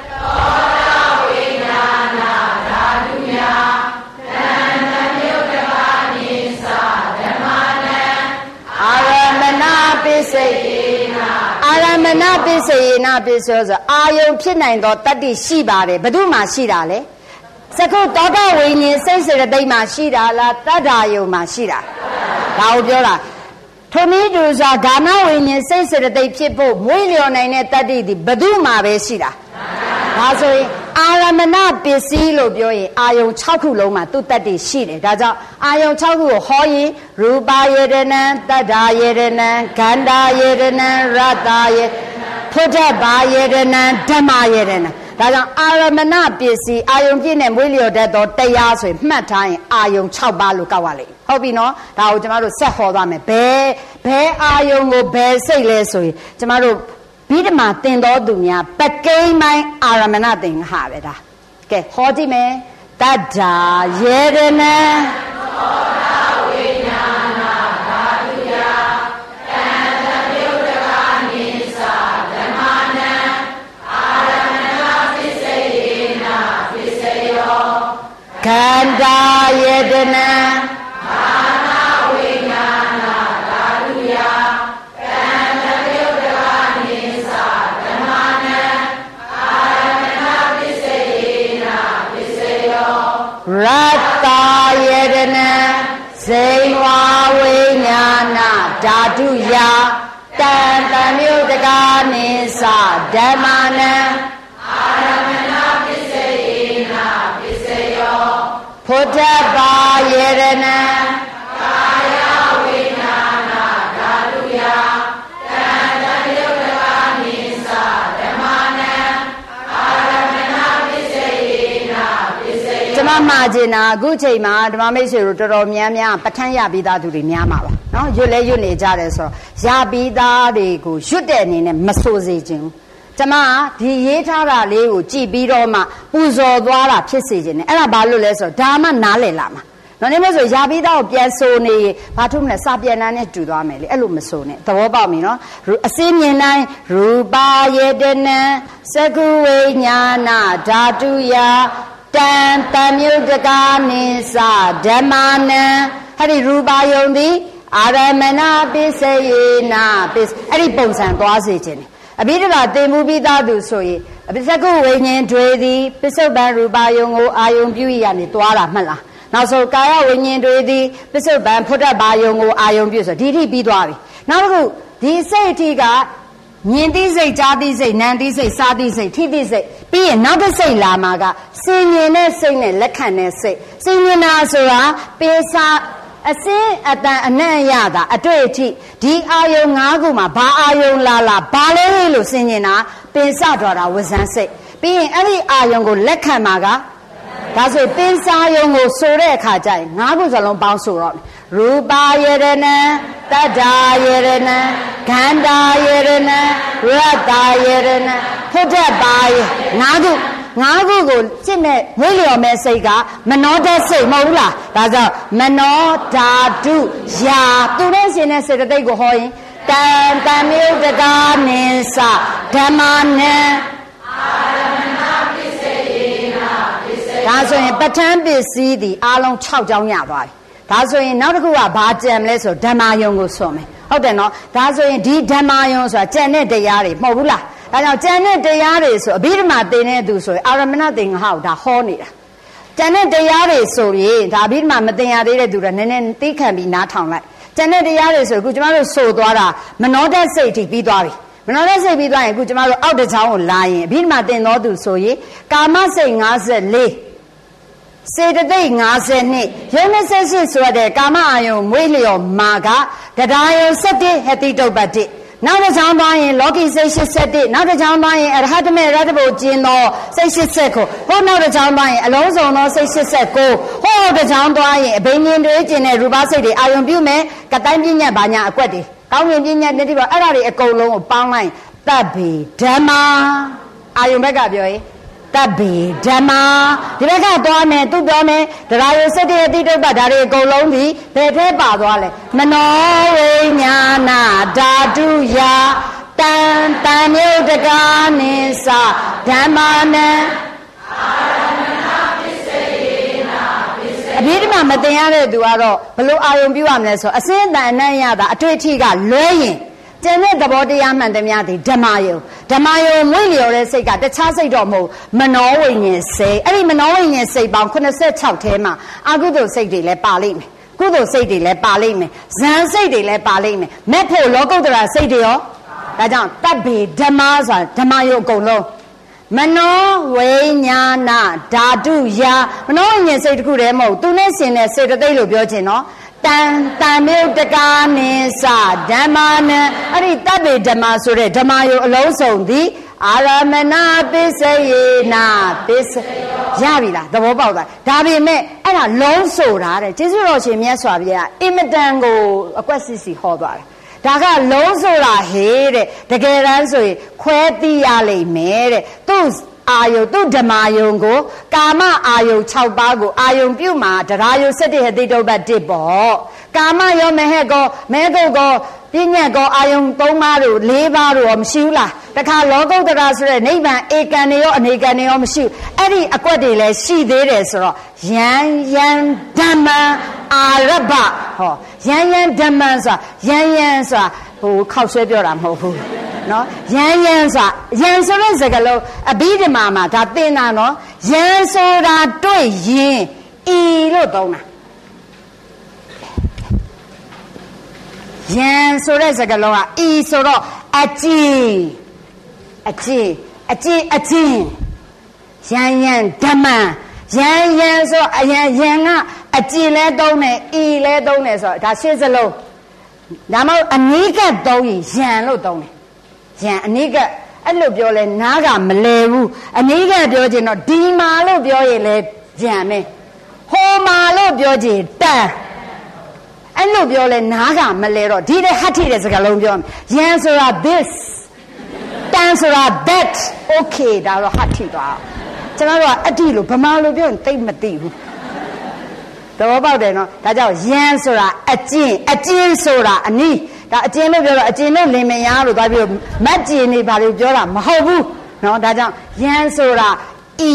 ပစ္စယေနအာရမဏပစ္စယေနပစ္စယောဆိုအာယုံဖြစ်နိုင်သောတတ္တိရှိပါတယ်ဘယ်သူမှရှိတာလဲစက္ခုတောတဝိညာဉ်စိတ်စေတသိက်မှာရှိတာလားတတ္ထာယုံမှာရှိတာဒါကိုပြောတာထိုနည်းတူစွာဂါနဝိညာဉ်စိတ်စေတသိက်ဖြစ်ဖို့မွေးလျော်နိုင်တဲ့တတ္တိဒီဘယ်သူမှပဲရှိတာဒါဆိုရင်အာရမဏပစ္စည်းလို့ပြောရင်အာယုံ၆ခုလုံးမှာသူ့တတ္တိရှိတယ်ဒါကြောင့်အာယုံ၆ခုကိုဟောရင်ရူပါယတနံတတ္ထာယတနံဂန္ဓာယတနံရတ္တာယဖုဒ္ဓဘာယတနံဓမ္မယတနံဒါကြောင့်အာရမဏပစ္စည်းအာယုံပြည့်နဲ့မွေးလျော်တတ်သောတရားဆိုရင်မှတ်ထားရင်အာယုံ၆ပါးလို့ကောက်ရလိမ့်ဟုတ်ပြီနော်ဒါကိုကျမတို့ဆက်ဟောသွားမယ်ဘယ်ဘယ်အာယုံကိုဘယ်စိတ်လဲဆိုရင်ကျမတို့ဘိဓမာသင်တော်သူများပကိန်းပိုင်းအာရမဏသင်္ဟာပဲဒါကဲဟောကြည့်မယ်တတ္ထာယေရဏံသောတာဝိညာဏဓာတုယာတန်တံမြုတ်တကာနိစ္စဓမ္မနံအာရမဏပစ္စယေနပစ္စယောခန္ဓာယေတနံရတ္တာယတနံဇိဝဝိညာဏဓာတုယာတန်တံမြုတ်တကာနိစ္စဓမ္မနံအာရမဏပစ္စယေနပစ္စယောဖုဒ္ဓဘာယတနံကာယဝိညာဏဓာတုယာတန်တံမြုတ်တကာနိစ္စဓမ္မနံအာရမဏပစ္စယေနပစ္စယောကျမမှာကျင်တာအခုချိန်မှာဓမ္မမိတ်ဆွေတို့တော်တော်များများပဋ္ဌာန်းရပြီးသားသူတွေများမှာပါနော်ရွတ်လဲရွတ်နေကြတယ်ဆိုတော့ရပြီးသားတွေကိုရွတ်တဲ့အနေနဲ့မဆိုစေခြင်းကျမဒီရေးထားတာလေးကိုကြည်ပြီးတော့မှပူဇော်သွားတာဖြစ်စေခြင်းနဲ့အဲ့ဒါဘာလို့လဲဆိုတော့ဒါမှနားလည်လာမှာနော်နေမဆိုရာပြီးသားကိုပြန်ဆိုနေဘာထုမလဲစာပြန်နာနဲ့တူသွားမယ်လေအဲ့လိုမဆိုနဲ့သဘောပေါက်ပြီနော်အစင်းမြင်တိုင်းရူပါယေတနံသကုဝိညာဏဓာတုယတံတမြုတကာနိသဓမ္မနံဟဲ့ဒီရူပါယုံသည်အာရမဏပိစေယေနပိအဲ့ဒီပုံစံသွားစေခြင်းအဘိဓမ္မာသင်မှုပြီးသားသူဆိုရင်အပိစကုဝိညာဉ်တွေသည်ပစ္စုပန်ရူပါယုံကိုအာယုံပြုရနေသွားတာမှတ်လားနောက်ဆုံးကာယဝိညာဉ်တွေသည်ပစ္စုပန်ဖုဒ္ဓဘာယုံကိုအာယုံပြုဆိုဒီထိပြီးသွားပြီနောက်တစ်ခုဒီစိတ်အထိကမြင်သိစိတ်ကြားသိစိတ်နာမ်သိစိတ်စားသိစိတ်ထိသိစိတ်ပြီးရင်နောက်တစ်စိတ်လာမှာကစင်ញင်တဲ့စိတ်နဲ့လက်ခံတဲ့စိတ်စင်ញင်တာဆိုတာပေစာအစင်းအတန်အနံ့ရတာအတွေ့အထိဒီအာယုံ၅ခုမှာဘာအာယုံလာလာဘာလဲလို့စင်ញင်တာပင်စတော်တာဝဇန်စိတ်ပြီးရင်အဲ့ဒီအာယုံကိုလက်ခံမှာကဒါဆိုပင်စာယုံကိုဆိုတဲ့အခါကျရင်၅ခုစလုံးပေါင်းဆိုတော့ရူပါယေရဏံတတ္ထာယေရဏံခန္ဓာယေရဏံရတ္တယေရဏံဖုဒ္ဓပါယေ၅ခုငါးခုကိုจิตနဲ့ဝိလျော်မဲ့စိတ်ကမနောဓာတ်စိတ်မဟုတ်ဘူးလားဒါကြောင့်မနောဓာတုယာသူနဲ့ရှင်တဲ့စေတသိက်ကိုဟောရင်တံတံမြုတကာနိသဓမ္မနံအာရမဏပိစေယေနပိစေဒါဆိုရင်ပဋ္ဌာန်းပစ္စည်းဒီအားလုံး၆ကြောင်းရသွားပြီဒါဆိုရင်နောက်တစ်ခုကဘာကြံမလဲဆိုဓမ္မယုံကိုဆိုမယ်ဟုတ်တယ်နော်ဒါဆိုရင်ဒီဓမ္မယုံဆိုတာကြံတဲ့တရားတွေမဟုတ်ဘူးလားဒါကြောင့်ကျန်တဲ့တရားတွေဆိုအဘိဓမ္မာသင်တဲ့သူဆိုရင်အာရမဏသင်္ဃဟောဒါဟောနေတာကျန်တဲ့တရားတွေဆိုရင်ဒါအဘိဓမ္မာမသင်ရသေးတဲ့သူတွေနည်းနည်းသိခံပြီးနားထောင်လိုက်ကျန်တဲ့တရားတွေဆိုအခုကျမတို့ဆိုသွားတာမနောဓာတ်စိတ်ထိပြီးသွားပြီမနောဓာတ်စိတ်ပြီးသွားရင်အခုကျမတို့အောက်တစ်ချောင်းကိုလာရင်အဘိဓမ္မာသင်တော်သူဆိုရင်ကာမစိတ်၅၄စေတသိက်၅၂ယုံနဲ့ဆက်ရှိဆိုတဲ့ကာမအာယုံမွေးလျော်မာကတရားယုံ၁၁ဟတိတုပ္ပတ္တိနောက်တစ်ချောင်းသွားရင်လောကီစိတ်၈၁နောက်တစ်ချောင်းသွားရင်အရဟတမေရတ္တဘုကျင်းသောစိတ်၈၉ဟိုနောက်တစ်ချောင်းသွားရင်အလုံးစုံသောစိတ်၈၉ဟိုတစ်ချောင်းသွားရင်အဘိညာဉ်တွေကျင်တဲ့ရူပစိတ်တွေအာယုံပြုမယ်ကတိုင်းပညာဘာညာအကွက်တွေကောင်းကင်ပညာတတိပအဲ့ဒါတွေအကုန်လုံးကိုပေါင်းလိုက်တပ်ဘိဓမ္မာအာယုံဘက်ကပြောရင်တပ်ဘိဓမ္မာဒီဘက်ကသွားမယ်သူပြောမယ်တရားရစတ္တယတိတုပ္ပဒါတွေအကုန်လုံးဒီဘယ်ထဲပါသွားလဲမနောဝိညာဏဓာတုယတံတံမြုတကာနိသဓမ္မာနံအာရမဏပိစေယေနပိစေအဘိဓမ္မာမတင်ရတဲ့သူကတော့ဘလို့အာယုံပြုရမလဲဆိုအစင်းအတန်အနံ့ရတာအတွေ့အထိကလွဲရင်ကျန်တဲ့သဘောတရားမှန်သမျှသည်ဓမ္မယုံဓမ္မယုံမွေ့လျော်တဲ့စိတ်ကတခြားစိတ်တော့မဟုတ်မနောဝိညာဉ်စိတ်အဲ့ဒီမနောဝိညာဉ်စိတ်ပေါင်း၈၆ထဲမှာအကုသိုလ်စိတ်တွေလည်းပါလိမ့်မယ်ကုသိုလ်စိတ်တွေလည်းပါလိမ့်မယ်ဇန်စိတ်တွေလည်းပါလိမ့်မယ်မဲ့ဖို့လောကုတ္တရာစိတ်တွေရောဒါကြောင့်တပ်ဘိဓမ္မဆိုတာဓမ္မယုံအကုန်လုံးမနောဝိညာဏဓာတုယမနောဝိညာဉ်စိတ်တစ်ခုတည်းမဟုတ်သူနဲ့ရှင်တဲ့စေတသိက်လို့ပြောခြင်းနော်တံတံမြုတကာနိသဓမ္မာနံအဲ့ဒီတပ်ပေဓမ္မဆိုတဲ့ဓမ္မယုံအလုံးစုံသည်အာရမဏပိစေယေနပိစေရပြီလားသဘောပေါက်သွားဒါပေမဲ့အဲ့ဒါလုံးဆိုတာတဲ့ကျေးဇူးတော်ရှင်မြတ်စွာဘုရားအင်မတန်ကိုအကွက်စစ်စီဟောသွားတယ်ဒါကလုံးဆိုတာဟေးတဲ့တကယ်တမ်းဆိုရင်ခွဲသိရလိမ့်မယ်တဲ့သူ့အာယုသူဓမ္မယုံကိုကာမအာယု၆ပါးကိုအာယုပြုမှာတရားယု၁၁ဟတိတုပ္ပတ္တိပေါ့ကာမရောမဟက်ကောမဲကုတ်ကောပညာကောအာယု၃ပါးတို့၄ပါးတို့ရောမရှိဘူးလားတခါလောကုတ္တရာဆိုတဲ့နိဗ္ဗာန်ဧကံတွေရောအနေကံတွေရောမရှိဘူးအဲ့ဒီအကွက်တွေလည်းရှိသေးတယ်ဆိုတော့ယံယံဓမ္မအာရဘဟောယံယံဓမ္မဆိုတာယံယံဆိုတာဟိုခောက်ဆွဲပြောတာမဟုတ်ဘူးနော်ယံယံဆိုတာယံဆိုတဲ့စကားလုံးအဘိဓမ္မာမှာဒါသင်တာနော်ယံဆိုတာတွေ့ရင်ဤလို့သုံးတာယံဆိုတဲ့စကားလုံးကဤဆိုတော့အကျဉ်အကျဉ်အကျဉ်အကျဉ်ယံယံဓမ္မယံယံဆိုအယံယံကအကျဉ်လဲသုံးတယ်ဤလဲသုံးတယ်ဆိုတော့ဒါရှင်းစလုံးဒါမှမဟုတ်အနိကသုံးရင်ယံလို့သုံးတယ်ယံအနိကအဲ့လိုပြောလဲနားကမလဲဘူးအနိကပြောခြင်းတော့ဒီမာလို့ပြောရင်လဲယံမယ်ဟိုမာလို့ပြောခြင်းတန်အဲ့လိုပြောလဲနားကမလဲတော့ဒီတဲ့ဟတ်ထိတဲ့စကားလုံးပြောယံဆိုတာ this တန်ဆိုတာ that okay ဒါတော့ဟတ်ထိသွားကျွန်တော်တို့ကအတိလို့ဗမာလိုပြောရင်တိတ်မသိဘူးဘောပေါက်တယ်နော်ဒါကြောင့်ယံဆိုတာအကျင့်အကျင့်ဆိုတာအနည်းဒါအကျင့်လို့ပြောတော့အကျင့်လို့လင်မယားလို့သွားပြီးမတ်ကျင်နေပါလို့ပြောတာမဟုတ်ဘူးနော်ဒါကြောင့်ယံဆိုတာဤ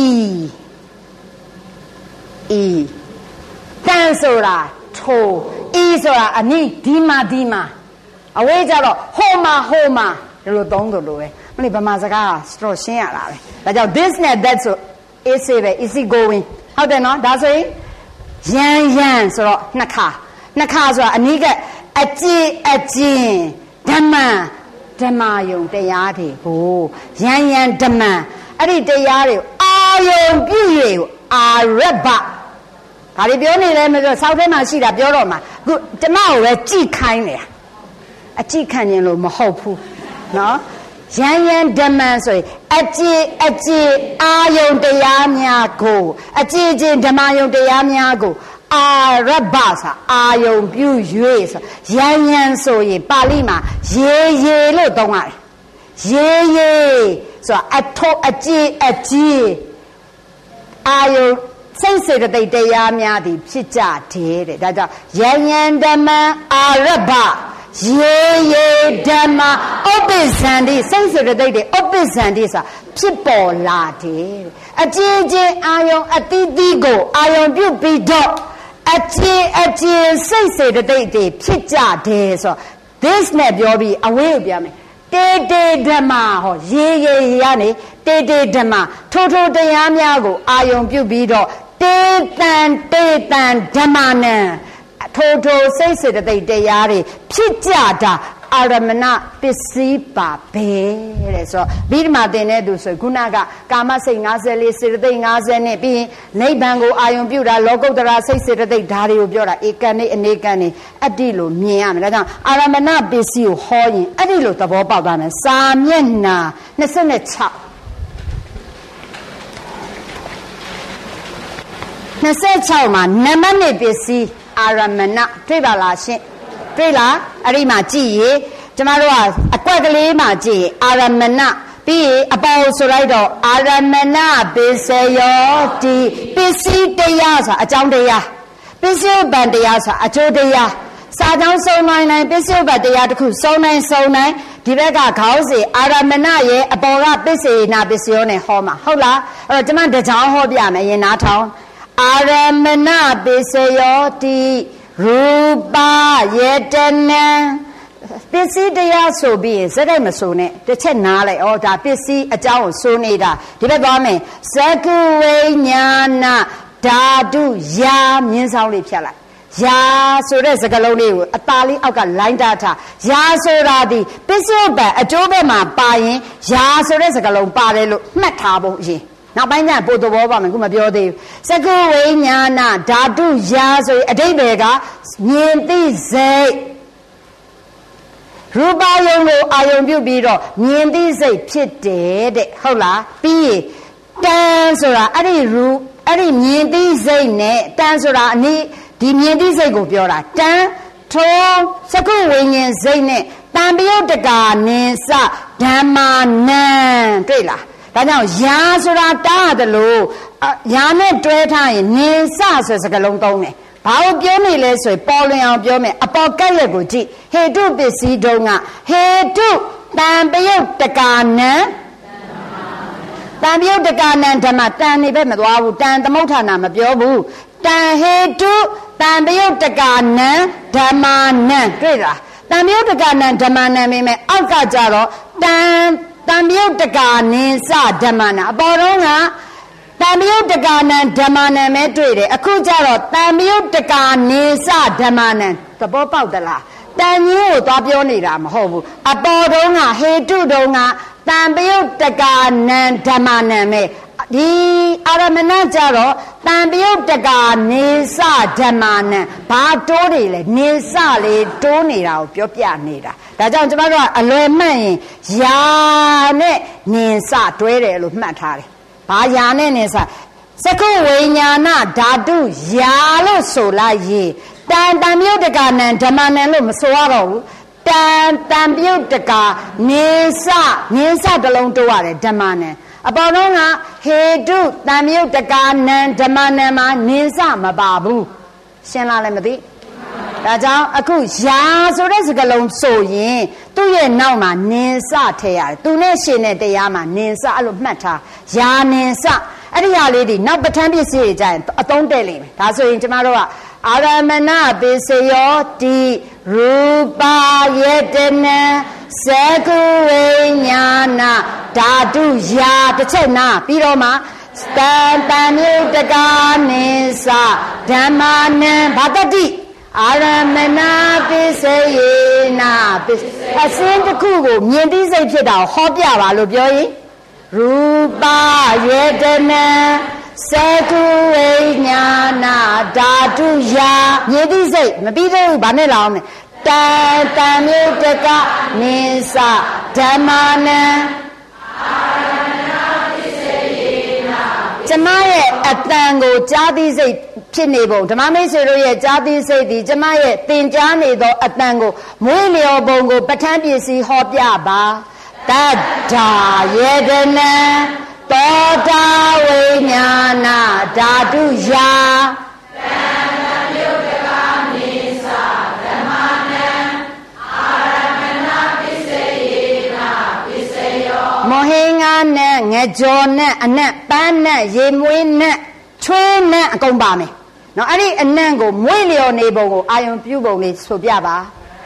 ဤတန်ဆိုတာထိုဤဆိုတာအနည်းဒီမှာဒီမှာအဝေးကြတော့ဟိုမှာဟိုမှာဒီလိုသုံးသလိုပဲမနေ့ဗမာစကားစတော့ရှင်းရတာပဲဒါကြောင့် this နဲ့ that ဆို easy ပဲ easy going ဟုတ်တယ်နော်ဒါဆိုရင်ယံယံဆိုတော့နှစ်ခါနှစ်ခါဆိုတာအနည်းကအကျင့်အကျင့်ဓမ္မဓမ္မယုံတရားတွေကိုယံယံဓမ္မအဲ့ဒီတရားတွေကိုအာယုံပြု၍အာရဘဘာတွေပြောနေလဲမပြောစောက်ထဲမှာရှိတာပြောတော့မှာအခုဓမ္မကိုပဲကြည်ခိုင်းတယ်အကြည့်ခံရင်လို့မဟုတ်ဘူးနော်ယံယံဓမ္မဆိုရင်အကျင့်အကျင့်အာယုံတရားများကိုအကျင့်ချင်းဓမ္မယုံတရားများကိုအာရဘဆိုအာယုံပြု၍ဆိုယံယံဆိုရင်ပါဠိမှာရေရေလို့သုံးရတယ်ရေရေဆိုအထောအကျင့်အကျင့်အာယုံစိတ်စေတသိက်တရားများသည်ဖြစ်ကြတယ်တဲ့ဒါကြောင့်ယံယံဓမ္မအာရဘရေရေဓမ္မဥပ္ပဇံတိစိတ်စေတသိက်တွေဥပ္ပဇံတိဆိုတာဖြစ်ပေါ်လာတယ်အကျဉ်းချင်းအာယုံအတိတိကိုအာယုံပြုပြီးတော့အကျဉ်းအကျဉ်းစိတ်စေတသိက်တွေဖြစ်ကြတယ်ဆိုတော့ this နဲ့ပြောပြီးအဝေးကိုပြမယ်တေတေဓမ္မဟောရေရေရနေတေတေဓမ္မထိုထိုတရားများကိုအာယုံပြုပြီးတော့တေတံတေတံဓမ္မနံထိုထိုစိတ်စေတသိက်တရားတွေဖြစ်ကြတာအာရမဏပစ္စည်းပါပဲတဲ့ဆိုတော့ဗိဓမာသင်တဲ့သူဆိုခုနကကာမစိတ်၅၄စေတသိက်၅၀နဲ့ပြီးရင်နိဗ္ဗာန်ကိုအာယုံပြုတာလောကုတ္တရာစိတ်စေတသိက်ဓာတ်တွေကိုပြောတာဧကံနဲ့အနေကံနဲ့အတ္တိလို့မြင်ရမယ်ဒါကြောင့်အာရမဏပစ္စည်းကိုဟောရင်အဲ့ဒီလိုသဘောပေါက်သွားမယ်စာမျက်နှာ၂၆၂၆မှာနမနိပစ္စည်းအာရမဏတွေ့ပါလားရှင်တွေ့လားအဲ့ဒီမှာကြည့်ရေကျမတို့ကအကွက်ကလေးမှာကြည့်ရေအာရမဏပြီးရင်အပေါ်ဆိုလိုက်တော့အာရမဏပစ္စယောတိပစ္စည်းတရားဆိုတာအကြောင်းတရားပစ္စည်းဥပ္ပန်တရားဆိုတာအကျိုးတရားစာကြောင်းစုံနိုင်နိုင်ပစ္စည်းဥပ္ပန်တရားတစ်ခုစုံနိုင်စုံနိုင်ဒီဘက်ကခေါင်းစီအာရမဏရဲ့အပေါ်ကပစ္စေနာပစ္စယောနဲ့ဟောမှာဟုတ်လားအဲ့တော့ကျမတကြောင်ဟောပြမယ်ရင်နားထောင်အာရမဏပစ္စယောတိရူပယတနံပစ္စည်းတရားဆိုပြီးစက်တိုက်မဆိုနဲ့တစ်ချက်နားလိုက်ဩဒါပစ္စည်းအကြောင်းကိုဆိုနေတာဒီဘက်သွားမယ်ဇကုဝိညာဏဓာတုယာမြင်းဆောင်လေးဖြတ်လိုက်ယာဆိုတဲ့စကားလုံးလေးကိုအตาလေးအောက်ကလိုင်းတာထားယာဆိုတာဒီပစ္စည်းဘက်အကျိုးဘက်မှာပါရင်ယာဆိုတဲ့စကားလုံးပါတယ်လို့မှတ်ထားဖို့အရင်နောက်ပိုင်းကျရင်ပို့သဘောပါမယ်ခုမပြောသေးဘူးစကုဝိညာဏဓာတုယာဆိုရင်အဓိပ္ပာယ်ကမြင်သိစိတ်ရူပယုံကိုအာယုံပြုပြီးတော့မြင်သိစိတ်ဖြစ်တယ်တဲ့ဟုတ်လားပြီးရင်တန်ဆိုတာအဲ့ဒီရူအဲ့ဒီမြင်သိစိတ်နဲ့တန်ဆိုတာအနည်းဒီမြင်သိစိတ်ကိုပြောတာတန်ထုံးစကုဝိညာဉ်စိတ်နဲ့တန်ပယုတ်တကာနိစဓမ္မာနံတွေ့လားဒါကြောင့်ယာဆိုတာတားတယ်လို့ယာနဲ့တွဲထားရင်နိစဆိုစကားလုံးသုံးတယ်ဘာလို့ပြောနေလဲဆိုရင်ပေါ်လွင်အောင်ပြောမယ်အပေါ်ကက်ရက်ကိုကြည့်ဟေတုပစ္စည်းတုံးကဟေတုတံပယုတ်တကာနံတံပယုတ်တကာနံဓမ္မတန်နေပဲမသွားဘူးတန်သမုဋ္ဌာနာမပြောဘူးတံဟေတုတံပယုတ်တကာနံဓမ္မာနံတွေ့လားတံပယုတ်တကာနံဓမ္မာနံမိမယ်အောက်ကကြတော့တံတံပယုတ်တကာနိစဓမ္မာနံအပေါ်တော့ကတံပယုတ်တကာနံဓမ္မာနံပဲတွေ့တယ်အခုကျတော့တံပယုတ်တကာနိစဓမ္မာနံသဘောပေါက်သလားတန်ကြီးကိုသွားပြောနေတာမဟုတ်ဘူးအပေါ်တုံးကဟေတုတုံးကတံပယုတ်တကာနံဓမ္မာနံပဲဒီအာရမဏကြတော့တံပယုတ်တကာနေစဓမ္မာနံဘာတိုးတွေလဲနေစလေးတိုးနေတာကိုပြောပြနေတာဒါကြောင့်ကျွန်တော်တို့ကအလွယ်မှတ်ရင်ယာနဲ့နေစတွဲတယ်လို့မှတ်ထားတယ်ဘာယာနဲ့နေစစကုဝိညာဏဓာတုယာလို့ဆိုလိုက်ရင်တန်တံပယုတ်တကာနံဓမ္မာနံလို့မဆိုရတော့ဘူးတန်တံပယုတ်တကာနေစနေစတလုံးတိုးရတယ်ဓမ္မာနံအပေါ်တော့ကဟေတုတံပယုတ်တကာနံဓမ္မာနံမှာနေစမပါဘူးရှင်းလားလည်းမသိဒါကြောင့်အခုယာဆိုတဲ့စကားလုံးဆိုရင်သူ့ရဲ့နောက်မှာနင်စထည့်ရတယ်သူနဲ့ရှင်တဲ့တရားမှာနင်စအဲ့လိုမှတ်ထားယာနင်စအဲ့ဒီဟာလေးဒီနောက်ပဋ္ဌာန်းပစ္စည်းတွေကြရင်အသုံးတဲ့လိမ့်မယ်ဒါဆိုရင်ကျမတို့ကအာရမဏပိစယောတိရူပါယတနာသကုဝိညာဏဓာတုယာတစ်ချက်နာပြီးတော့မှတန်တန်မြုတကာနိသဓမ္မာနံဘာတတိအာရမဏပိစယေနာပိအစင်းတစ်ခုကိုမြင်သိစိတ်ဖြစ်တာကိုဟောပြပါလို့ပြောရင်ရူပါယတနာသကုဝိညာဏဓာတုယာမြင်သိစိတ်မပြီးသေးဘူးဗာနဲ့လောက်မယ်တန်တန်မြုတကနိသဓမ္မာနံကျမရဲ့အတန်ကိုကြားသိစိတ်ဖြစ်နေပုံဓမ္မမိတ်ဆွေတို့ရဲ့ကြားသိစိတ်ဒီကျမရဲ့သင်ကြားနေသောအတန်ကိုမွေးလျော်ပုံကိုပဋ္ဌာန်းပစ္စည်းဟောပြပါတတ္ထာယေတနံသောတာဝိညာဏဓာတုယာတန်တံမြုပ်တကာနိသဓမ္မာနံအာရမဏပစ္စယေနပစ္စယောမောဟင်္ဂနဲ့ငကြောနဲ့အနက်ပန်းနဲ့ရေမွေးနဲ့ချွေးနဲ့အကုန်ပါမယ်နော်အဲ့ဒီအနံ့ကိုမွေးလျော်နေပုံကိုအာယုံပြုပုံလေးဆိုပြပါ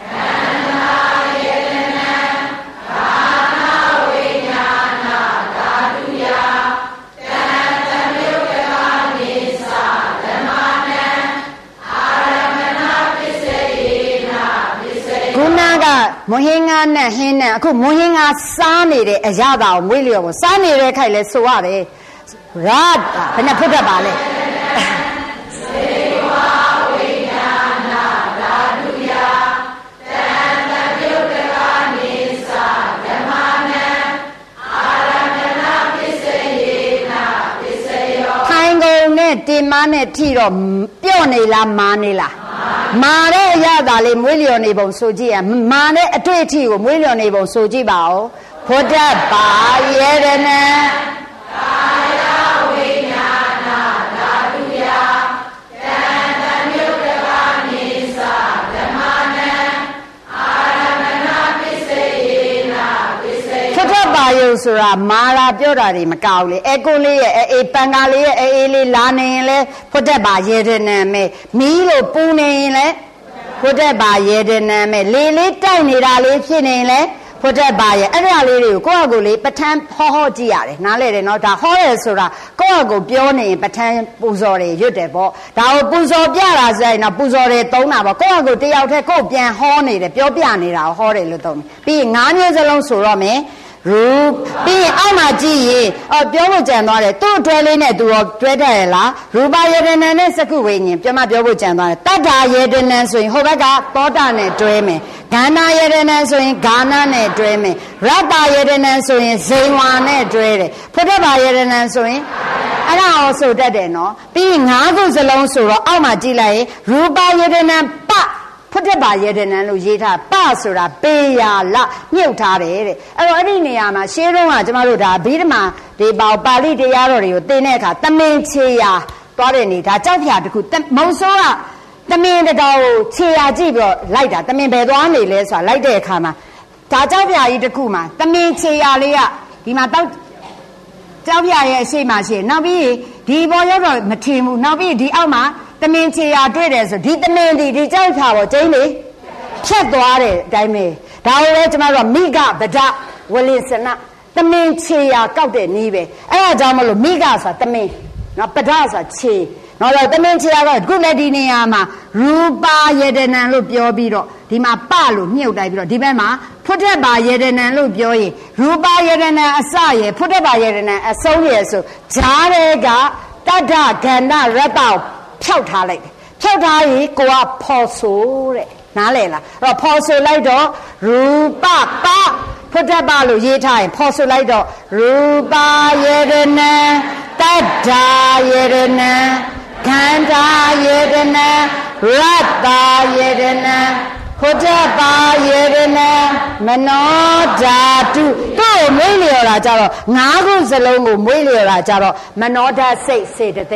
ခုနကမွဟင်းငါနဲ့ဟင်းနဲ့အခုမွဟင်းငါစားနေတဲ့အရာတာကိုမွေးလျော်ကိုစားနေတဲ့ခိုက်လဲဆိုရတယ်ရတ်ဘယ်နဲ့ဖြစ်တတ်ပါလဲစေဝဝိညာဏဓာတုယာတန်တံမြုပ်တကာနိသဓမ္မာနံအာရမဏပစ္စယေနပစ္စယောခိုင်ကုန်နဲ့တင်မနဲ့ထိတော့ပြော့နေလားမာနေလားမာတဲ့အရာသာလေးမွေးလျော်နေပုံဆိုကြည့်ရမာတဲ့အတွေ့အထိကိုမွေးလျော်နေပုံဆိုကြည့်ပါဦးဘုဒ္ဓဘာယေရဏံကာယဝိညာဏဓာတုယာတန်တံမြုပ်တကာနိသဓမ္မာနံအာရမဏပစ္စယေနပစ္စယောဘုဒ္ဓဘာယုဆိုတာမာလာပြောတာတွေမကောက်လေအဲကိုလေးရဲ့အေးပန်ကာလေးရဲ့အေးလေးလာနေရင်လဲဘုဒ္ဓဘာယေရဏံမဲမီးလို့ပူနေရင်လဲဘုဒ္ဓဘာယေတနာမဲ့လေလေးတိုက်နေတာလေးဖြစ်နေလဲဘုဒ္ဓဘာယေအဲ့ဒါလေးတွေကိုကိုယ့်အကိုလေးပဋ္ဌာန်းဟောဟောကြည့်ရတယ်နားလဲတယ်နော်ဒါဟောရဲဆိုတာကိုယ့်အကိုပြောနေရင်ပဋ္ဌာန်းပူဇော်တယ်ရွတ်တယ်ပေါ့ဒါကိုပူဇော်ပြတာဆိုရင်တော့ပူဇော်တယ်သုံးတာပေါ့ကိုယ့်အကိုတယောက်တည်းကိုယ်ပြန်ဟောနေတယ်ပြောပြနေတာကိုဟောတယ်လို့သုံးတယ်ပြီးရင်ငါးမျိုးစလုံးဆိုတော့မယ်ရူပြီးရင်အောက်မှာကြည့်ရင်အော်ပြောဖို့ကြံသွားတယ်သူ့တွဲလေးနဲ့သူရောတွဲတတ်ရလားရူပယေတနာနဲ့စကုဝိညာဉ်ပြမပြောဖို့ကြံသွားတယ်တတ္ထာယေတနာဆိုရင်ဟိုဘက်ကသောတာနဲ့တွဲမယ်ဂန္ဓာယေတနာဆိုရင်ဂါနနဲ့တွဲမယ်ရတ္တယေတနာဆိုရင်ဇိန်ဝါနဲ့တွဲတယ်ဖုဒ္ဓဘာယေတနာဆိုရင်အဲ့ဒါအောင်ဆိုတတ်တယ်နော်ပြီးရင်ငါးခုစလုံးဆိုတော့အောက်မှာကြည့်လိုက်ရင်ရူပယေတနာပဖုဒ္ဓဘာယေတနာလို့ရေးထားပဆိုတာပေယာလညှုပ်ထားတယ်တဲ့အဲ့တော့အဲ့ဒီနေရာမှာရှင်းတော့ကကျမတို့ဒါဗိဓမာဒီပေါပါဠိတရားတော်တွေကိုသင်တဲ့အခါတမင်ချေရာသွားတယ်နေဒါကြောက်ဖြာတခုမုံဆိုးကတမင်တော်ကိုခြေရာကြည့်ပြီးတော့လိုက်တာတမင်ဘယ်သွားနေလဲဆိုတာလိုက်တဲ့အခါမှာဒါကြောက်ဖြာကြီးတခုမှာတမင်ခြေရာလေးကဒီမှာတောက်ကြောက်ဖြာရဲ့အရှိမရှိနောက်ပြီးဒီဘောရောက်တော့မထင်ဘူးနောက်ပြီးဒီအောက်မှာတမင်ချေရာတွေ့တယ်ဆိုဒီတမင်ဒီဒီကြောက်ဖြာပေါ်ကျင်းလေဖြတ်သွားတဲ့အတိုင်းပဲဒါကိုလည်းကျမတို့ကမိဂဗဒဝလိစနတမင်ချေရာကောက်တဲ့နည်းပဲအဲ့ဒါကြောင့်မလို့မိဂဆိုတာတမင်နော်ပဒဆိုတာခြေနော်တော့တမင်ချေရာကခုလည်းဒီနေရာမှာရူပါယေတနံလို့ပြောပြီးတော့ဒီမှာပလို့မြုပ်တိုက်ပြီးတော့ဒီဘက်မှာဖုဒ္ဓဘာယေတနံလို့ပြောရင်ရူပါယေတနံအစရယ်ဖုဒ္ဓဘာယေတနံအဆုံးရယ်ဆိုဂျားတွေကတတ္ထကန္ဓရတ္တဖြောက်ထားလိုက်တယ်ဖြောက်ထားရင်ကိုကဖော်ဆိုတဲ့နားလည်လားအဲ့တော့ဖော်ဆိုလိုက်တော့ရူပပဖုဒ္ဓဘာလို့ရေးထားရင်ဖော်ဆိုလိုက်တော့ရူပယေရဏံတတ္ထာယေရဏံခန္ဓာယေရဏံရတ္တယေရဏံဖုဒ္ဓဘာယေရဏံမနောဓာတုတို့မွေးလျော်တာကြတော့ငါးခုစလုံးကိုမွေးလျော်တာကြတော့မနောဓာစိတ်စေတသိက်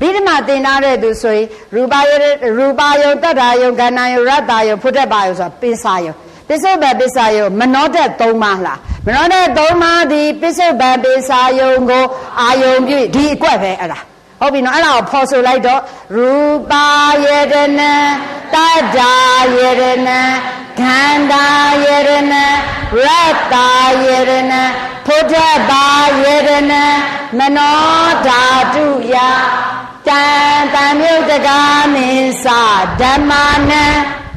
ဘိဓမ္မာသင်ထားတဲ့သူဆိုရင်ရူပယရူပယုတတ္ထာယုခန္ဓာယုရတ္တယုဖုဒ္ဓဘာယုဆိုတာပိစာယုပစ္စုပ္ပန်ပိစာယုမနောတတ်သုံးပါးလားမနောတတ်သုံးပါးဒီပစ္စုပ္ပန်ပိစာယုကိုအာယုံပြုဒီအကွက်ပဲအဲ့ဒါဟုတ်ပြီနော်အဲ့ဒါကိုဖော်ဆိုလိုက်တော့ရူပယရဏတတ္ထာယရဏခန္ဓာယရဏရတ္တယရဏဖုဒ္ဓဘာယရဏမနောဓာတုယတံတံမြုပ်တကားနိသဓမ္မာနံ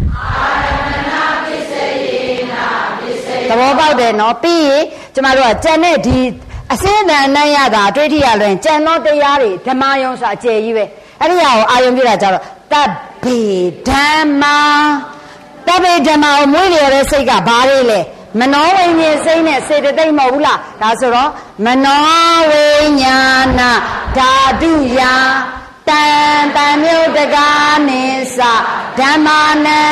သဘောပေါက်တယ်နော်ပြီးရင်ကျမတို့ကကြံတဲ့ဒီအစင်းအတန်အနံ့ရတာအတွေ့အထိရလွင်ကြံသောတရားတွေဓမ္မယုံဆိုအကျယ်ကြီးပဲအဲ့ဒီဟာကိုအာယုံပြတာကြတော့တဗ္ဗေဓမ္မာတဗ္ဗေဓမ္မာကိုမွေးလျော်တဲ့စိတ်ကဘာတွေလဲမနောဝိညာဉ်စိတ်နဲ့စေတသိက်မဟုတ်ဘူးလားဒါဆိုတော့မနောဝိညာဏဓာတုယတံတံမြုပ်တကားနိသဓမ္မာနံ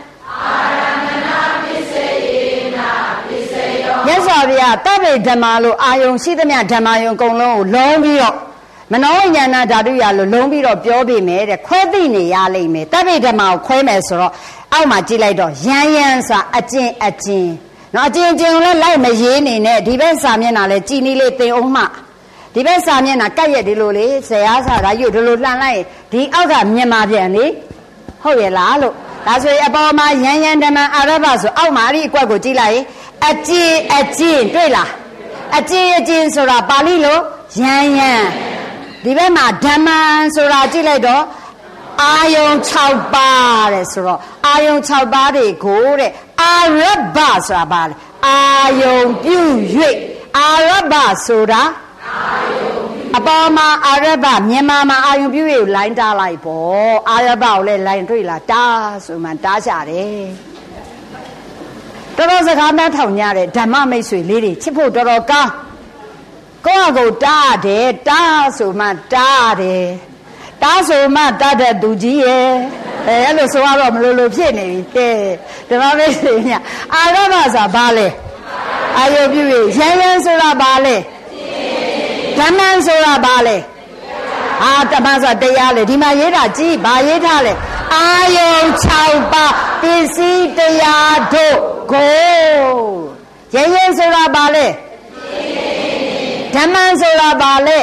မြတ်စွာဘုရားတဗ္ဗေဓမ္မာလို့အာယုံရှိသမျှဓမ္မာယုံအကုန်လုံးကိုလုံးပြီးတော့မနောဝိညာဏဓာတုယလို့လုံးပြီးတော့ပြောပြမယ်တဲ့ခွဲသိနေရလိမ့်မယ်တဗ္ဗေဓမ္မာကိုခွဲမယ်ဆိုတော့အောက်မှာကြည့်လိုက်တော့ယန်ယန်စာအကျဉ်အကျဉ်နော်အကျဉ်ကျဉ်ကိုလည်းလိုက်မရေးနေနဲ့ဒီဘက်စာမျက်နှာလဲကြည်နီးလေးသင်အောင်မှဒီဘက်စာမျက်နှာကတ်ရက်ဒီလိုလေဇရာစာဒါယူဒီလိုလှန်လိုက်ဒီအောက်ကမြန်မာပြန်လေဟုတ်ရဲ့လားလို့ဒါဆိုရင်အပေါ်မှာယန်ယန်ဓမ္မအာရဘဆိုအောက်မှာအဲ့ဒီအကွက်ကိုကြည့်လိုက်အကျဉ်အကျဉ်တွေ့လားအကျဉ်အကျဉ်ဆိုတာပါဠိလိုယန်ယန်ဒီဘက်မှာဓမ္မဆိုတာကြည့်လိုက်တော့အာယုံ၆ပါးတဲ့ဆိုတော့အာယုံ၆ပါးတွေကိုတဲ့အာရဘဆိုတာပါလေအာယုံပြု၍အာရဘဆိုတာအာယုံအပေါ်မှာအာရဘမြန်မာမှာအာယုံပြု၍ကိုလိုင်းတားလိုက်ပေါ့အာရဘကိုလည်းလိုင်းတွေ့လားတားဆိုမှတားကြတယ်တော်တော်စကားများထောင်ကြတဲ့ဓမ္မမိတ်ဆွေလေးတွေချစ်ဖို့တော်တော်ကောင်းကိုယ့်အကိုတားတယ်တားဆိုမှတားတယ်တားဆိုမှတတ်တဲ့သူကြီးရဲ့အဲအဲ့လိုဆိုတော့မလို့လို့ဖြစ်နေပြီကဲဓမ္မမိတ်ဆွေများအာရဘဆိုတာဘာလဲအာယုပြုရရန်ရန်ဆိုတာဘာလဲဓမ္မဆိုတာဘာလဲအာဓမ္မဆိုတာတရားလေဒီမှာရေးတာကြည့်ဘာရေးထားလဲအာယု၆ပါးပစ္စည်းတရားတို့ကိုရရန်ဆိုတာဘာလဲဓမ္မဆိုတာဘာလဲ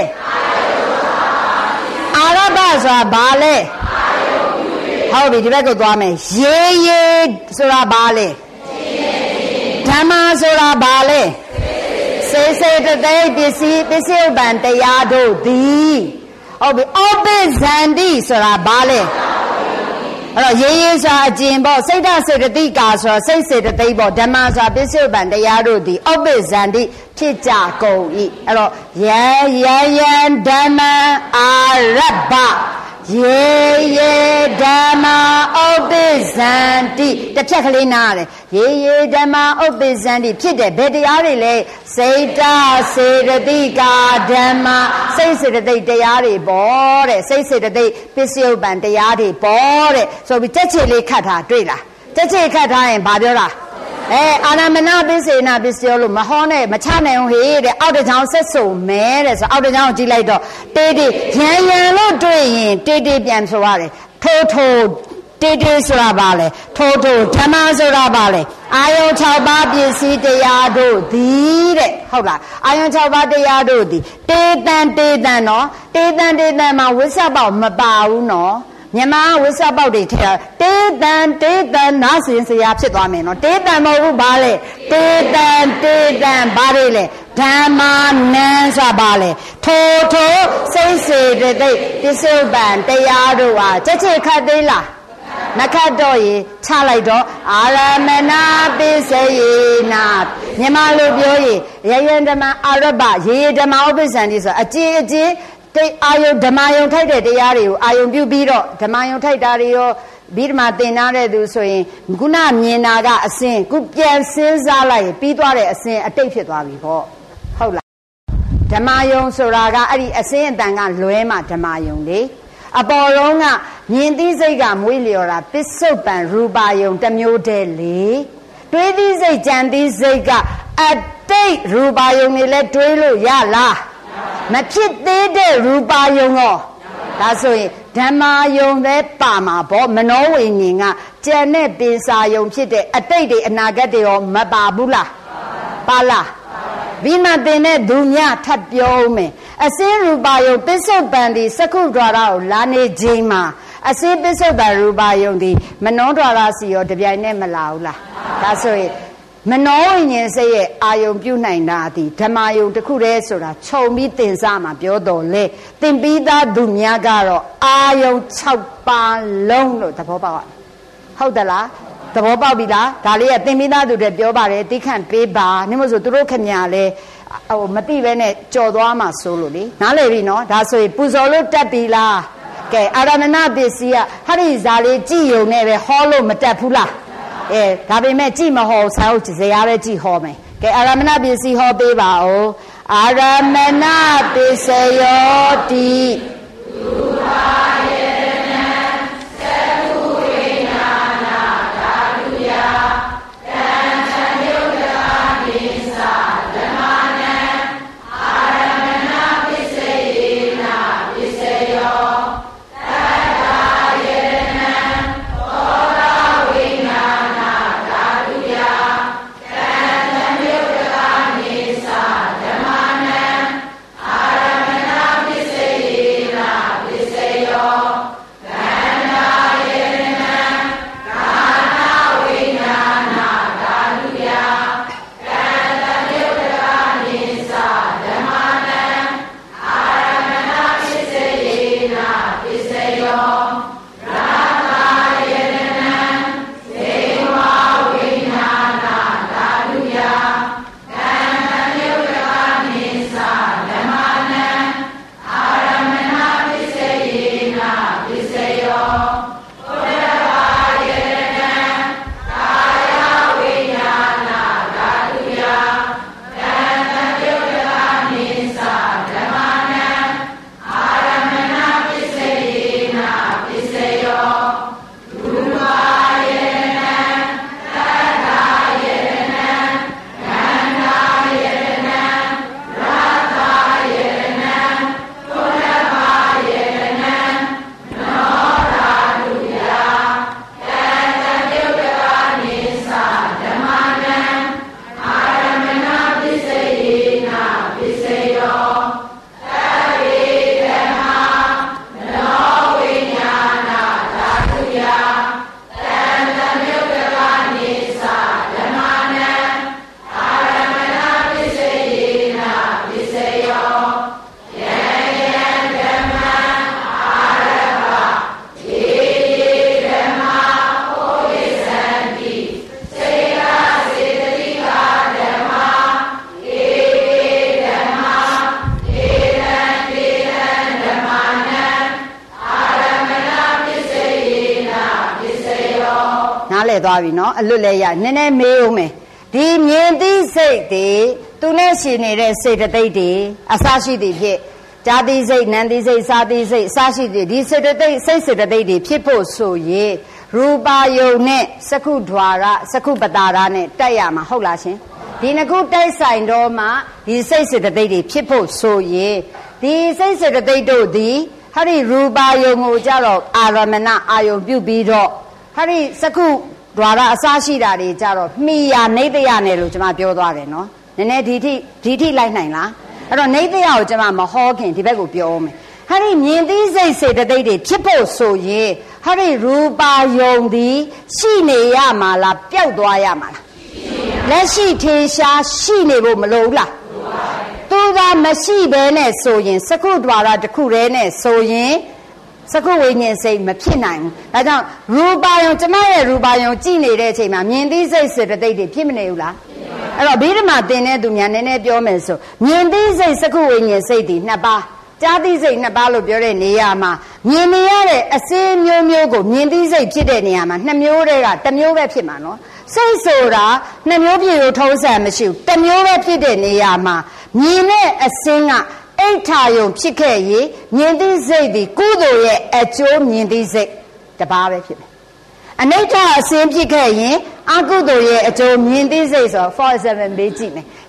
အာရဘဆိုတာဘာလဲဟုတ်ပြီဒီဘက်ကိုသွားမယ်ရေးရေးဆိုတာဘာလဲဓမ္မဆိုတာဘာလဲစေစေတသိက်ပစ္စည်းပစ္စည်းဥပ္ပံတရားတို့သည်ဟုတ်ပြီဩပိဇန္တိဆိုတာဘာလဲအဲ့တော့ရေးရေးစာအကျင်ပေါ့စိတ်ဓာတ်စေတသိက်ကာဆိုတာစိတ်စေတသိက်ပေါ့ဓမ္မဆိုတာပစ္စည်းဥပ္ပံတရားတို့သည်ဩပိဇန္တိဖြစ်ကြကုန်၏အဲ့တော့ယယယံဓမ္မအာရဘယေယေဓမ္မဥပ္ပိဇန္တိတစ်ဖြက်ကလေးနားရတယ်ယေယေဓမ္မဥပ္ပိဇန္တိဖြစ်တယ်ဘယ်တရားတွေလဲစိတ်တစေတသိက်ကာဓမ္မစိတ်စေတသိက်တရားတွေပေါ့တဲ့စိတ်စေတသိက်ပစ္စည်းဥပ္ပံတရားတွေပေါ့တဲ့ဆိုပြီးတက်ချေလေးခတ်ထားတွေ့လားတက်ချေခတ်ထားရင်ဘာပြောတာအဲအာရမဏပစ္စေနာပစ္စယောလို့မဟောနဲ့မချနိုင်အောင်ဟေးတဲ့အောက်တချောင်းဆက်စုံမဲတဲ့ဆိုအောက်တချောင်းကိုကြည့်လိုက်တော့တေးတေးရန်ရန်လို့တွေ့ရင်တေးတေးပြန်ဆိုရတယ်ထိုးထိုးတေးတေးဆိုတာပါလေထိုးထိုးဓမ္မဆိုတာပါလေအာယုံ၆ပါးပစ္စည်းတရားတို့သည်တဲ့ဟုတ်လားအာယုံ၆ပါးတရားတို့သည်တေးတန်တေးတန်နော်တေးတန်တေးတန်မှာဝိသပေါက်မပါဘူးနော်မြန်မာဝိသပေါက်တွေထဲတေးတန်တေးတန်နားစင်စရာဖြစ်သွားမယ်နော်တေးတန်မဟုတ်ဘူးဘာလဲတေးတန်တေးတန်ဘာတွေလဲဓမ္မာနံဆိုတာဘာလဲထိုထိုစိတ်စေတသိက်ပစ္စုပ္ပန်တရားတို့ဟာချက်ချေခတ်သေးလားမခတ်တော့ရင်ချလိုက်တော့အာရမဏပစ္စယေနာမြန်မာလိုပြောရင်ရယံဓမ္မအာရဘရေဓမ္မဥပ္ပဇ္ဇန္တိဆိုအကြည်အကျဉ်တိတ်အာယုဓမ္မယုံထိုက်တဲ့တရားတွေကိုအာယုံပြုပြီးတော့ဓမ္မယုံထိုက်တာတွေရောဘိဓမ္မာသင်ထားတဲ့သူဆိုရင်ခုနမြင်တာကအစင်းခုပြန်စဉ်းစားလိုက်ရင်ပြီးသွားတဲ့အစင်းအတိတ်ဖြစ်သွားပြီပေါ့ဟုတ်လားဓမ္မယုံဆိုတာကအဲ့ဒီအစင်းအတန်ကလွဲမှဓမ္မယုံလေအပေါ်လုံးကမြင်သိစိတ်ကမွေးလျော်တာပစ္စုပန်ရူပါယုံတစ်မျိုးတည်းလေတွေးသိစိတ်ကြံသိစိတ်ကအတိတ်ရူပါယုံတွေလည်းတွေးလို့ရလားမဖြစ်သေးတဲ့ရူပါယုံရောဒါဆိုရင်ဓမ္မာယုံလည်းပါမှာပေါ့မနောဝိညာဉ်ကကြံတဲ့ပင်စာယုံဖြစ်တဲ့အတိတ်တွေအနာဂတ်တွေရောမပါဘူးလားပါလားဒီမှာသင်တဲ့သူများထပ်ပြောဦးမယ်အစင်းရူပါယုံပစ္စုပန်ဒီစကုဒ္ဒရာကိုလာနေခြင်းမှာအစင်းပစ္စုပန်ရူပါယုံဒီမနောဒရာစီရောတပြိုင်နဲ့မလာဘူးလားဒါဆိုရင်မနောဝိညာဉ်စိတ်ရဲ့အာယုံပြုနိုင်တာဒီဓမ္မယုံတစ်ခုတည်းဆိုတာခြုံပြီးသင်စားမှာပြောတော်လေသင်ပြီးသားသူများကတော့အာယုံ၆ပါးလုံးလို့သဘောပေါက်ရဟုတ်တယ်လားသဘောပေါက်ပြီလားဒါလေးကသင်ပြီးသားသူတွေပြောပါတယ်တိခန့်ပေးပါနိမို့ဆိုသူတို့ခင်များလဲဟိုမသိပဲနဲ့ကြော်သွားမှဆိုလို့လေနားလည်ပြီနော်ဒါဆိုရင်ပူဇော်လို့တက်ပြီလားကဲအာရမဏပစ္စည်းကဟာဒီဇာလေးကြည်ယုံနဲ့ပဲဟောလို့မတက်ဘူးလားအဲဒါပေမဲ့ကြည်မဟောဆောက်ဇေယျပဲကြည်ဟောမယ်ကဲအာရမဏပစ္စည်းဟောပေးပါဦးအာရမဏပစ္စယောတိသူပါယေနံသတုဝိညာဏဓာတုယတံသညုတ္တပိသဓမ္မနံအာရမဏပစ္စယေနပစ္စယောသွားပြီနော်အလွတ်လဲရနည်းနည်းမေးဦးမယ်ဒီမြင်သိစိတ်တွေသူနဲ့ရှင်နေတဲ့စေတသိက်တွေအစရှိသည်ဖြစ်ဇာတိစိတ်နန္တိစိတ်စာတိစိတ်အစရှိသည်ဒီစေတသိက်စိတ်စေတသိက်တွေဖြစ်ဖို့ဆိုရင်ရူပါယုံနဲ့စကုဒ္ဒရာစကုပတာရနဲ့တိုက်ရမှာဟုတ်လားရှင်ဒီနှစ်ခုတိုက်ဆိုင်တော့မှဒီစိတ်စေတသိက်တွေဖြစ်ဖို့ဆိုရင်ဒီစိတ်စေတသိက်တို့ဒီဟာဒီရူပါယုံကိုကြတော့အာရမဏအာယုံပြုပြီးတော့ဟာဒီစကုဒွါရအစရှိတာတွေကြတော့မှီရနေတရနဲ့လို့ကျွန်မပြောသွားတယ်နော်နည်းနည်းဒီထိဒီထိလိုက်နိုင်လားအဲ့တော့နေတရကိုကျွန်မမဟောခင်ဒီဘက်ကိုပြောမယ်ဟာဒီမြင်သိစိတ်စေတသိက်တွေဖြစ်ဖို့ဆိုရင်ဟာဒီရူပါယုံဒီရှိနေရမှာလားပျောက်သွားရမှာလားလက်ရှိထေရှားရှိနေဖို့မလိုဘူးလားသူကမရှိဘဲနဲ့ဆိုရင်စကုဒွါရတစ်ခုတည်းနဲ့ဆိုရင်စကုဝိညာဉ်စိတ်မဖြစ်နိုင်ဘူးဒါကြောင့်ရူပါယုံကျမရဲ့ရူပါယုံကြည့်နေတဲ့အချိန်မှာမြင်သိစိတ်စေတသိက်တွေဖြစ်မနေဘူးလားအဲ့တော့ဘိဓမ္မာသင်တဲ့သူများနည်းနည်းပြောမယ်ဆိုမြင်သိစိတ်စကုဝိညာဉ်စိတ်တွေနှစ်ပါးကြားသိစိတ်နှစ်ပါးလို့ပြောတဲ့နေရာမှာမြင်နေရတဲ့အစင်းမျိုးမျိုးကိုမြင်သိစိတ်ဖြစ်တဲ့နေရာမှာနှစ်မျိုးတည်းကတစ်မျိုးပဲဖြစ်မှာနော်စိတ်ဆိုတာနှစ်မျိုးပြည့်လို့ထုံးစံမရှိဘူးတစ်မျိုးပဲဖြစ်တဲ့နေရာမှာမြင်တဲ့အစင်းကအိဋ္ဌာယုံဖြစ်ခဲ့ရင်မြင်သိစိတ်ဒီကုသိုလ်ရဲ့အကျိုးမြင်သိစိတ်တစ်ပါးပဲဖြစ်တယ်အနိဋ္ဌအစင်းဖြစ်ခဲ့ရင်အကုသိုလ်ရဲ့အကျိုးမြင်သိစိတ်ဆို for example မေးကြည့်မယ်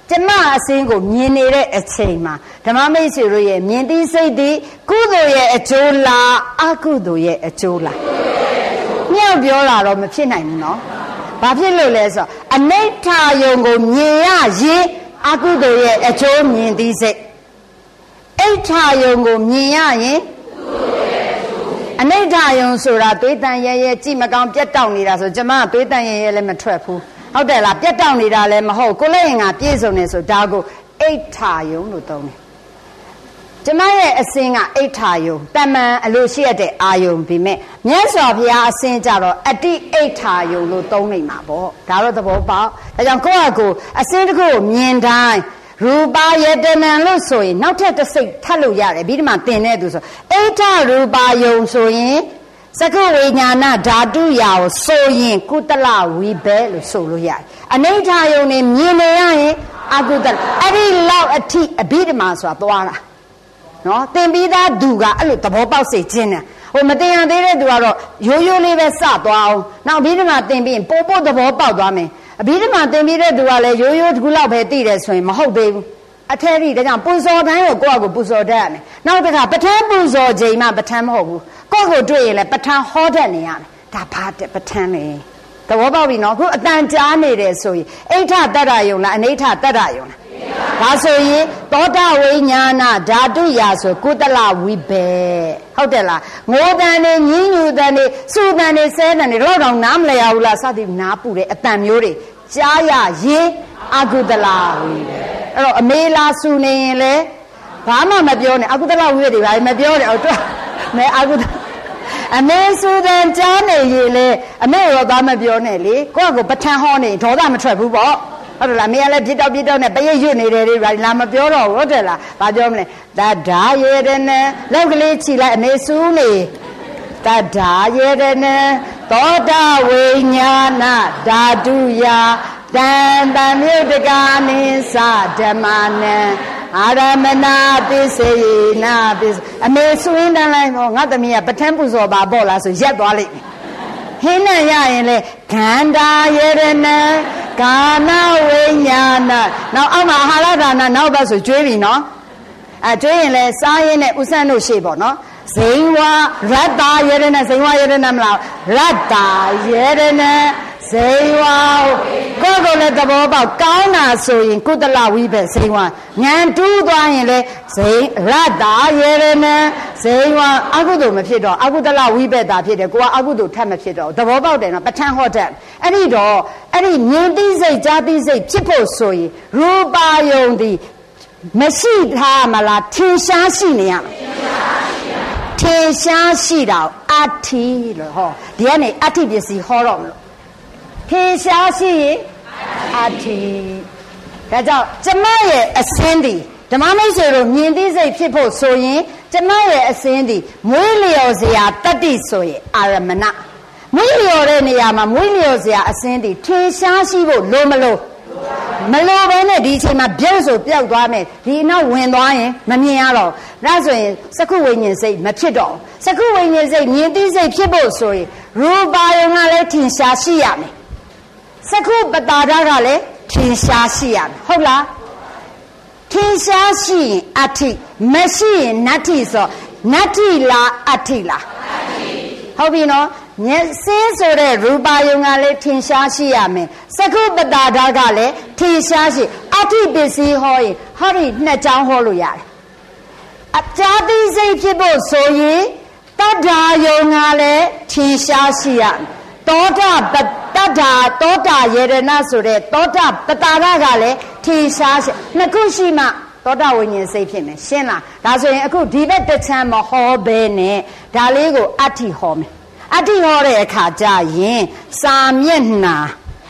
ကျမအစင်းကိုမြင်နေတဲ့အချိန်မှာဓမ္မမိတ်ဆွေတို့ရဲ့မြင်သိစိတ်သည်ကုသိုလ်ရဲ့အကျိုးလားအကုသိုလ်ရဲ့အကျိုးလားမြောက်ပြောတာတော့မဖြစ်နိုင်ဘူးနော်ဘာဖြစ်လို့လဲဆိုအနိဋ္ဌာယုံကိုမြင်ရရင်အကုသိုလ်ရဲ့အကျိုးမြင်သိစိတ်အိဋ္ဌာယုံကိုမြင်ရရင်အနိဋ္ဌာယုံဆိုတာသွေးတန်ရဲရဲကြည့်မကောင်းပြတ်တောက်နေတာဆိုကျမကသွေးတန်ရဲရဲလည်းမထွက်ဘူးဟုတ်တယ်လားပြတ်တောက်နေတာလည်းမဟုတ်ကိုလည်းငါပြည့်စုံနေဆိုဒါကိုအိဋ္ဌာယုံလို့သုံးတယ်ကျမရဲ့အစင်းကအိဋ္ဌာယုံတမန်အလိုရှိရတဲ့အာယုံပြီမဲ့မြတ်စွာဘုရားအစင်းကြတော့အတိအိဋ္ဌာယုံလို့သုံးနေမှာပေါ့ဒါတော့သဘောပေါက်ဒါကြောင့်ကိုယ့်အကူအစင်းတစ်ခုကိုမြင်တိုင်းရူပယတနံလို့ဆိုရင်နောက်ထပ်တစ်စိတ်ထပ်လို့ရတယ်ပြီးဒီမှာသင်တဲ့သူဆိုအိဋ္ဌရူပယုံဆိုရင်စကုဝိညာဏဓာတုရာကိုဆိုရင်ကုတလဝိဘဲလို့ဆိုလို့ရတယ်အနိဋ္ဌယုံနေမြင်နေရရင်အကုတလအဲ့ဒီလောက်အထိအဘိဓမ္မာဆိုတာသွားတာနော်သင်ပြီးသားသူကအဲ့လိုသဘောပေါက်စေခြင်းနဲ့ဟိုမတင်ရသေးတဲ့သူကတော့ရိုးရိုးလေးပဲစသွားအောင်နောက်အဘိဓမ္မာသင်ပြီးရင်ပို့ပို့သဘောပေါက်သွားမယ်အဘိဓမ္မာသင်ပြီးတဲ့သူကလည်းရိုးရိုးတကူလောက်ပဲသိတယ်ဆိုရင်မဟုတ်သေးဘူးအထက်ကြီးဒါကြောင့်ပူဇော်တိုင်းကိုကိုယ့်အကိုပူဇော်တတ်ရမယ်နောက်တစ်ခါပဋ္ဌာန်းပူဇော်ချိန်မှပဋ္ဌာန်းမဟုတ်ဘူးကိုယ့်ကိုတွေ့ရင်လည်းပဋ္ဌာန်းဟောတတ်နေရမယ်ဒါဘာတဲ့ပဋ္ဌာန်းလေသဘောပေါက်ပြီနော်ခုအတန်ကြားနေတယ်ဆိုရင်အိဋ္ဌတတ္တယုံလားအနိဋ္ဌတတ္တယုံလားဒါဆိုရင်သောတာဝိညာဏဓာတုရာဆိုကုတလဝိဘေဟုတ်တယ်လားငိုတန်နေညင်းညူတန်နေစူတန်နေဆဲတန်နေတော့တော့နားမလျော်ဘူးလားစသည်နားပူတဲ့အတန်မျိုးတွေကြားရရင်အကုတလဝိဘေအဲ့တော့အမေလာစူနေရင်လေဘာမှမပြောနဲ့အကုတလဝိဘေတွေဘာမှမပြောနဲ့ဟုတ်တယ်မဲအကုအမေစူတန်ကြားနေရင်လေအမေရောသားမပြောနဲ့လေကိုယ့်ကိုပဋ္ဌာန်းဟောနေဒေါသမထွက်ဘူးပေါ့ဟုတ်တယ်လားမင်းကလည်းပြစ်တော့ပြစ်တော့နဲ့ပရိတ်ရွတ်နေတယ်လေလာမပြောတော့ဘူးဟုတ်တယ်လားဘာပြောမလဲတဒ္ဓယေရဏလောက်ကလေးချီလိုက်အနေစူးနေတဒ္ဓယေရဏသောတာဝိညာဏဓာတုယာတံတံမြုတ်တကာနိသဓမ္မနံအာရမနာပစ္စယေနာပစ္စအမေစူးင်းတန်းလိုက်ဟောငါသမီးကပဋ္ဌာန်းပူဇော်ပါပေါ့လားဆိုရက်သွားလိမ့်မယ်ဟင်းနဲ့ရရင်လေခန္ဓာယေရဏကာနဝိညာဏနောက်အောက်မှာအာဟာရဒါနနောက်ဘက်ဆိုကျွေးပြီနော်အဲကျွေးရင်လေစားရင်းနဲ့ဥစ္စာတို့ရှေ့ပေါ့နော်ဇိဝရတ္တာယေရဏဇိဝယေရဏမလားရတ္တာယေရဏဇိဝကိုယ်ကိုလည်းသဘောပေါက်ကောင်းတာဆိုရင်ကုတလဝိဘဇိဝဉာဏ်တူးသွားရင်လေဇိရတ္တာယေရဏဇိဝအကုသိုလ်မဖြစ်တော့အကုတလဝိဘတာဖြစ်တယ်ကိုကအကုသိုလ်ထပ်မဖြစ်တော့သဘောပေါက်တယ်နော်ပဋ္ဌာန်းဟောတတ်အဲ့ဒီတော့အဲ့ဒီမြင်သိစိတ်ကြားသိစိတ်ဖြစ်ဖို့ဆိုရင်ရူပါယုံသည်မရှိထားမလားထင်ရှားရှိနေရမယ်ထင်ရှားရှိတာအဋ္ဌိလို့ဟောဒီကနေအဋ္ဌိပစ္စည်းဟောတော့မလို့ထင်ရှားရှိရင်အဋ္ဌိဒါကြောင့်ကျမရဲ့အစင်းသည်ဓမ္မမိတ်ဆွေတို့မြင်သိစိတ်ဖြစ်ဖို့ဆိုရင်ကျမရဲ့အစင်းသည်မွေးလျော်စရာတတ္တိဆိုရင်အာရမဏမွေးလျော်တဲ့နေရာမှာမွေးလျော်စရာအစင်းသည်ထင်ရှားရှိဖို့လိုမလို့မလိုဘဲနဲ့ဒီအချိန်မှာပြုတ်ဆိုပျောက်သွားမယ်ဒီနောက်ဝင်သွားရင်မမြင်ရတော့ဒါဆိုရင်စကုဝိညာဉ်စိတ်မဖြစ်တော့စကုဝိညာဉ်စိတ်မြင်သိစိတ်ဖြစ်ဖို့ဆိုရင်ရူပါယုံကလည်းထင်ရှားရှိရမယ်စကုပတာဒကလည်းထင်ရှားရှိရမယ်ဟုတ်လားထင်ရှားရှိရင်အဋ္ဌိမရှိရင်နတ္ထိဆိုနတ္ထိလားအဋ္ဌိလားဟုတ်ပြီနော်မျက်စိဆိုတဲ့ရူပါယုံကလည်းထင်ရှားရှိရမယ်စကုပတာဒကလည်းထင်ရှားရှိအဋ္ဌိပစ္စည်းဟောရင်ဟောဒီနှစ်ကြောင်းဟောလို့ရတယ်အကြာတိစိတ်ဖြစ်ဖို့ဆိုရင်တတ္ထာယုံကလည်းထင်ရှားရှိရမယ်သောတာပတ္တာသောတာယေရဏဆိုတဲ့သောတာပတ္တာရကလည်းထင်ရှားရှိနှစ်ခုရှိမှသောတာဝိညာဉ်စိတ်ဖြစ်မယ်ရှင်းလားဒါဆိုရင်အခုဒီဘက်တစ်ချမ်းမဟောဘဲနဲ့ဒါလေးကိုအဋ္ဌိဟောမယ်အဋ္ဌိဟောတဲ့အခါကျရင်စာမျက်နှာ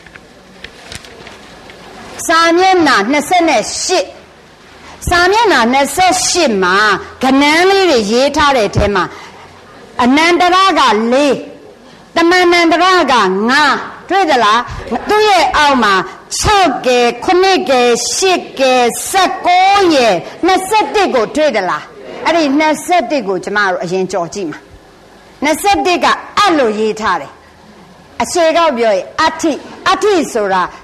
စာမျက်နှာ၂၈စာမျက်နှာ၂၈မှာကဏ္ဍလေးတွေရေးထားတဲ့အထဲမှာအနန္တရက၄တမန္တရက၅တွေ့သလားသူ့ရဲ့အောက်မှာ၆ကဲ9ကဲ၈ကဲ၁၉ရယ်၂၁ကိုတွေ့သလားအဲ့ဒီ၂၁ကိုကျမတို့အရင်ကြော်ကြည့်မှာ၂၁ကအလို့ရေးထားတယ်အခြေကောက်ပြောရင်အဋ္ဌိအဋ္ဌိဆိုတာ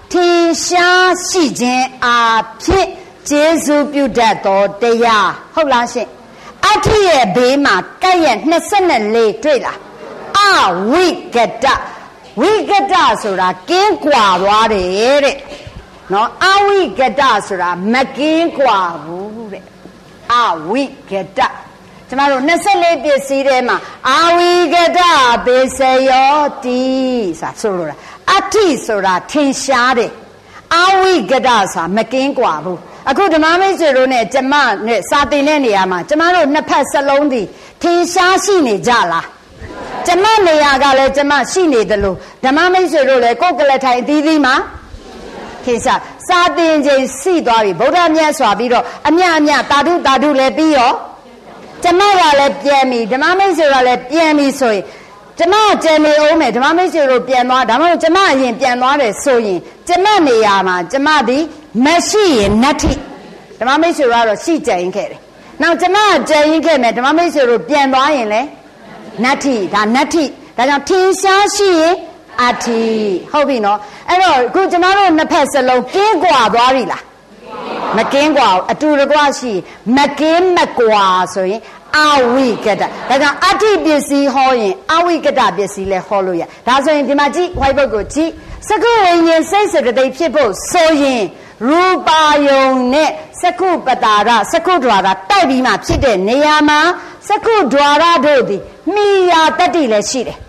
ထင်ရှားရှိခြင်းအားဖြင့်ကျေးဇူးပြုတတ်သောတရားဟုတ်လားရှင်အဋ္ဌိရဲ့ဘေးမှာကဲ့ရဲ့နှစ်ဆလေးတွေ့လားအဝိကတဝိကတဆိုတာကင်းကွာသွားတယ်တဲ့နော်အဝိကတဆိုတာမကင်းကွာဘူးတဲ့အဝိကတကျမတို့နှစ်လေးပစ္စည်းထဲမှာအဝိကတပိစယောတိဆိုတာဆိုလိုတာအဋ္ဌိဆိုတာထင်ရှားတယ်အဝိကတဆိုတာမကင်းကွာဘူးအခုဓမ္မမိတ်ဆွေတို့နဲ့ကျမနဲ့စာသင်တဲ့နေရာမှာကျမတို့နှစ်ဖက်စလုံးဒီထင်ရှားရှိနေကြလားကျမနေရာကလည်းကျမရှိနေတယ်လို့ဓမ္မမိတ်ဆွေတို့လည်းကိုယ်ကလေးထိုင်အသီးသီးမှာထင်ရှားစာသင်ချိန်ရှိသွားပြီဗုဒ္ဓမြတ်စွာပြီးတော့အမြအမြတာဓုတာဓုလည်းပြီးရောကျမကလည်းပြန်ပြီဓမ္မမိတ်ဆွေကလည်းပြန်ပြီဆိုရင်ကျမကျန်နေအောင်မယ်ဓမ္မမိတ်ဆွေတို့ပြန်သွားဒါမှမဟုတ်ကျမအရင်ပြန်သွားတယ်ဆိုရင်ကျမနေရာမှာကျမဒီမရှိရင်နတ္ထိဓမ္မမိတ်ဆွေကတော့ရှိကြရင်ခဲ့တယ်နောက်ကျမကြရင်ခဲ့မယ်ဓမ္မမိတ်ဆွေတို့ပြန်သွားရင်လေနတ္ထိဒါနတ္ထိဒါကြောင့်ထင်ရှားရှိရင်အဋ္ဌိဟုတ်ပြီနော်အဲ့တော့အခုကျမတို့နှစ်ဖက်စလုံးကင်းကွာသွားပြီလားမကင်းကွာအတူတကွရှိမကင်းမကွာဆိုရင်အဝိကတဒါကြောင့်အဋ္ဌိပစ္စည်းဟောရင်အဝိကတပစ္စည်းလည်းဟောလို့ရဒါဆိုရင်ဒီမှာကြည့် white book ကိုကြည့်စကုဝိညာဉ်စိတ်စကတိဖြစ်ဖို့ဆိုရင်ရူပါယုံနဲ့စကုပတာရစကုဒွါရတိုက်ပြီးမှဖြစ်တဲ့နေရာမှာစကုဒွါရတို့သည်မိယာတတ္တိလည်းရှိတယ်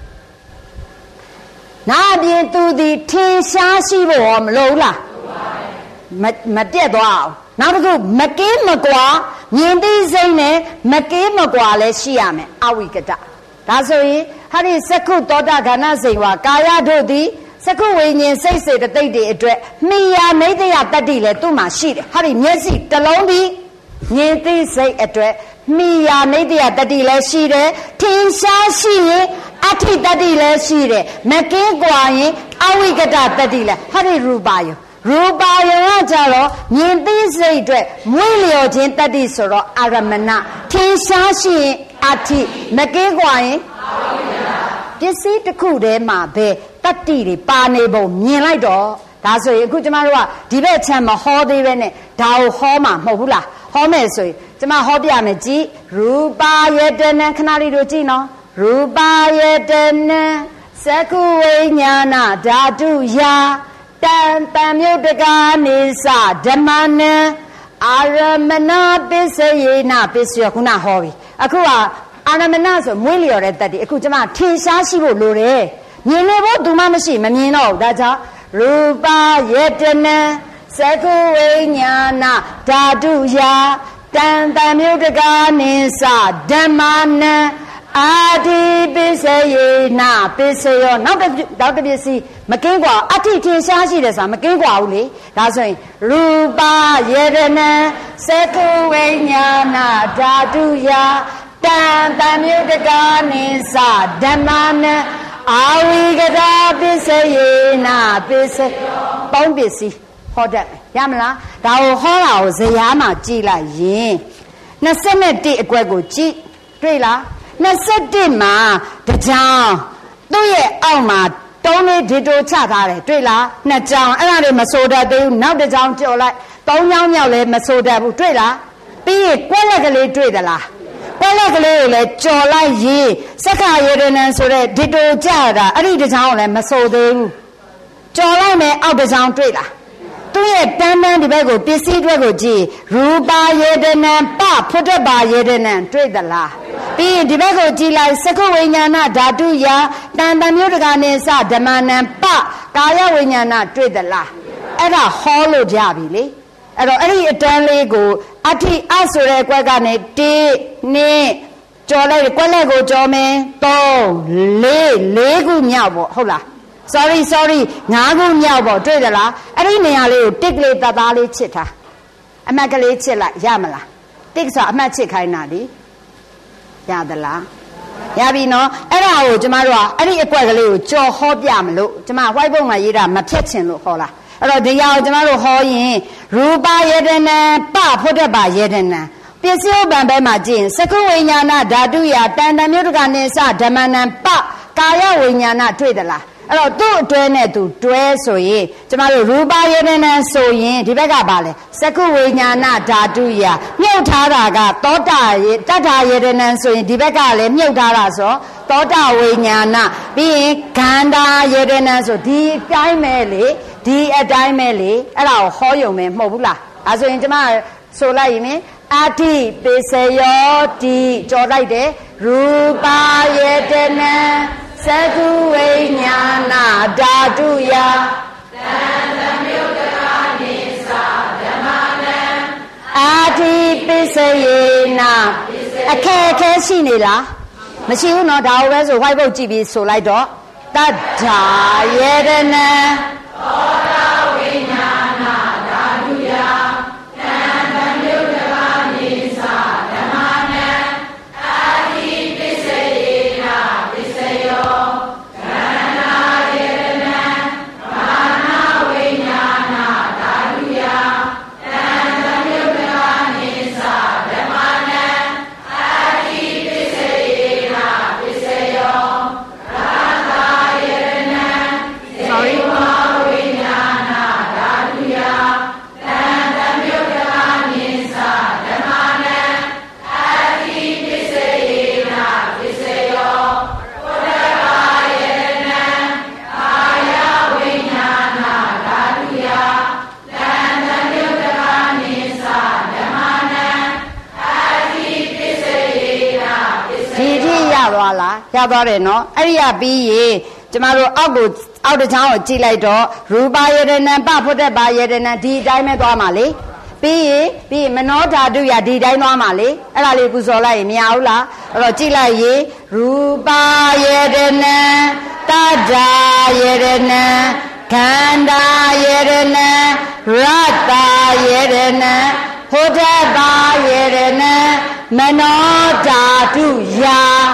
နာပြင်သူသည်ထင်ရှားရှိဖို့ရောမလိုလားမမပြတ်သွားအောင်နောက်တစ်ခုမကင်းမကွာမြင်သိစိတ်နဲ့မကင်းမကွာလည်းရှိရမယ်အဝိကတဒါဆိုရင်ဟာဒီစကုသောတာခန္ဓာစိတ်ဝါကာယတို့သည်စကုဝိညာဉ်စိတ်စေတသိက်တွေအတွက်မိယာနိတယတတ္တိလည်းသူ့မှာရှိတယ်ဟာဒီမျက်စိတစ်လုံးဒီမြင်သိစိတ်အတွက်မိယာနိတယတတ္တိလည်းရှိတယ်ထင်ရှားရှိရင်အဋ္ဌိတတ္တိလည်းရှိတယ်မကင်းကွာရင်အဝိကတတတ္တိလည်းဟာဒီရူပါယရူပါယကကြတော့မြင်သိစိတ်အတွက်မွေးလျော်ခြင်းတတ္တိဆိုတော့အာရမဏထင်ရှားရှိရင်အဋ္ဌိမကင်းကွာရင်ပစ္စည်းတစ်ခုတည်းမှာပဲတတ္တိတွေပါနေပုံမြင်လိုက်တော့ဒါဆိုရင်အခုကျမတို့ကဒီဘက်ချမ်းမဟောသေးပဲနဲ့ဒါကိုဟောမှာမဟုတ်ဘူးလားဟောမယ်ဆိုရင်ကျမဟောပြမယ်ကြည်ရူပါယတနံခဏလေးတို့ကြည့်နော်ရူပါယတနံစကုဝိညာဏဓာတုယာတံတံမြုတ်တကာနိသဓမ္မနံအာရမဏပစ္စယေနပစ္စယခုနဟောပြီအခုကအာရမဏဆိုမွေးလျော်တဲ့တတ်တယ်အခုကျမထင်ရှားရှိဖို့လိုတယ်မြင်နေဖို့သူမှမရှိမမြင်တော့ဘူးဒါကြောင့်ရူပါယတနံစကုဝိညာဏဓာတုယာတံတံမြုတ်တကာနိသဓမ္မနံအာတိပစ္စယေနပစ္စယောနောက်တစ်နောက်တစ်ပစ္စည်းမကင်းกว่าအဋ္ဌိထင်ရှားရှိတယ်ဆိုတာမကင်းกว่าဘူးလေဒါဆိုရင်ရူပါယေရဏံစကုဝိညာဏဓာတုယာတံတံမြုတ်တကာနိသဓမ္မနံအာဝိကတာပစ္စယေနပစ္စယောပေါင်းပစ္စည်းဟောတတ်ရမလားဒါကိုဟောတာကိုဇယားမှာကြည့်လိုက်ရင်နှစ်ဆယ့်တစ်အကွက်ကိုကြည့်တွေ့လားနှစ်ဆယ့်တစ်မှာတကြောင်သူ့ရဲ့အောက်မှာတုံးလေးဒီတိုချထားတယ်တွေ့လားနှစ်ကြောင်အဲ့ဒါတွေမဆိုတတ်သေးဘူးနောက်တစ်ကြောင်ကြော်လိုက်သုံးကြောင်မြောက်လည်းမဆိုတတ်ဘူးတွေ့လားပြီးရင်ကွက်လက်ကလေးတွေ့သလားကွက်လက်ကလေးကိုလည်းကြော်လိုက်ရေးစက္ခာယေရဏံဆိုတဲ့ဒီတိုကြတာအဲ့ဒီတစ်ကြောင်လည်းမဆိုသေးဘူးကြော်လိုက်မယ်အောက်တစ်ကြောင်တွေ့လားသူ့ရဲ့တန်းတန်းဒီဘက်ကိုပစ္စည်းတွေကိုကြည့်ရူပါယေတနံပဖုတ္တပါယေတနံတွေ့သလားပြီးရင်ဒီဘက်ကိုကြည့်လိုက်စကုဝိညာဏဓာတုယာတန်တမျိုးတကာနဲ့စဓမ္မနံပကာယဝိညာဏတွေ့သလားအဲ့ဒါဟောလို့ကြပြီလေအဲ့တော့အဲ့ဒီအတန်းလေးကိုအဋ္ဌိအဆိုတဲ့ကွက်ကနေတိနိကြော်လိုက်ကွက်လက်ကိုကြော်မယ်သုံးလေးလေးခုမြောက်ပေါ့ဟုတ်လားsorry sorry ငါးခုမြောက်ပေါ့တွေ့သလားအဲ့ဒီနေရာလေးကိုတစ်ကလေးတသားလေးချစ်ထားအမှတ်ကလေးချစ်လိုက်ရမလားတစ်ဆိုအမှတ်ချစ်ခိုင်းတာလေရသလားရပြီနော်အဲ့ဒါကိုကျမတို့ကအဲ့ဒီအကွက်ကလေးကိုကြော်ဟောပြမလို့ကျမ white book မှာရေးတာမဖြတ်ချင်လို့ဟောလားအဲ့တော့ဒီရောက်ကျမတို့ဟောရင်ရူပါယေတနံပဖုတ္တပါယေတနံပစ္စည်းဥပ္ပံဘဲမှာကြည့်ရင်စကုဝိညာဏဓာတုယာတန်တမျိုးတကနိသဓမ္မနံပကာယဝိညာဏတွေ့သလားအဲ့တော့သူ့အတွဲနဲ့သူတွဲဆိုရင်ကျမတို့ရူပယတနာဆိုရင်ဒီဘက်ကပါလေစကုဝိညာဏဓာတုယမြုပ်ထားတာကသောတာရေတတ္ထာယတနာဆိုရင်ဒီဘက်ကလည်းမြုပ်ထားတာဆိုသောတာဝိညာဏပြီးရင်ခန္ဓာယတနာဆိုဒီအတိုင်းပဲလေဒီအတိုင်းပဲလေအဲ့ဒါကိုဟောယုံမယ်မဟုတ်ဘူးလားအဲဆိုရင်ကျမဆိုလိုက်ရင်အာတိပိစယောတိကြော်လိုက်တယ်ရူပယတနာသကုဝိညာဏဓာတုယသံသမယုတ်တကာနိသဓမ္မနံအာတိပိစယေနအခက်အခဲရှိနေလားမရှိဘူးเนาะဒါကိုပဲဆို white board ကြည့်ပြီးဆိုလိုက်တော့တတ္ထာယတနာသောတာဝိညာဏဓာတုယသံသမယုတ်တကာနိသဓမ္မနံအာတိပိစယေနပိစယောသွားလားရသွားတယ်နော်အဲ့ဒီကပြီးရင်ကျမတို့အောက်ကိုအောက်တစ်ချောင်းကိုကြည့်လိုက်တော့ရူပယတနာပဖုတ္တပါယတနာဒီအတိုင်းပဲသွားမှာလေပြီးရင်ပြီးမနောဓာတုယဒီအတိုင်းသွားမှာလေအဲ့ဒါလေးပူဇော်လိုက်ရင်မရဘူးလားအဲ့တော့ကြည့်လိုက်ရင်ရူပယတနာတတ္ထာယတနာခန္ဓာယတနာရတ္တယတနာဖုတ္တပါယတနာမနောဓာတုယ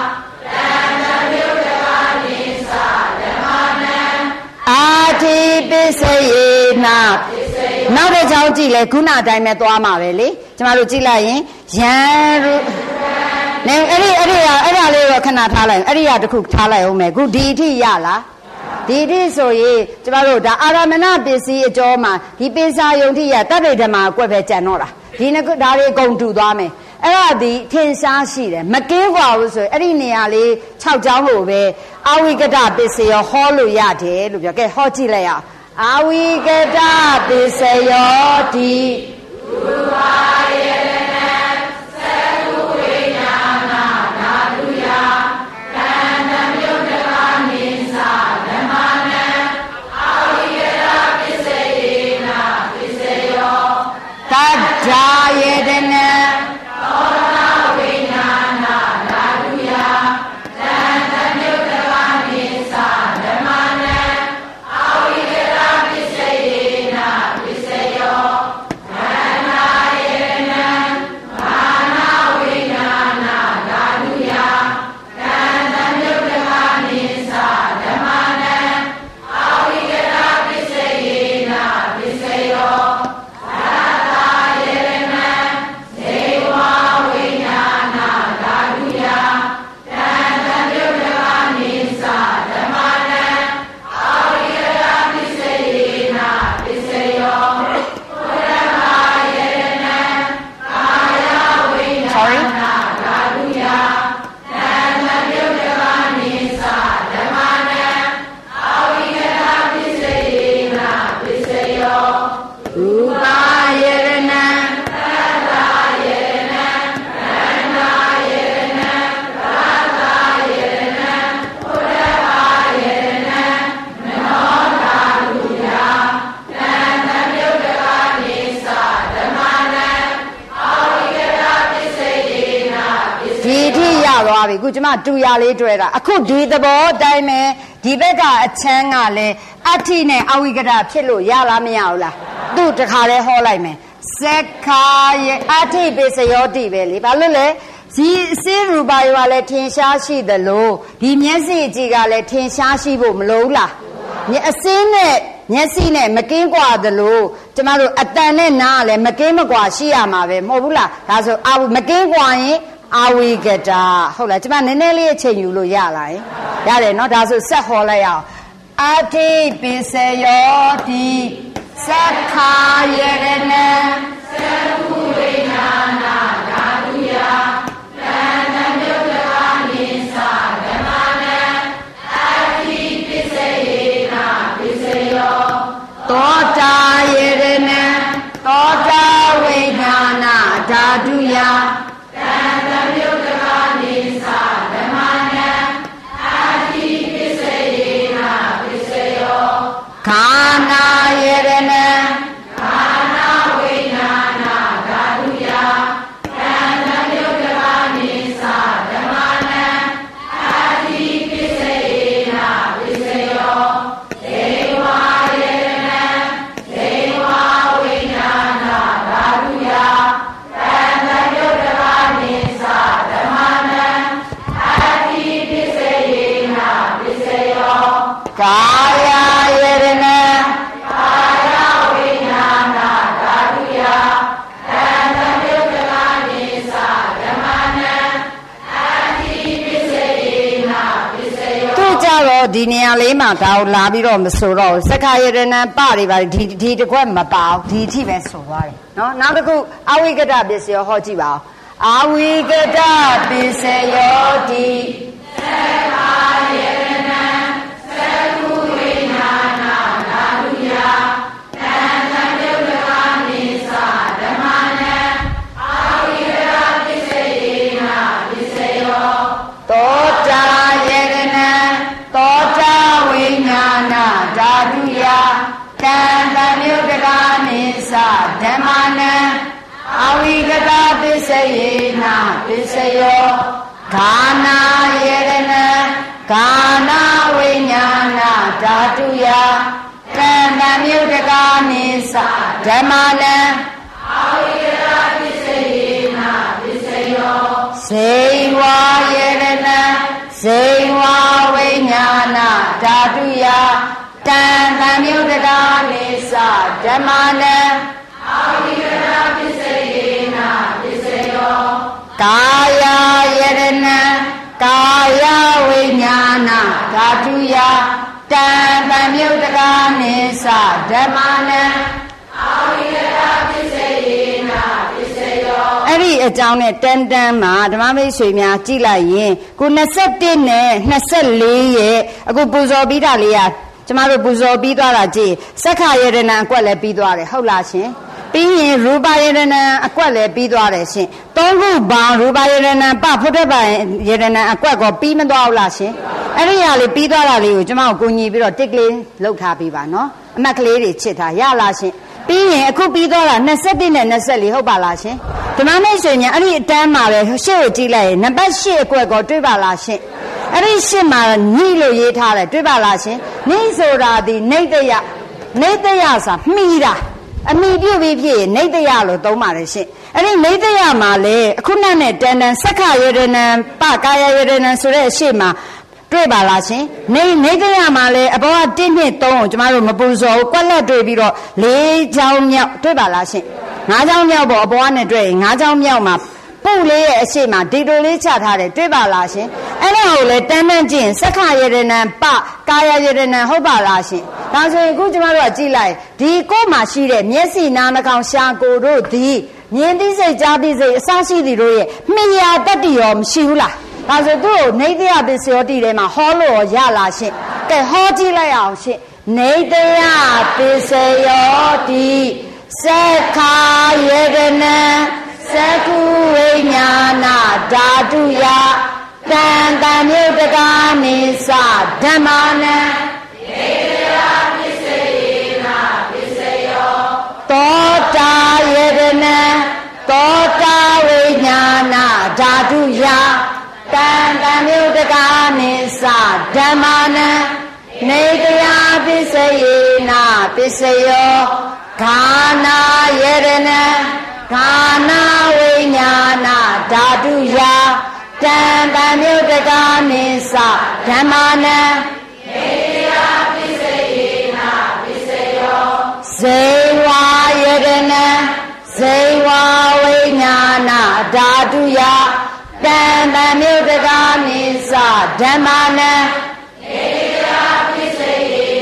အာတိပိစယေနနောက်တစ်ချောင်းကြည့်လဲခုနအတိုင်းပဲသွားမှာပဲလေကျမတို့ကြည့်လိုက်ရင်ယံရုနေအဲ့ဒီအဲ့ဒီအဲ့ဒါလေးတော့ခဏထားလိုက်အဲ့ဒီကတခုထားလိုက်အောင်မယ်ခုဒီအထိရလားဒီအထိဆိုရင်ကျမတို့ဒါအာရမဏပစ္စည်းအကျော်မှာဒီပိစာယုံထိရတတ္တိဓမ္မကွက်ပဲကြံတော့တာဒီနှစ်ခုဒါတွေအကုန်တူသွားမယ်အဲ့ဒါဒီထင်ရှားရှိတယ်မကင်းกว่าဘူးဆိုရင်အဲ့ဒီနေရာလေး၆ချောင်းလို့ပဲအဝိကတပစ္စယောဟောလို့ရတယ်လို့ပြောခဲ့ဟောကြည့်လိုက်အောင်အဝိကတပစ္စယောတိရူပယတနာသကုဝိညာဏဓာတုယသံသမယုတ်တကာနိသဓမ္မနံအဝိကတပစ္စယေနပစ္စယောတတ္ထာယတနာခုကျမတူရလေးတွေ့တာအခုဒီသဘောအတိုင်းပဲဒီဘက်ကအချမ်းကလည်းအဋ္ဌိနဲ့အဝိကတဖြစ်လို့ရလားမရဘူးလားသူ့တခါလဲဟောလိုက်မယ်သက္ခာယအဋ္ဌိပိစယောတိပဲလေဘာလို့လဲဒီအစေရူပါယောကလည်းထင်ရှားရှိသလိုဒီမျက်စိကြည့်ကလည်းထင်ရှားရှိဖို့မလိုဘူးလားအစင်းနဲ့မျက်စိနဲ့မကင်းကွာသလိုကျမတို့အတန်နဲ့နားလည်းမကင်းမကွာရှိရမှာပဲမဟုတ်ဘူးလားဒါဆိုအမကင်းကွာရင်အဝိကတဟုတ်လားကျမနည်းနည်းလေးအချိန်ယူလို့ရလားရတယ်နော်ဒါဆိုဆက်ဟောလိုက်အောင် Ati pisayoti Sakhayarana Sakuvinana Daduya Nandamyudakanisa Dhamana Ati pisayena pisayo Tota Yarana Tota Vijnana Daduya Nandamyudakanisa Dhamana Ati pisayena pisayo Kana Yarana Kana Vijnana Daduya Nandamyudakanisa Dhamana Ati pisayena pisayo Deva Yarana Deva Vijnana Daduya Nandamyudakanisa Dhamana Ati pisayena pisayo Kaya Yarana Kaya Vijnana Daduya Nandamyudakanisa Dhamana Ati pisayena pisayo သူကြတော့ဒီနေရာလေးမှာဒါကိုလာပြီးတော့မဆိုတော့စက္ခာယရဏပတွေပါဒီဒီတစ်ခွက်မပါဘူးဒီအထိပဲဆိုသွားတယ်နော်နောက်တစ်ခုအဝိကတပစ္စယောဟောကြည့်ပါဦးအဝိကတပစ္စယောတိစက္ခာယရဏသကုဝိညာဏဓာတုယတံသံယုတ်တကာနိသဓမ္မနံအဝိကတပစ္စယေနပစ္စယောသောတာယရဏသောတာဝိညာဏဓာတုယတံသံယုတ်တကာနိသဓမ္မနံအဝိကတပစ္စယေနပစ္စယောခာနာယရဏကာနာဝိညာဏဓာတုယတံသံယုတ်တကာနိသဓမ္မနံအဝိကတပစ္စယေနပစ္စယောဇေဝယရဏဇေဝဝိညာဏဓာတုယတံသံယုတ်တကာနိသဓမ္မနံအဝိကတပစ္စယေနပစ္စယောကာယယရဏကာယဝိညာဏဓာတုယတံသံယုတ်တကာနိသဓမ္မနံအဝိကတပစ္စယေနပစ္စယောအဲ့ဒီအကြောင်းနဲ့တန်တန်မှာဓမ္မမိတ်ဆွေများကြည့်လိုက်ရင်ကို၂၁နဲ့၂၄ရဲ့အခုပူဇော်ပြီးတာလေးကကျမတို့ပူဇော်ပြီးသွားတာကြည့်စက္ခာယရဏအကွက်လည်းပြီးသွားတယ်ဟုတ်လားရှင်ပြီးရင်ရူပယရဏအကွက်လည်းပြီးသွားတယ်ရှင်သုံးခုပေါင်းရူပယရဏပဖုဒ္ဓပယရဏအကွက်ကိုပြီးမသွားဘူးလားရှင်အဲ့ဒီဟာလေးပြီးသွားတာလေးကိုကျမတို့ကိုညီပြီးတော့တစ်ကလေးလှုပ်ထားပေးပါနော်အမှတ်ကလေးတွေချစ်ထားရလားရှင်ပြီးရင်အခုပြီးသွားတာ၂၁နဲ့၂၄ဟုတ်ပါလားရှင်ဓမ္မမိတ်ဆွေများအဲ့ဒီအတန်းမှာပဲရှေ့ကိုကြည့်လိုက်ရင်နံပါတ်၈အကွက်ကိုတွေ့ပါလားရှင်အဲ့ဒီရှစ်မှာညိလို့ရေးထားတယ်တွေ့ပါလားရှင်ညိဆိုတာဒီနေတယနေတယဆိုတာမှီတာအမိပြုတ်ပြီးဖြစ်နေတယလို့သုံးပါတယ်ရှင်အဲ့ဒီနေတယမှာလေအခုနနဲ့တန်တန်စက္ခယရဏပကာယယရဏဆိုတဲ့အရှေ့မှာတွေ့ပါလားရှင်နေနေတယမှာလေအပေါ်က၁နှစ်၃ကိုကျမတို့မပူဇော်ဘူးကွက်လက်တွေ့ပြီးတော့၄ချောင်းမြောက်တွေ့ပါလားရှင်၅ချောင်းမြောက်ပေါ့အပေါ်ကနေတွေ့ရင်၅ချောင်းမြောက်မှာပုတ်လေးရဲ့အရှိမဒီတိုလေးချထားတယ်တွေ့ပါလားရှင်အဲ့ဒါကိုလေတန်းတန်းကြည့်ရင်စက္ခယရဏပကာယယရဏဟုတ်ပါလားရှင်ဒါဆိုရင်အခုကျမတို့ကကြည့်လိုက်ဒီကိုယ်မှာရှိတဲ့မျက်စိနားနှာခေါင်းရှာကိုယ်တို့ဒီမြင်သိစိတ်ကြားသိစိတ်အစရှိသည်တို့ရဲ့မိယာတတ္တိရောမရှိဘူးလားဒါဆိုသူ့ကိုနေတယပစ္စယောတိထဲမှာဟောလို့ရလားရှင်ကဲဟောကြည့်လိုက်အောင်ရှင်နေတယပစ္စယောတိစက္ခယရဏသကုဝိညာဏဓာတုယတံသံယုတ်တကာနိသဓမ္မနံဒေယပစ္စယေနပစ္စယောသောတာယရဏသောတာဝိညာဏဓာတုယတံသံယုတ်တကာနိသဓမ္မနံနေတယပစ္စယေနပစ္စယောခာနာယရဏခာနာဝိညာဏဓာတုယတံသံယုတ်တကာနိသဓမ္မနံနေယပစ္စယေနပစ္စယောဇေဝယရဏဇေဝဝိညာဏဓာတုယတံသံယုတ်တကာနိသဓမ္မနံနေယပစ္စယေ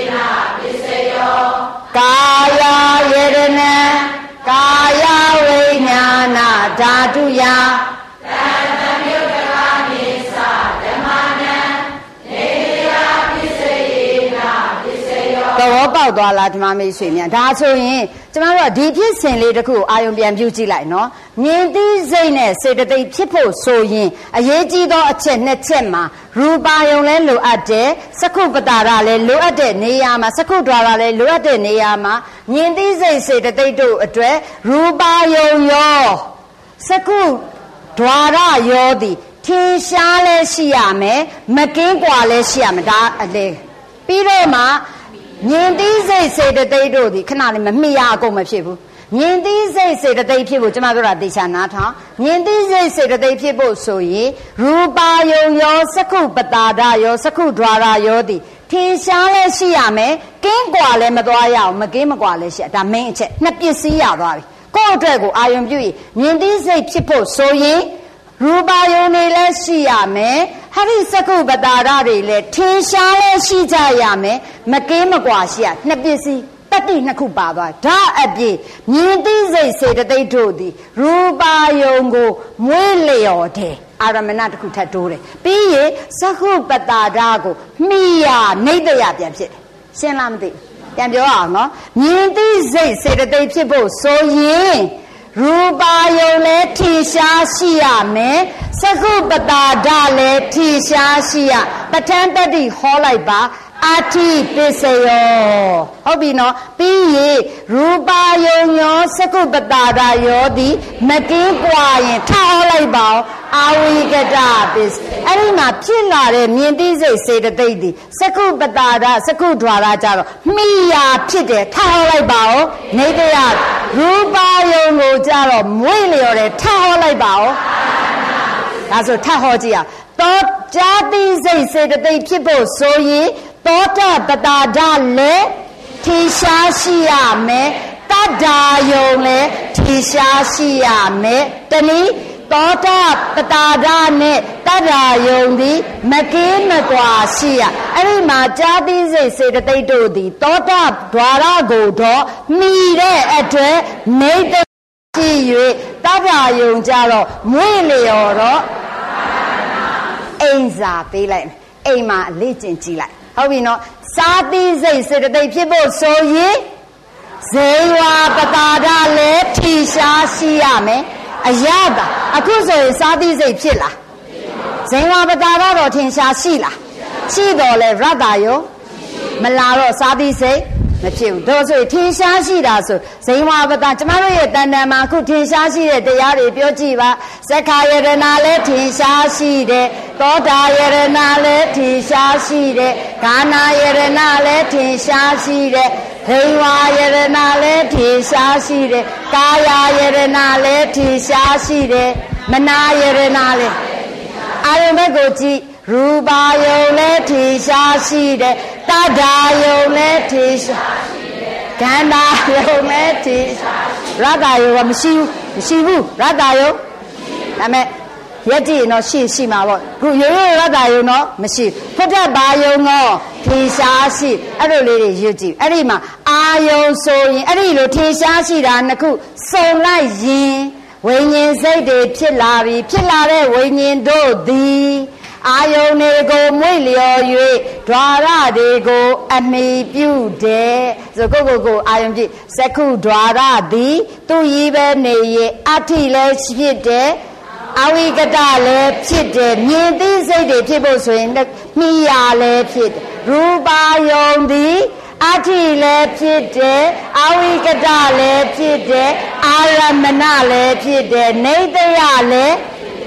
ပေါက်သွားလားဓမ္မမိတ်ဆွေများဒါဆိုရင်ကျမတို့ကဒီဖြစ်စဉ်လေးတစ်ခုအာယုံပြန်ပြုကြည့်လိုက်နော်မြင်သိစိတ်နဲ့စေတသိက်ဖြစ်ဖို့ဆိုရင်အရေးကြီးသောအချက်နှစ်ချက်မှာရူပါယုံလဲလိုအပ်တယ်စက္ခုပတာရလဲလိုအပ်တဲ့နေရာမှာစက္ခုဒွါရလဲလိုအပ်တဲ့နေရာမှာမြင်သိစိတ်စေတသိက်တို့အတွက်ရူပါယုံရောစက္ခုဒွါရရောသည်ထင်ရှားလဲရှိရမယ်မကင်းကွာလဲရှိရမယ်ဒါအလေပြီးတော့မှမြင်သိစိတ်စေတသိက်တို့သည်ခဏလေးမမိရအကုန်မဖြစ်ဘူးမြင်သိစိတ်စေတသိက်ဖြစ်ဖို့ကျွန်မတို့ကသေချာနားထောင်မြင်သိစိတ်စေတသိက်ဖြစ်ဖို့ဆိုရင်ရူပါယုံရောစက္ခုပတာဒရောစက္ခုဒွါရရောသည်ထင်ရှားလဲရှိရမယ်ကင်းကွာလဲမသွားရအောင်မကင်းမကွာလဲရှိဒါ main အချက်နှစ်ပစ္စည်းရသွားပြီကိုယ့်အတွက်ကိုအာယုံပြုရင်မြင်သိစိတ်ဖြစ်ဖို့ဆိုရင်ရူပါယုံတွေလည်းရှိရမယ်ဟရိစက္ခုပတာဒတွေလည်းထင်ရှားလဲရှိကြရမယ်မကင်းမကွာရှိရနှစ်ပစ္စည်းတတိနှစ်ခုပါသွားဒါအပြင်မြင်သိစိတ်စေတသိက်တို့သည်ရူပါယုံကိုမွေးလျော်တယ်အာရမဏတစ်ခုထပ်တိုးတယ်ပြီးရင်စက္ခုပတာဒကိုမိရနေတရပြန်ဖြစ်တယ်ရှင်းလားမသိပြန်ပြောအောင်နော်မြင်သိစိတ်စေတသိက်ဖြစ်ဖို့ဆိုရင်ရူပါယုံလည်းထင်ရှားရှိရမယ်စက္ခုပတာဒလည်းထင်ရှားရှိရပဋ္ဌာန်းတတိဟောလိုက်ပါအာတိပစ္စယောဟုတ်ပြီနော်ပြီးရင်ရူပါယုံရောစက္ခုပတာဒရောသည်မကင်းကွာရင်ထားဟောလိုက်ပါအာဝိကတပစ္စအဲ့ဒီမှာဖြစ်လာတဲ့မြင်သိစိတ်စေတသိက်သည်စက္ခုပတာဒစက္ခုဒွါရကြတော့မိယာဖြစ်တယ်ထားဟောလိုက်ပါနေတရရူပါယုံကိုကြတော့မွေ့လျော်တယ်ထားဟောလိုက်ပါဒါဆိုထပ်ဟောကြည့်အောင်သောဇာတိစိတ်စေတသိက်ဖြစ်ဖို့ဆိုရင်သောတာပတာဒလည်းထင်ရှားရှိရမယ်တတ္တာယုံလည်းထင်ရှားရှိရမယ်တနည်းသောတာပတာဒနဲ့တတ္တာယုံသည်မကင်းမကွာရှိရအဲ့ဒီမှာဇာတိစိတ်စေတသိက်တို့သည်သောတာဒွါရကိုတော့မိတဲ့အတွက်နေတရှိ၍တတ္တာယုံကြတော့မွေ့လျော်တော့အိမ်စာပေးလိုက်မယ်အိမ်မှာအလေးကျင့်ကြည့်လိုက်ဟုတ်ပြီနော်စာတိစိတ်စေတသိက်ဖြစ်ဖို့ဆိုရင်ဇေဝပတာဒလည်းထင်ရှားရှိရမယ်အရသာအခုဆိုရင်စာတိစိတ်ဖြစ်လားဇေဝပတာဒတော့ထင်ရှားရှိလားရှိတော်လဲရတ္တယောမလာတော့စာတိစိတ်မဖြစ်ဘူးဒါဆိုရင်ထင်ရှားရှိတာဆိုဇိဝပတာကျမတို့ရဲ့တဏ္ဍာမှာအခုထင်ရှားရှိတဲ့တရားတွေပြောကြည့်ပါသက္ခာယရဏလည်းထင်ရှားရှိတယ်သောတာယရဏလည်းထင်ရှားရှိတယ်ဂာနာယရဏလည်းထင်ရှားရှိတယ်ဒိဝါယရဏလည်းထင်ရှားရှိတယ်ကာယယရဏလည်းထင်ရှားရှိတယ်မနာယရဏလည်းအာရုံဘက်ကိုကြည့်ရူပါယုံလည်းထင်ရှားရှိတယ်တတ္တာယုံလည်းထင်ရှားရှိတယ်ကန္တာယုံလည်းထင်ရှားရတ္တယုံကမရှိဘူးမရှိဘူးရတ္တယုံဒါမဲ့ယက်တိနော်ရှိရှိမှာပေါ့ခုရိုးရိုးရတ္တယုံတော့မရှိဖုဒ္ဓဘာယုံတော့ထင်ရှားရှိအဲ့လိုလေးတွေရွတ်ကြည့်အဲ့ဒီမှာအာယုံဆိုရင်အဲ့ဒီလိုထင်ရှားရှိတာနှစ်ခုစုံလိုက်ရင်ဝိညာဉ်စိတ်တွေဖြစ်လာပြီဖြစ်လာတဲ့ဝိညာဉ်တို့သည်အာယုန်တွေကိုမွေ့လျော်၍ဓွာရတွေကိုအမိပြုတယ်ဆိုကိုကိုကိုအာယုန်ပြည့်စက္ခုဓွာရသည်သူ့ကြီးပဲနေရဲ့အဋ္ဌိလည်းဖြစ်တယ်အဝိကတလည်းဖြစ်တယ်မြင်သိစိတ်တွေဖြစ်ဖို့ဆိုရင်မိယာလည်းဖြစ်တယ်ရူပါယုန်သည်အဋ္ဌိလည်းဖြစ်တယ်အဝိကတလည်းဖြစ်တယ်အာရမဏလည်းဖြစ်တယ်နေတယလည်း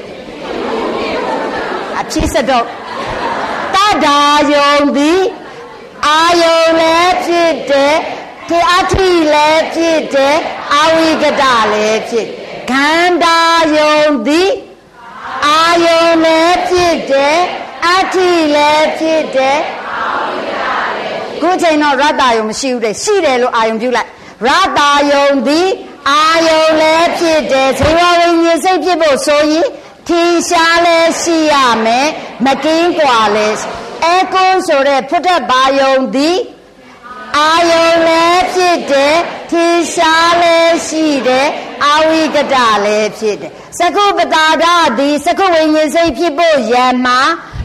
အဖြစ်စတော့တတ္တာယုံသည်အာယုံလည်းဖြစ်တယ်ဒီအဋ္ဌိလည်းဖြစ်တယ်အဝိကတလည်းဖြစ်ခန္ဓာယုံသည်အာယုံလည်းဖြစ်တယ်အဋ္ဌိလည်းဖြစ်တယ်ခုချိန်တော့ရတ္တယုံမရှိဘူးတဲ့ရှိတယ်လို့အာယုံပြုလိုက်ရတ္တယုံသည်အာယုံလည်းဖြစ်တယ်ဇေဝဝိညာဉ်စိတ်ဖြစ်ဖို့ဆိုရင်ထင်ရှားလဲရှိရမယ်မကင်းကွာလဲအဲကုန်းဆိုတဲ့ဖုဒ္ဓဘာယုံသည်အာယုံလည်းဖြစ်တယ်ထင်ရှားလဲရှိတယ်အဝိကတလည်းဖြစ်တယ်စက္ခုပတာဒသည်စက္ခုဝိညာဉ်စိတ်ဖြစ်ဖို့ယံမှာ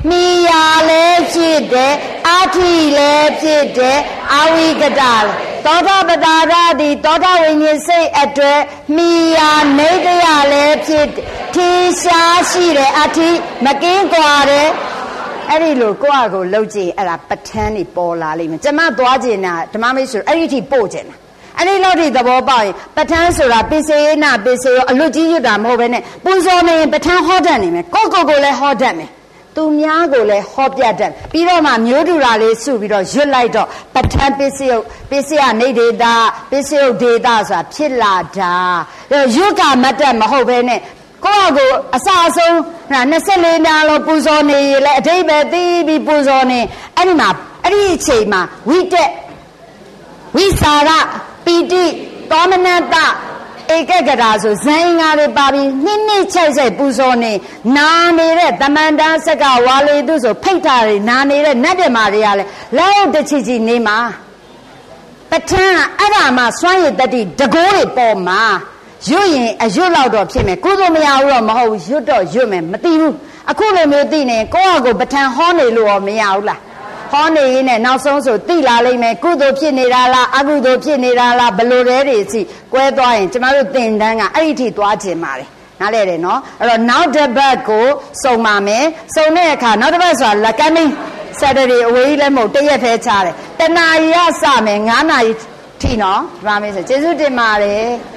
မိယာလည်းဖြစ်တယ်အာထိလည်းဖြစ်တယ်အဝိကတသောတာပတာရသည်သောတာဝိညာဉ်စိတ်အတွက်မိယာနေတရားလည်းဖြစ်ထင်ရှားရှိတယ်အထိမကင်းကွာတယ်အဲ့ဒီလိုကိုယ့်အကိုလှုပ်ကြည့်အဲ့ဒါပဋ္ဌာန်းနေပေါ်လာလိမ့်မယ်ကျမသွားကျင်တာဓမ္မမိတ်ဆွေအဲ့ဒီအထိပို့ကျင်တာအဲ့ဒီလောက်ထိသဘောပေါက်ရင်ပဋ္ဌာန်းဆိုတာပစ္စယေနပစ္စယောအလွတ်ကြီးရွတ်တာမဟုတ်ဘဲနဲ့ပူဇော်နေရင်ပဋ္ဌာန်းဟောတတ်နေမယ်ကိုယ့်ကိုယ်ကိုလည်းဟောတတ်မယ်သူများကိုလည်းဟောပြတတ်ပြီးတော့မှမျိုးတူတာလေးစုပြီးတော့ရွတ်လိုက်တော့ပဋ္ဌာန်းပစ္စယပစ္စယနေဒေတာပစ္စယဒေတာဆိုတာဖြစ်လာတာရွတ်ကမတ်တက်မဟုတ်ဘဲနဲ့ကိုယ့်ကိုအစအဆုံးနှစ်ဆယ့်လေးနာလို့ပူဇော်နေရင်လည်းအတိတ်ပဲသိပြီးပူဇော်နေအဲ့ဒီမှာအဲ့ဒီအချိန်မှာဝိတက်ဝိစာရပီတိသောမနတဧကဂရာဆိုဇန်ငါတွေပါပြီးနှစ်နှစ်ချိုက်ချိုက်ပူဇော်နေနာနေတဲ့တမန်တန်းဆက်ကဝါလေသူဆိုဖိတ်တာတွေနာနေတဲ့နတ်ပြမာတွေကလည်းလောက်တချီချီနေမှာပဋ္ဌာန်းအဲ့ဒါမှစွန့်ရည်တတိတကိုးတွေပေါ်မှာရွတ်ရင်အရွတ်လောက်တော့ဖြစ်မယ်ကိုယ်တို့မရဘူးတော့မဟုတ်ဘူးရွတ်တော့ရွတ်မယ်မသိဘူးအခုလိုမျိုးသိနေကိုယ့်အကိုပဋ္ဌာန်းဟောနေလို့ရောမရဘူးလားဟောနေရင်နဲ့နောက်ဆုံးဆိုသိလာလိမ့်မယ်ကုသိုလ်ဖြစ်နေတာလားအကုသိုလ်ဖြစ်နေတာလားဘလို့တဲတွေစီကွဲသွားရင်ကျမတို့သင်တန်းကအဲ့ဒီထိသွားခြင်းပါတယ်နားလဲတယ်နော်အဲ့တော့နောက်တစ်ပတ်ကိုစုံပါမယ်စုံတဲ့အခါနောက်တစ်ပတ်ဆိုတာလက်ကမ်းင်း Saturday အဝေးကြီးလည်းမဟုတ်တရက်သေးချားတယ်တနာရီရစမယ်ငါးနာရီထိနော်ဒီမှာမေးဆိုကျေးဇူးတင်ပါတယ်